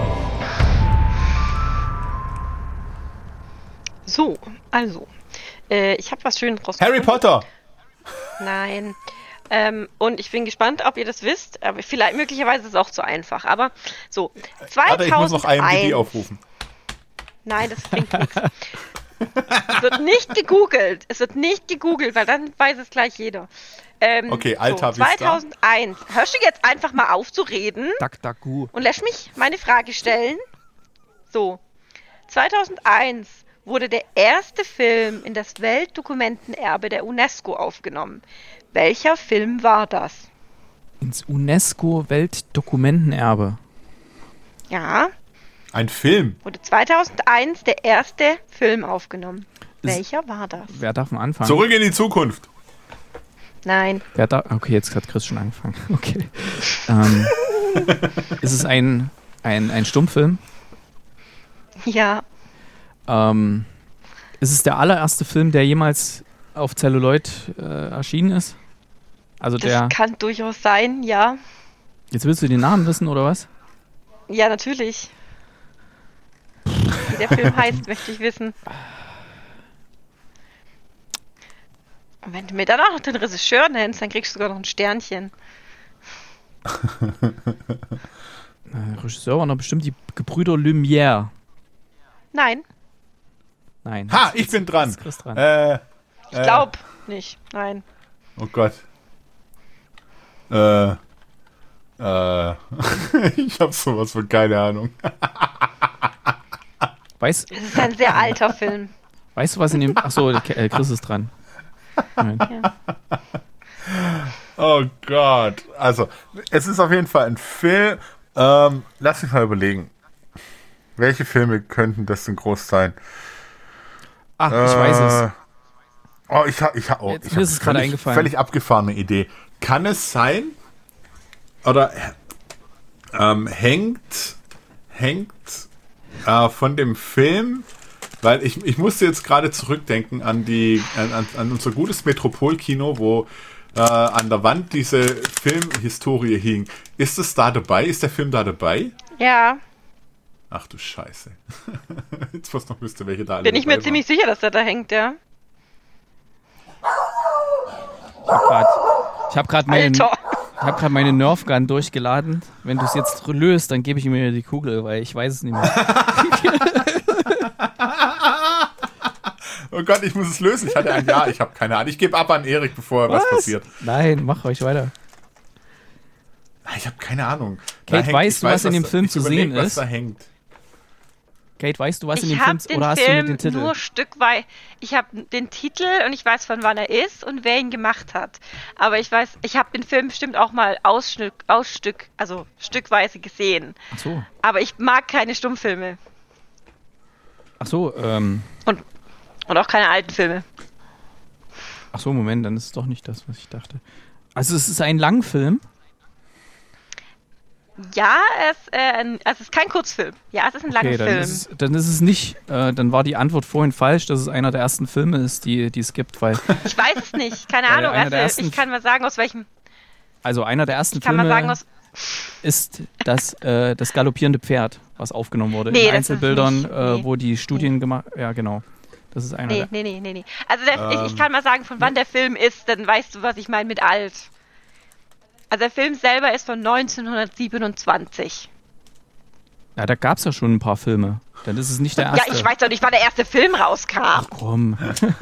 [SPEAKER 3] So, also. Äh, ich habe was Schönes rausgefunden.
[SPEAKER 4] Harry Potter!
[SPEAKER 3] Nein. Ähm, und ich bin gespannt, ob ihr das wisst. Aber vielleicht, möglicherweise ist es auch zu einfach. Aber so,
[SPEAKER 4] Warte, ich muss noch I M D B
[SPEAKER 3] zweitausendeins.
[SPEAKER 4] aufrufen.
[SPEAKER 3] Nein, das bringt nichts. Es wird nicht gegoogelt. Es wird nicht gegoogelt, weil dann weiß es gleich jeder. Ähm,
[SPEAKER 4] Okay, Alta
[SPEAKER 3] so,
[SPEAKER 4] Vista.
[SPEAKER 3] zweitausendeins. Hörst du jetzt einfach mal auf zu reden
[SPEAKER 2] Duck, duck, gu.
[SPEAKER 3] und lässt mich meine Frage stellen? So, zweitausendeins wurde der erste Film in das Weltdokumentenerbe der UNESCO aufgenommen. Welcher Film war das?
[SPEAKER 2] Ins UNESCO-Weltdokumentenerbe.
[SPEAKER 3] Ja,
[SPEAKER 4] Ein Film.
[SPEAKER 3] wurde zweitausendeins der erste Film aufgenommen.
[SPEAKER 2] Ist-
[SPEAKER 3] Welcher war das?
[SPEAKER 2] Wer darf denn anfangen?
[SPEAKER 4] Zurück in die Zukunft.
[SPEAKER 3] Nein.
[SPEAKER 2] Wer da okay, jetzt hat Chris schon angefangen. Okay. ähm, ist es ein, ein, ein Stummfilm?
[SPEAKER 3] Ja,
[SPEAKER 2] Ähm, ist es der allererste Film, der jemals auf Celluloid äh, erschienen ist? Also
[SPEAKER 3] das
[SPEAKER 2] der.
[SPEAKER 3] kann durchaus sein, ja.
[SPEAKER 2] Jetzt willst du den Namen wissen, oder was?
[SPEAKER 3] Ja, natürlich. Wie der Film heißt, möchte ich wissen. Und wenn du mir dann auch noch den Regisseur nennst, dann kriegst du sogar noch ein Sternchen.
[SPEAKER 2] Äh, Regisseur waren doch bestimmt die Gebrüder Lumière.
[SPEAKER 3] Nein,
[SPEAKER 2] Nein.
[SPEAKER 4] Ha,
[SPEAKER 2] jetzt-
[SPEAKER 4] ich bin
[SPEAKER 2] jetzt
[SPEAKER 4] dran.
[SPEAKER 2] ist Chris dran.
[SPEAKER 4] Äh,
[SPEAKER 3] ich glaub nicht. Nein.
[SPEAKER 4] Oh Gott. Äh. Äh. ich hab sowas von keine Ahnung.
[SPEAKER 2] Weißt,
[SPEAKER 3] Es ist ein sehr alter Film.
[SPEAKER 2] weißt du, was in dem. Achso, äh, Chris ist dran. Nein.
[SPEAKER 3] Ja.
[SPEAKER 4] Oh Gott. Also, es ist auf jeden Fall ein Film. Ähm, lass mich mal überlegen. Welche Filme könnten das denn groß sein?
[SPEAKER 2] Ach, ich weiß es.
[SPEAKER 4] Äh, Oh, ich habe ich hab, oh,
[SPEAKER 2] Jetzt-
[SPEAKER 4] ich
[SPEAKER 2] mir
[SPEAKER 4] hab
[SPEAKER 2] ist es gerade
[SPEAKER 4] völlig-
[SPEAKER 2] eingefallen.
[SPEAKER 4] Völlig abgefahrene Idee. Kann es sein, oder ähm, hängt, hängt äh, von dem Film, weil ich, ich musste jetzt gerade zurückdenken an, die, an, an, an unser gutes Metropolkino, wo äh, an der Wand diese Filmhistorie hing. Ist es da dabei? Ist der Film da dabei?
[SPEAKER 3] Ja,
[SPEAKER 4] Ach du Scheiße. Jetzt fast noch wüsste, welche da alle
[SPEAKER 3] bin ich mir
[SPEAKER 4] dabei
[SPEAKER 3] ziemlich sicher, dass der da hängt, ja.
[SPEAKER 2] Ich habe gerade meinen, ich
[SPEAKER 3] Alter.
[SPEAKER 2] hab grad meine Nerf Gun durchgeladen. Wenn du es jetzt löst, dann gebe ich mir die Kugel, weil ich weiß es nicht mehr.
[SPEAKER 4] waren. Oh Gott, ich muss es lösen. Ich hatte ein Ja, ich habe keine Ahnung. Ich gebe ab an Erik, bevor was, passiert.
[SPEAKER 2] Nein, mach euch weiter.
[SPEAKER 4] Ah, Ich habe keine Ahnung.
[SPEAKER 2] Kate,
[SPEAKER 4] Da hängt-
[SPEAKER 2] weißt
[SPEAKER 4] ich
[SPEAKER 2] du, was in dem
[SPEAKER 4] da-
[SPEAKER 2] Film
[SPEAKER 4] ich
[SPEAKER 2] zu
[SPEAKER 4] überleg,
[SPEAKER 2] sehen
[SPEAKER 4] was
[SPEAKER 2] ist?
[SPEAKER 4] da hängt.
[SPEAKER 2] Kate, weißt du, was in
[SPEAKER 3] Ich
[SPEAKER 2] dem Film
[SPEAKER 3] habe den
[SPEAKER 2] oder hast du mir
[SPEAKER 3] Film
[SPEAKER 2] den Titel?
[SPEAKER 3] nur stückweise. Ich habe den Titel und ich weiß, von wann er ist und wer ihn gemacht hat. Aber ich weiß, ich habe den Film bestimmt auch mal Ausstück, Ausstück, also stückweise gesehen.
[SPEAKER 2] Ach so,
[SPEAKER 3] Aber ich mag keine Stummfilme
[SPEAKER 2] ach so, ähm,
[SPEAKER 3] und, und auch keine alten Filme.
[SPEAKER 2] ach so, Moment, dann ist es doch nicht das, was ich dachte. Also es ist ein Langfilm.
[SPEAKER 3] Ja, es, äh, ein- also es ist kein Kurzfilm. Ja, es ist ein langer
[SPEAKER 2] Okay, dann
[SPEAKER 3] Film.
[SPEAKER 2] ist, es, dann ist es nicht, äh, dann war die Antwort vorhin falsch, dass es einer der ersten Filme ist, die, die es gibt, weil,
[SPEAKER 3] Ich weiß es nicht, keine
[SPEAKER 2] Weil
[SPEAKER 3] Ahnung.
[SPEAKER 2] einer der
[SPEAKER 3] Also
[SPEAKER 2] ersten-
[SPEAKER 3] ich kann mal sagen, aus welchem.
[SPEAKER 2] also einer der ersten
[SPEAKER 3] Ich kann
[SPEAKER 2] Filme,
[SPEAKER 3] mal sagen, aus.
[SPEAKER 2] ist das, äh, das galoppierende Pferd, was aufgenommen wurde.
[SPEAKER 3] Nee,
[SPEAKER 2] in
[SPEAKER 3] das ist
[SPEAKER 2] Einzelbildern,
[SPEAKER 3] nicht,
[SPEAKER 2] äh,
[SPEAKER 3] nee.
[SPEAKER 2] wo die Studien gemacht. Ja, genau. Das ist einer
[SPEAKER 3] Nee,
[SPEAKER 2] der.
[SPEAKER 3] nee, nee, nee, nee. Also der,
[SPEAKER 4] Ähm,
[SPEAKER 3] ich, ich kann mal sagen, von wann der Film ist, dann weißt du, was ich meine mit alt. Also der Film selber ist von neunzehnhundertsiebenundzwanzig.
[SPEAKER 2] Ja, da gab es ja schon ein paar Filme. Dann ist es nicht der
[SPEAKER 3] Ja,
[SPEAKER 2] erste.
[SPEAKER 3] ich weiß doch nicht, wann der erste Film rauskam.
[SPEAKER 2] Komm.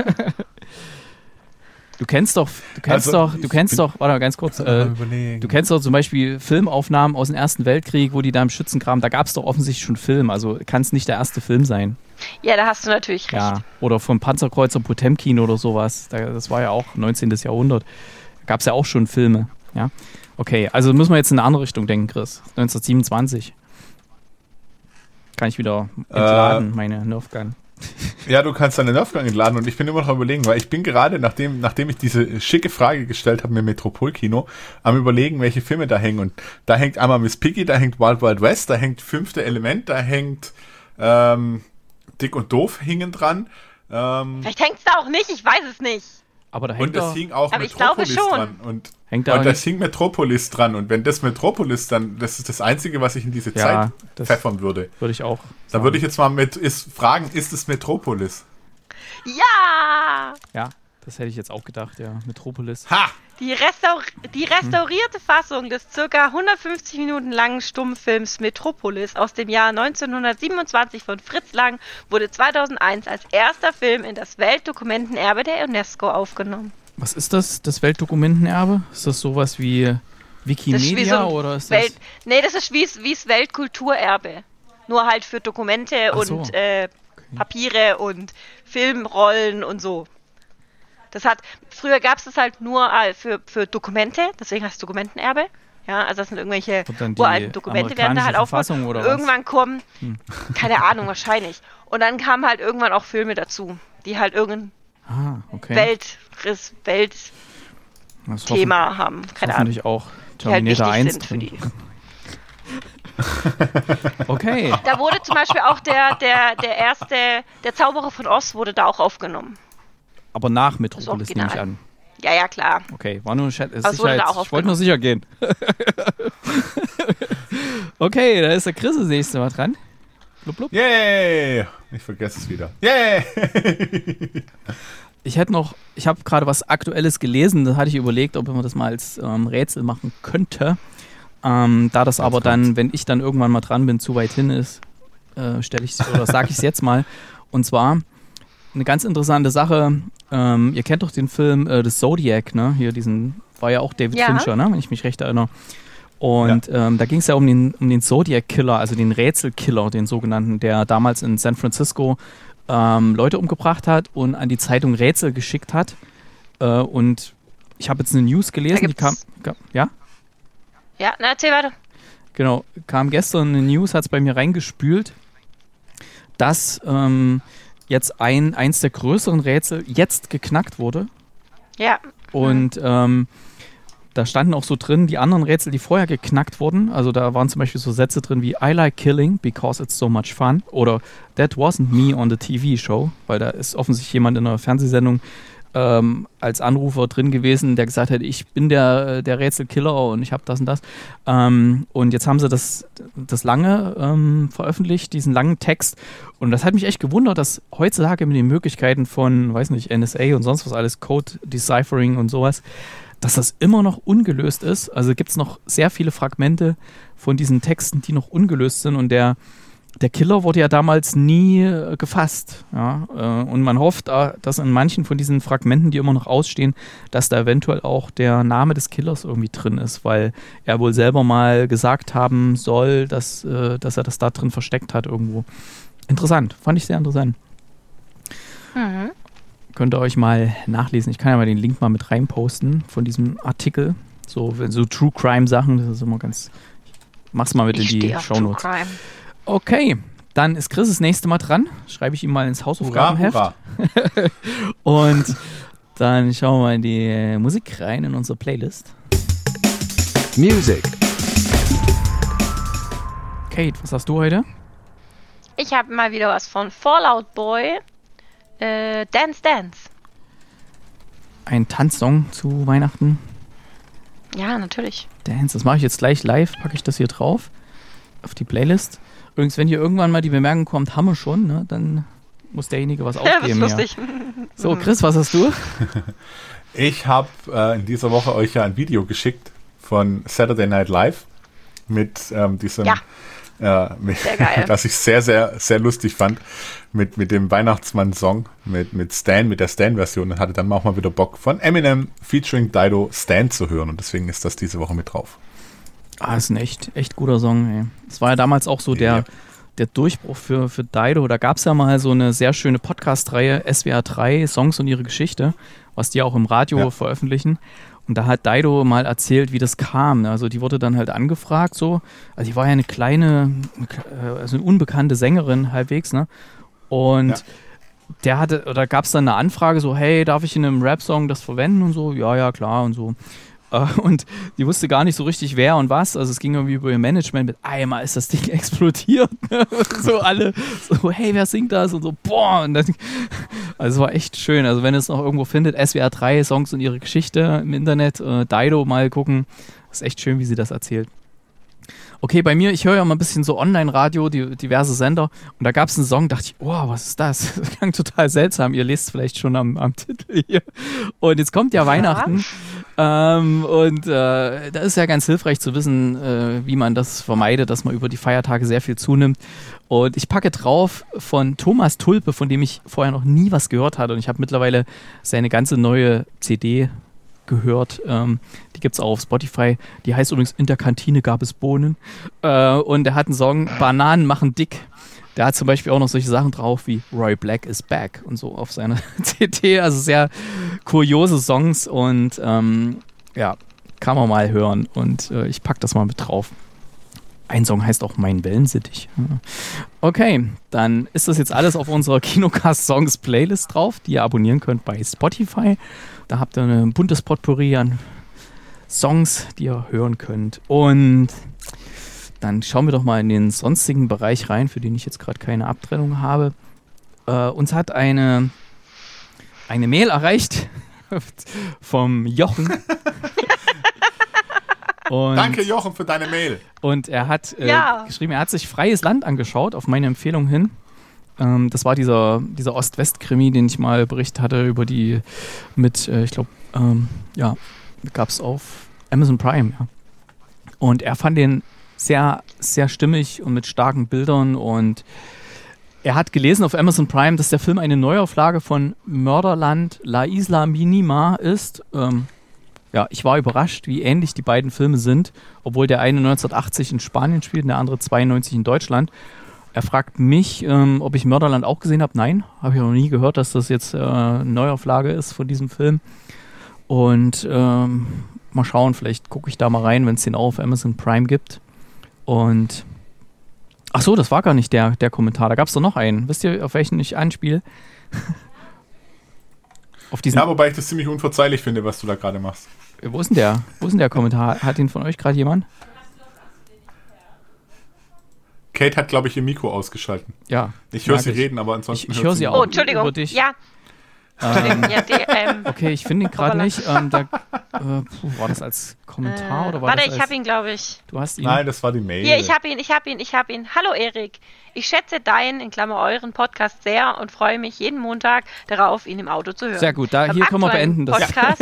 [SPEAKER 2] Du kennst doch, du kennst
[SPEAKER 4] Also,
[SPEAKER 2] doch, du
[SPEAKER 4] ich
[SPEAKER 2] kennst
[SPEAKER 4] bin-
[SPEAKER 2] doch, warte mal ganz kurz, äh,
[SPEAKER 4] überlegen.
[SPEAKER 2] du kennst doch zum Beispiel Filmaufnahmen aus dem Ersten Weltkrieg, wo die da im Schützengraben, da gab es doch offensichtlich schon Film, also kann es nicht der erste Film sein.
[SPEAKER 3] Ja, da hast du natürlich recht.
[SPEAKER 2] Ja, oder vom Panzerkreuzer Potemkin oder sowas, da, das war ja auch neunzehnten. Jahrhundert, da gab es ja auch schon Filme, ja. Okay, also müssen wir jetzt in eine andere Richtung denken, Chris, neunzehnhundertsiebenundzwanzig. Kann ich wieder entladen,
[SPEAKER 4] Äh,
[SPEAKER 2] meine Nerfgun.
[SPEAKER 4] Ja, du kannst deine Nerfgun entladen und ich bin immer noch am Überlegen, weil ich bin gerade, nachdem, nachdem ich diese schicke Frage gestellt habe mit Metropolkino, am Überlegen, welche Filme da hängen. Und da hängt einmal Miss Piggy, da hängt Wild Wild West, da hängt Fünfte Element, da hängt ähm, Dick und Doof hingen dran. Ähm,
[SPEAKER 3] Vielleicht hängt es da auch nicht, ich weiß es nicht.
[SPEAKER 2] Aber da hängt
[SPEAKER 4] und
[SPEAKER 2] da,
[SPEAKER 4] es hing auch
[SPEAKER 3] Aber ich glaube
[SPEAKER 4] Metropolis
[SPEAKER 3] schon.
[SPEAKER 4] dran. Und,
[SPEAKER 2] hängt da
[SPEAKER 4] und
[SPEAKER 2] auch
[SPEAKER 4] das
[SPEAKER 2] nicht,
[SPEAKER 4] hing Metropolis dran. Und wenn das Metropolis dann, das ist das Einzige, was ich in diese
[SPEAKER 2] Ja,
[SPEAKER 4] Zeit
[SPEAKER 2] das-
[SPEAKER 4] pfeffern würde.
[SPEAKER 2] würde ich auch
[SPEAKER 4] Da
[SPEAKER 2] sagen.
[SPEAKER 4] würde ich jetzt mal mit ist, fragen, ist es Metropolis?
[SPEAKER 3] Ja!
[SPEAKER 2] Ja, das hätte ich jetzt auch gedacht, ja. Metropolis.
[SPEAKER 4] Ha!
[SPEAKER 3] Die, restaur die restaurierte Fassung des ca. hundertfünfzig Minuten langen Stummfilms Metropolis aus dem Jahr neunzehnhundertsiebenundzwanzig von Fritz Lang wurde zweitausendeins als erster Film in das Weltdokumentenerbe der UNESCO aufgenommen.
[SPEAKER 2] Was ist das, das Weltdokumentenerbe? Ist das sowas wie
[SPEAKER 3] Das ist
[SPEAKER 2] Wikimedia
[SPEAKER 3] wie so ein
[SPEAKER 2] oder ist
[SPEAKER 3] Welt
[SPEAKER 2] das...
[SPEAKER 3] Nee, das ist wie das Weltkulturerbe. Nur halt für Dokumente
[SPEAKER 2] Ach so.
[SPEAKER 3] und äh, Papiere und Filmrollen und so. Das hat, früher gab es das halt nur äh, für, für Dokumente, deswegen heißt es Dokumentenerbe. Ja, also das sind irgendwelche
[SPEAKER 2] Und dann die
[SPEAKER 3] uralten Dokumente, werden da halt
[SPEAKER 2] amerikanische
[SPEAKER 3] aufgebaut.
[SPEAKER 2] Verfassung oder was?
[SPEAKER 3] Irgendwann kommen, keine Ahnung, wahrscheinlich. Und dann kamen halt irgendwann auch Filme dazu, die halt irgendein
[SPEAKER 2] Ah, okay.
[SPEAKER 3] Weltriss, Weltthema
[SPEAKER 2] Das hoffen,
[SPEAKER 3] haben. Keine Ahnung.
[SPEAKER 2] hoffentlich auch
[SPEAKER 3] Die halt
[SPEAKER 2] Terminator
[SPEAKER 3] wichtig
[SPEAKER 2] eins
[SPEAKER 3] sind für
[SPEAKER 2] drin.
[SPEAKER 3] die.
[SPEAKER 2] Okay.
[SPEAKER 3] Da wurde zum Beispiel auch der, der, der erste, der Zauberer von Oz wurde da auch aufgenommen.
[SPEAKER 2] Aber nach Metropolis nehme ich
[SPEAKER 3] original.
[SPEAKER 2] an.
[SPEAKER 3] Ja, ja, klar.
[SPEAKER 2] Okay, war nur ein Chat.
[SPEAKER 3] Aber es wurde da auch
[SPEAKER 2] Ich wollte nur sicher gehen. Okay, da ist der Chris das nächste Mal dran. Blub, blub.
[SPEAKER 4] Yay! Ich vergesse es wieder. Yay!
[SPEAKER 2] Ich hätte noch, ich habe gerade was Aktuelles gelesen, da hatte ich überlegt, ob man das mal als ähm, Rätsel machen könnte. Ähm, da das aber dann, wenn ich dann irgendwann mal dran bin, zu weit hin ist, äh, stelle ich oder sage ich es jetzt mal. Und zwar eine ganz interessante Sache. Ähm, ihr kennt doch den Film äh, The Zodiac, ne? Hier diesen, war ja auch David
[SPEAKER 3] Ja.
[SPEAKER 2] Fincher, ne? Wenn ich mich recht erinnere. Und ähm, da ging es ja um den, um den Zodiac-Killer, also den Rätselkiller, den sogenannten, der damals in San Francisco ähm, Leute umgebracht hat und an die Zeitung Rätsel geschickt hat. Äh, und ich habe jetzt eine News gelesen, die kam,
[SPEAKER 3] gibt's-
[SPEAKER 2] kam, ja?
[SPEAKER 3] Ja, na, erzähl weiter.
[SPEAKER 2] Genau, kam gestern eine News, hat es bei mir reingespült, dass ähm, jetzt ein, eins der größeren Rätsel jetzt geknackt wurde.
[SPEAKER 3] Ja.
[SPEAKER 2] Und ähm, da standen auch so drin, die anderen Rätsel, die vorher geknackt wurden. Also da waren zum Beispiel so Sätze drin wie I like killing because it's so much fun oder That wasn't me on the T V show, weil da ist offensichtlich jemand in einer Fernsehsendung ähm, als Anrufer drin gewesen, der gesagt hat, ich bin der, der Rätselkiller und ich habe das und das. Ähm, und jetzt haben sie das, das lange ähm, veröffentlicht, diesen langen Text. Und das hat mich echt gewundert, dass heutzutage mit den Möglichkeiten von, weiß nicht, N S A und sonst was alles, Code Deciphering und sowas, dass das immer noch ungelöst ist. Also gibt es noch sehr viele Fragmente von diesen Texten, die noch ungelöst sind. Und der, der Killer wurde ja damals nie äh, gefasst. Ja? Äh, und man hofft, äh, dass in manchen von diesen Fragmenten, die immer noch ausstehen, dass da eventuell auch der Name des Killers irgendwie drin ist, weil er wohl selber mal gesagt haben soll, dass, äh, dass er das da drin versteckt hat irgendwo. Interessant, fand ich sehr interessant.
[SPEAKER 3] Mhm.
[SPEAKER 2] Könnt ihr euch mal nachlesen. Ich kann ja mal den Link mal mit reinposten von diesem Artikel. So, wenn so True Crime Sachen, das ist immer ganz. Mach's mal mit
[SPEAKER 3] Ich
[SPEAKER 2] in die
[SPEAKER 3] stehe auf True
[SPEAKER 2] Shownotes.
[SPEAKER 3] Crime.
[SPEAKER 2] Okay, dann ist Chris das nächste Mal dran. Schreibe ich ihm mal ins
[SPEAKER 4] Hurra,
[SPEAKER 2] Hausaufgabenheft.
[SPEAKER 4] hurra.
[SPEAKER 2] Und dann schauen wir mal in die Musik rein in unsere Playlist.
[SPEAKER 1] Music.
[SPEAKER 2] Kate, was hast du heute?
[SPEAKER 3] Ich habe mal wieder was von Fallout Boy. Äh, Dance Dance.
[SPEAKER 2] Ein Tanzsong zu Weihnachten.
[SPEAKER 3] Ja, natürlich.
[SPEAKER 2] Dance, das mache ich jetzt gleich live, packe ich das hier drauf auf die Playlist. Übrigens, wenn hier irgendwann mal die Bemerkung kommt, haben wir schon, ne, dann muss derjenige was aufgeben.
[SPEAKER 3] Ja, das ist lustig.
[SPEAKER 2] Ja. So, Chris, was hast du?
[SPEAKER 4] Ich habe äh, in dieser Woche euch ja ein Video geschickt von Saturday Night Live mit ähm, diesem,
[SPEAKER 3] ja.
[SPEAKER 4] äh, mit,
[SPEAKER 3] sehr geil.
[SPEAKER 4] das ich sehr, sehr, sehr lustig fand, mit, mit dem Weihnachtsmann-Song, mit, mit Stan, mit der Stan-Version, und hatte dann auch mal wieder Bock, von Eminem featuring Dido Stan zu hören, und deswegen ist das diese Woche mit drauf.
[SPEAKER 2] Ah, ist ein echt, echt guter Song, ey. Das war ja damals auch so der,
[SPEAKER 4] Ja.
[SPEAKER 2] der Durchbruch für, für Dido. Da gab es ja mal so eine sehr schöne Podcast-Reihe, S W R drei, Songs und ihre Geschichte, was die auch im Radio
[SPEAKER 4] Ja.
[SPEAKER 2] veröffentlichen. Und da hat Dido mal erzählt, wie das kam. Also die wurde dann halt angefragt so. Also die war ja eine kleine, also eine unbekannte Sängerin halbwegs, ne? Und
[SPEAKER 4] Ja.
[SPEAKER 2] der hatte, oder gab es dann eine Anfrage so, hey, darf ich in einem Rap-Song das verwenden und so? Ja, ja, klar und so. Und die wusste gar nicht so richtig, wer und was. Also es ging irgendwie über ihr Management mit einmal ist das Ding explodiert. So alle so, hey, wer singt das? Und so, boah. Und das, also es war echt schön. Also wenn ihr es noch irgendwo findet, S W R drei, Songs und ihre Geschichte im Internet, äh, Dido mal gucken. Ist echt schön, wie sie das erzählt. Okay, bei mir, ich höre ja mal ein bisschen so Online-Radio, die, diverse Sender. Und da gab es einen Song, dachte ich, oh, was ist das? Das klang total seltsam. Ihr lest es vielleicht schon am, am Titel hier. Und jetzt kommt ja, ja. Weihnachten. Ähm, und äh, da ist ja ganz hilfreich zu wissen, äh, wie man das vermeidet, dass man über die Feiertage sehr viel zunimmt. Und ich packe drauf von Thomas Tulpe, von dem ich vorher noch nie was gehört hatte. Und ich habe mittlerweile seine ganze neue C D gehört. Ähm, die gibt es auch auf Spotify. Die heißt übrigens In der Kantine gab es Bohnen. Äh, und er hat einen Song, Bananen machen dick. Der hat zum Beispiel auch noch solche Sachen drauf wie Roy Black is back und so auf seiner C D. Also sehr kuriose Songs und ähm, ja, kann man mal hören. Und äh, ich pack das mal mit drauf. Ein Song heißt auch Mein Wellensittich. Okay, dann ist das jetzt alles auf unserer Kinocast Songs Playlist drauf, die ihr abonnieren könnt bei Spotify. Da habt ihr ein buntes Potpourri an Songs, die ihr hören könnt. Und dann schauen wir doch mal in den sonstigen Bereich rein, für den ich jetzt gerade keine Abtrennung habe. Äh, uns hat eine, eine Mail erreicht vom Jochen. Und,
[SPEAKER 4] Danke, Jochen, für deine Mail.
[SPEAKER 2] Und er hat äh,
[SPEAKER 3] Ja.
[SPEAKER 2] geschrieben, er hat sich Freies Land angeschaut, auf meine Empfehlung hin. Ähm, das war dieser, dieser Ost-West-Krimi, den ich mal berichtet hatte über die mit, äh, ich glaube, ähm, ja, gab es auf Amazon Prime. Ja. Und er fand den sehr, sehr stimmig und mit starken Bildern. Und er hat gelesen auf Amazon Prime, dass der Film eine Neuauflage von Mörderland La Isla Minima ist. Ähm, Ja, ich war überrascht, wie ähnlich die beiden Filme sind, obwohl der eine neunzehnhundertachtzig in Spanien spielt und der andere zweiundneunzig in Deutschland. Er fragt mich, ähm, ob ich Mörderland auch gesehen habe. Nein, habe ich noch nie gehört, dass das jetzt äh, eine Neuauflage ist von diesem Film. Und ähm, mal schauen, vielleicht gucke ich da mal rein, wenn es den auch auf Amazon Prime gibt. Und ach so, das war gar nicht der, der Kommentar. Da gab es doch noch einen. Wisst ihr, auf welchen ich anspiele? Auf diesen
[SPEAKER 4] Ja, wobei ich das ziemlich unverzeihlich finde, was du da gerade machst.
[SPEAKER 2] Wo ist denn der? Wo ist denn der Kommentar? Hat den von euch gerade jemand?
[SPEAKER 4] Kate hat, glaube ich, ihr Mikro ausgeschalten.
[SPEAKER 2] Ja.
[SPEAKER 4] Ich höre
[SPEAKER 2] mag
[SPEAKER 4] sie reden, aber ansonsten
[SPEAKER 2] Ich, ich
[SPEAKER 4] hört
[SPEAKER 2] höre sie
[SPEAKER 4] sie
[SPEAKER 2] auch
[SPEAKER 3] Oh, Entschuldigung.
[SPEAKER 2] über dich.
[SPEAKER 3] Ja,
[SPEAKER 2] Ähm,
[SPEAKER 3] ja die, ähm,
[SPEAKER 2] okay, ich finde ihn gerade
[SPEAKER 3] Hoppala.
[SPEAKER 2] nicht. Ähm, da, äh, puh, war das als Kommentar
[SPEAKER 3] äh,
[SPEAKER 2] oder war
[SPEAKER 3] warte,
[SPEAKER 2] das
[SPEAKER 3] ich
[SPEAKER 2] als,
[SPEAKER 3] habe ihn, glaube ich.
[SPEAKER 2] Du hast ihn?
[SPEAKER 4] Nein, das war die Mail.
[SPEAKER 3] Hier, ich habe ihn, ich habe ihn, ich habe ihn. Hallo Erik. Ich schätze deinen, in Klammer euren Podcast sehr und freue mich jeden Montag darauf, ihn im Auto zu hören.
[SPEAKER 2] Sehr gut, da,
[SPEAKER 3] Beim
[SPEAKER 2] hier können wir
[SPEAKER 3] aktuellen
[SPEAKER 2] beenden. Das,
[SPEAKER 3] Podcast,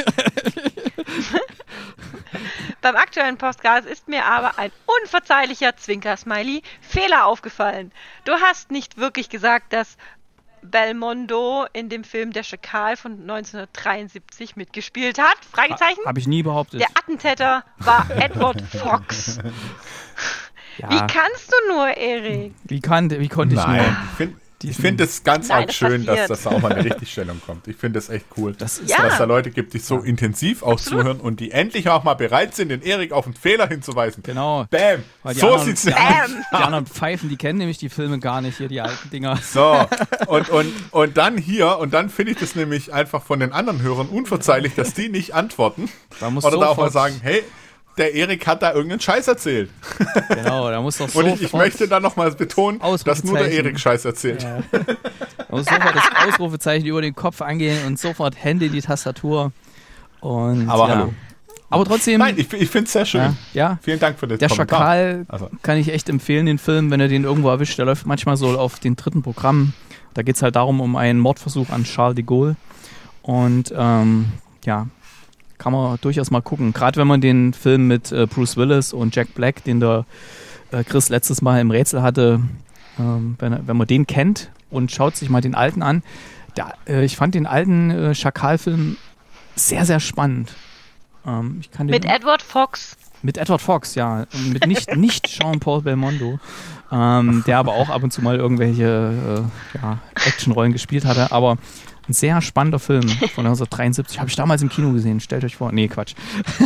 [SPEAKER 3] Beim aktuellen Podcast ist mir aber ein unverzeihlicher Zwinker-Smiley Fehler aufgefallen. Du hast nicht wirklich gesagt, dass Belmondo in dem Film Der Schakal von neunzehnhundertdreiundsiebzig mitgespielt hat? Fragezeichen.
[SPEAKER 2] habe ich nie behauptet.
[SPEAKER 3] Der Attentäter war Edward Fox.
[SPEAKER 2] ja.
[SPEAKER 3] Wie kannst du nur, Erik?
[SPEAKER 2] Wie, kann, wie konnte ich
[SPEAKER 4] Nein,
[SPEAKER 2] nur?
[SPEAKER 4] ich finde ich
[SPEAKER 2] Diesen-
[SPEAKER 4] find es ganz
[SPEAKER 3] Nein,
[SPEAKER 4] arg
[SPEAKER 3] das
[SPEAKER 4] schön, dass
[SPEAKER 3] passiert.
[SPEAKER 4] das da auch mal eine Richtigstellung kommt. Ich finde es echt cool,
[SPEAKER 2] Das ist
[SPEAKER 3] Ja.
[SPEAKER 4] dass da Leute gibt, die so intensiv auch
[SPEAKER 3] Absolut.
[SPEAKER 4] zuhören und die endlich auch mal bereit sind, den Erik auf einen Fehler hinzuweisen.
[SPEAKER 2] Genau.
[SPEAKER 4] Bam!
[SPEAKER 2] Weil die
[SPEAKER 4] So
[SPEAKER 2] anderen-
[SPEAKER 4] sieht's
[SPEAKER 2] die
[SPEAKER 4] aus.
[SPEAKER 2] anderen, die anderen Pfeifen, die kennen nämlich die Filme gar nicht, hier die alten Dinger.
[SPEAKER 4] So, und, und, und dann hier, und dann finde ich das nämlich einfach von den anderen Hörern unverzeihlich, dass die nicht antworten.
[SPEAKER 2] Da muss
[SPEAKER 4] Oder da auch mal
[SPEAKER 2] sofort-
[SPEAKER 4] sagen, hey, der Erik hat da irgendeinen Scheiß erzählt.
[SPEAKER 2] Genau, da muss doch
[SPEAKER 4] Und
[SPEAKER 2] sofort...
[SPEAKER 4] ich, ich möchte da nochmal betonen, dass nur der
[SPEAKER 2] Ausrufezeichen.
[SPEAKER 4] Erik Scheiß erzählt.
[SPEAKER 2] Ja. Da muss sofort das Ausrufezeichen über den Kopf angehen und sofort Hände in die Tastatur. Und,
[SPEAKER 4] Aber
[SPEAKER 2] ja.
[SPEAKER 4] hallo.
[SPEAKER 2] Aber trotzdem...
[SPEAKER 4] Nein, ich, ich finde es sehr schön.
[SPEAKER 2] Ja, ja.
[SPEAKER 4] Vielen Dank für das
[SPEAKER 2] Der
[SPEAKER 4] Kommentar.
[SPEAKER 2] Schakal
[SPEAKER 4] Also.
[SPEAKER 2] kann ich echt empfehlen, den Film, wenn ihr den irgendwo erwischt. Der läuft manchmal so auf den dritten Programm. Da geht es halt darum, um einen Mordversuch an Charles de Gaulle. Und ähm, ja, kann man durchaus mal gucken. Gerade wenn man den Film mit äh, Bruce Willis und Jack Black, den der äh, Chris letztes Mal im Rätsel hatte, ähm, wenn, wenn man den kennt und schaut sich mal den alten an. Der, äh, ich fand den alten äh, Schakal-Film sehr, sehr spannend. Ähm, ich kann den
[SPEAKER 3] Mit Edward Fox.
[SPEAKER 2] Mit Edward Fox, ja. Mit nicht, nicht Jean-Paul Belmondo, ähm, der aber auch ab und zu mal irgendwelche äh, ja, Actionrollen gespielt hatte. Aber ein sehr spannender Film von neunzehnhundertdreiundsiebzig. Habe ich damals im Kino gesehen. Stellt euch vor. Nee, Quatsch.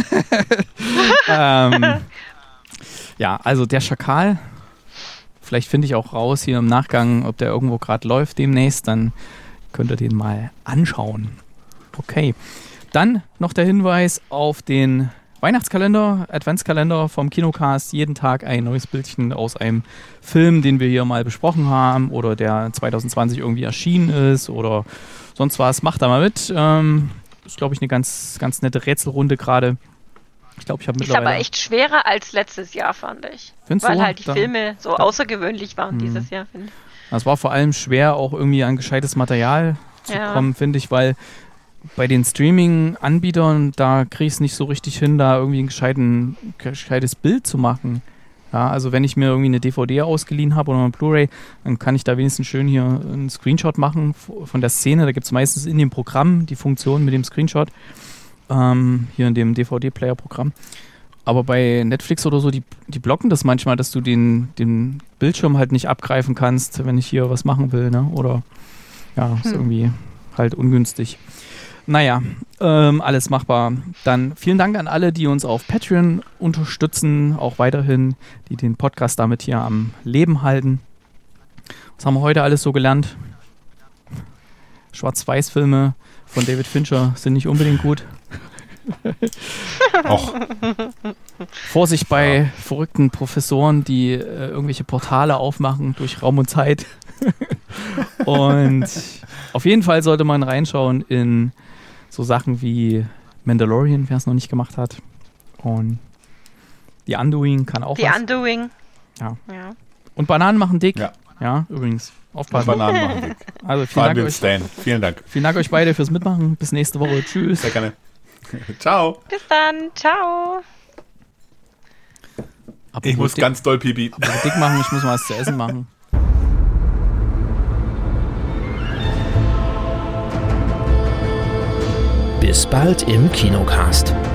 [SPEAKER 2] ähm, ja, also der Schakal. Vielleicht finde ich auch raus hier im Nachgang, ob der irgendwo gerade läuft demnächst. Dann könnt ihr den mal anschauen. Okay. Dann noch der Hinweis auf den Weihnachtskalender, Adventskalender vom Kinocast. Jeden Tag ein neues Bildchen aus einem Film, den wir hier mal besprochen haben oder der zwanzig zwanzig irgendwie erschienen ist oder sonst was. Macht da mal mit. Ähm, ist, glaube ich, eine ganz, ganz nette Rätselrunde gerade. Ich glaube, ich habe mittlerweile...
[SPEAKER 3] Ist aber echt schwerer als letztes Jahr, fand ich.
[SPEAKER 2] Findest
[SPEAKER 3] Weil
[SPEAKER 2] du?
[SPEAKER 3] halt die
[SPEAKER 2] Da-
[SPEAKER 3] Filme so
[SPEAKER 2] da-
[SPEAKER 3] außergewöhnlich waren
[SPEAKER 2] Hm.
[SPEAKER 3] dieses Jahr, finde ich.
[SPEAKER 2] Es war vor allem schwer, auch irgendwie an gescheites Material zu
[SPEAKER 3] Ja.
[SPEAKER 2] kommen, finde ich, weil bei den Streaming-Anbietern, da kriege ich es nicht so richtig hin, da irgendwie ein gescheiten, gescheites Bild zu machen. Ja, also wenn ich mir irgendwie eine D V D ausgeliehen habe oder eine Blu-ray, dann kann ich da wenigstens schön hier einen Screenshot machen f- von der Szene. Da gibt es meistens in dem Programm die Funktion mit dem Screenshot, ähm, hier in dem D V D-Player-Programm. Aber bei Netflix oder so, die, die blocken das manchmal, dass du den, den Bildschirm halt nicht abgreifen kannst, wenn ich hier was machen will, ne? Oder ja, ist
[SPEAKER 3] Hm.
[SPEAKER 2] irgendwie halt ungünstig. Naja, ähm, alles machbar. Dann vielen Dank an alle, die uns auf Patreon unterstützen, auch weiterhin, die den Podcast damit hier am Leben halten. Was haben wir heute alles so gelernt? Schwarz-Weiß-Filme von David Fincher sind nicht unbedingt gut.
[SPEAKER 4] Och,
[SPEAKER 2] Vorsicht bei verrückten Professoren, die äh, irgendwelche Portale aufmachen durch Raum und Zeit. Und auf jeden Fall sollte man reinschauen in so Sachen wie Mandalorian, wer es noch nicht gemacht hat. Und The Undoing kann auch
[SPEAKER 3] The
[SPEAKER 2] was.
[SPEAKER 3] Undoing.
[SPEAKER 2] Ja.
[SPEAKER 3] Ja.
[SPEAKER 2] Und Bananen machen dick.
[SPEAKER 4] Ja.
[SPEAKER 2] Ja, übrigens. Aufpassen.
[SPEAKER 4] Bananen machen dick.
[SPEAKER 2] Also
[SPEAKER 4] Vor
[SPEAKER 2] vielen
[SPEAKER 4] allem
[SPEAKER 2] Dank,
[SPEAKER 4] den
[SPEAKER 2] euch,
[SPEAKER 4] Stan. Vielen Dank.
[SPEAKER 2] vielen Dank euch beide fürs Mitmachen. Bis nächste Woche. Tschüss.
[SPEAKER 4] Sehr gerne. Ciao.
[SPEAKER 3] Bis dann. Ciao.
[SPEAKER 2] Apropos
[SPEAKER 4] Ich muss
[SPEAKER 2] dick,
[SPEAKER 4] ganz doll pipi.
[SPEAKER 2] apropos dick machen, ich muss mal was zu essen machen.
[SPEAKER 5] Bis bald im Kinocast.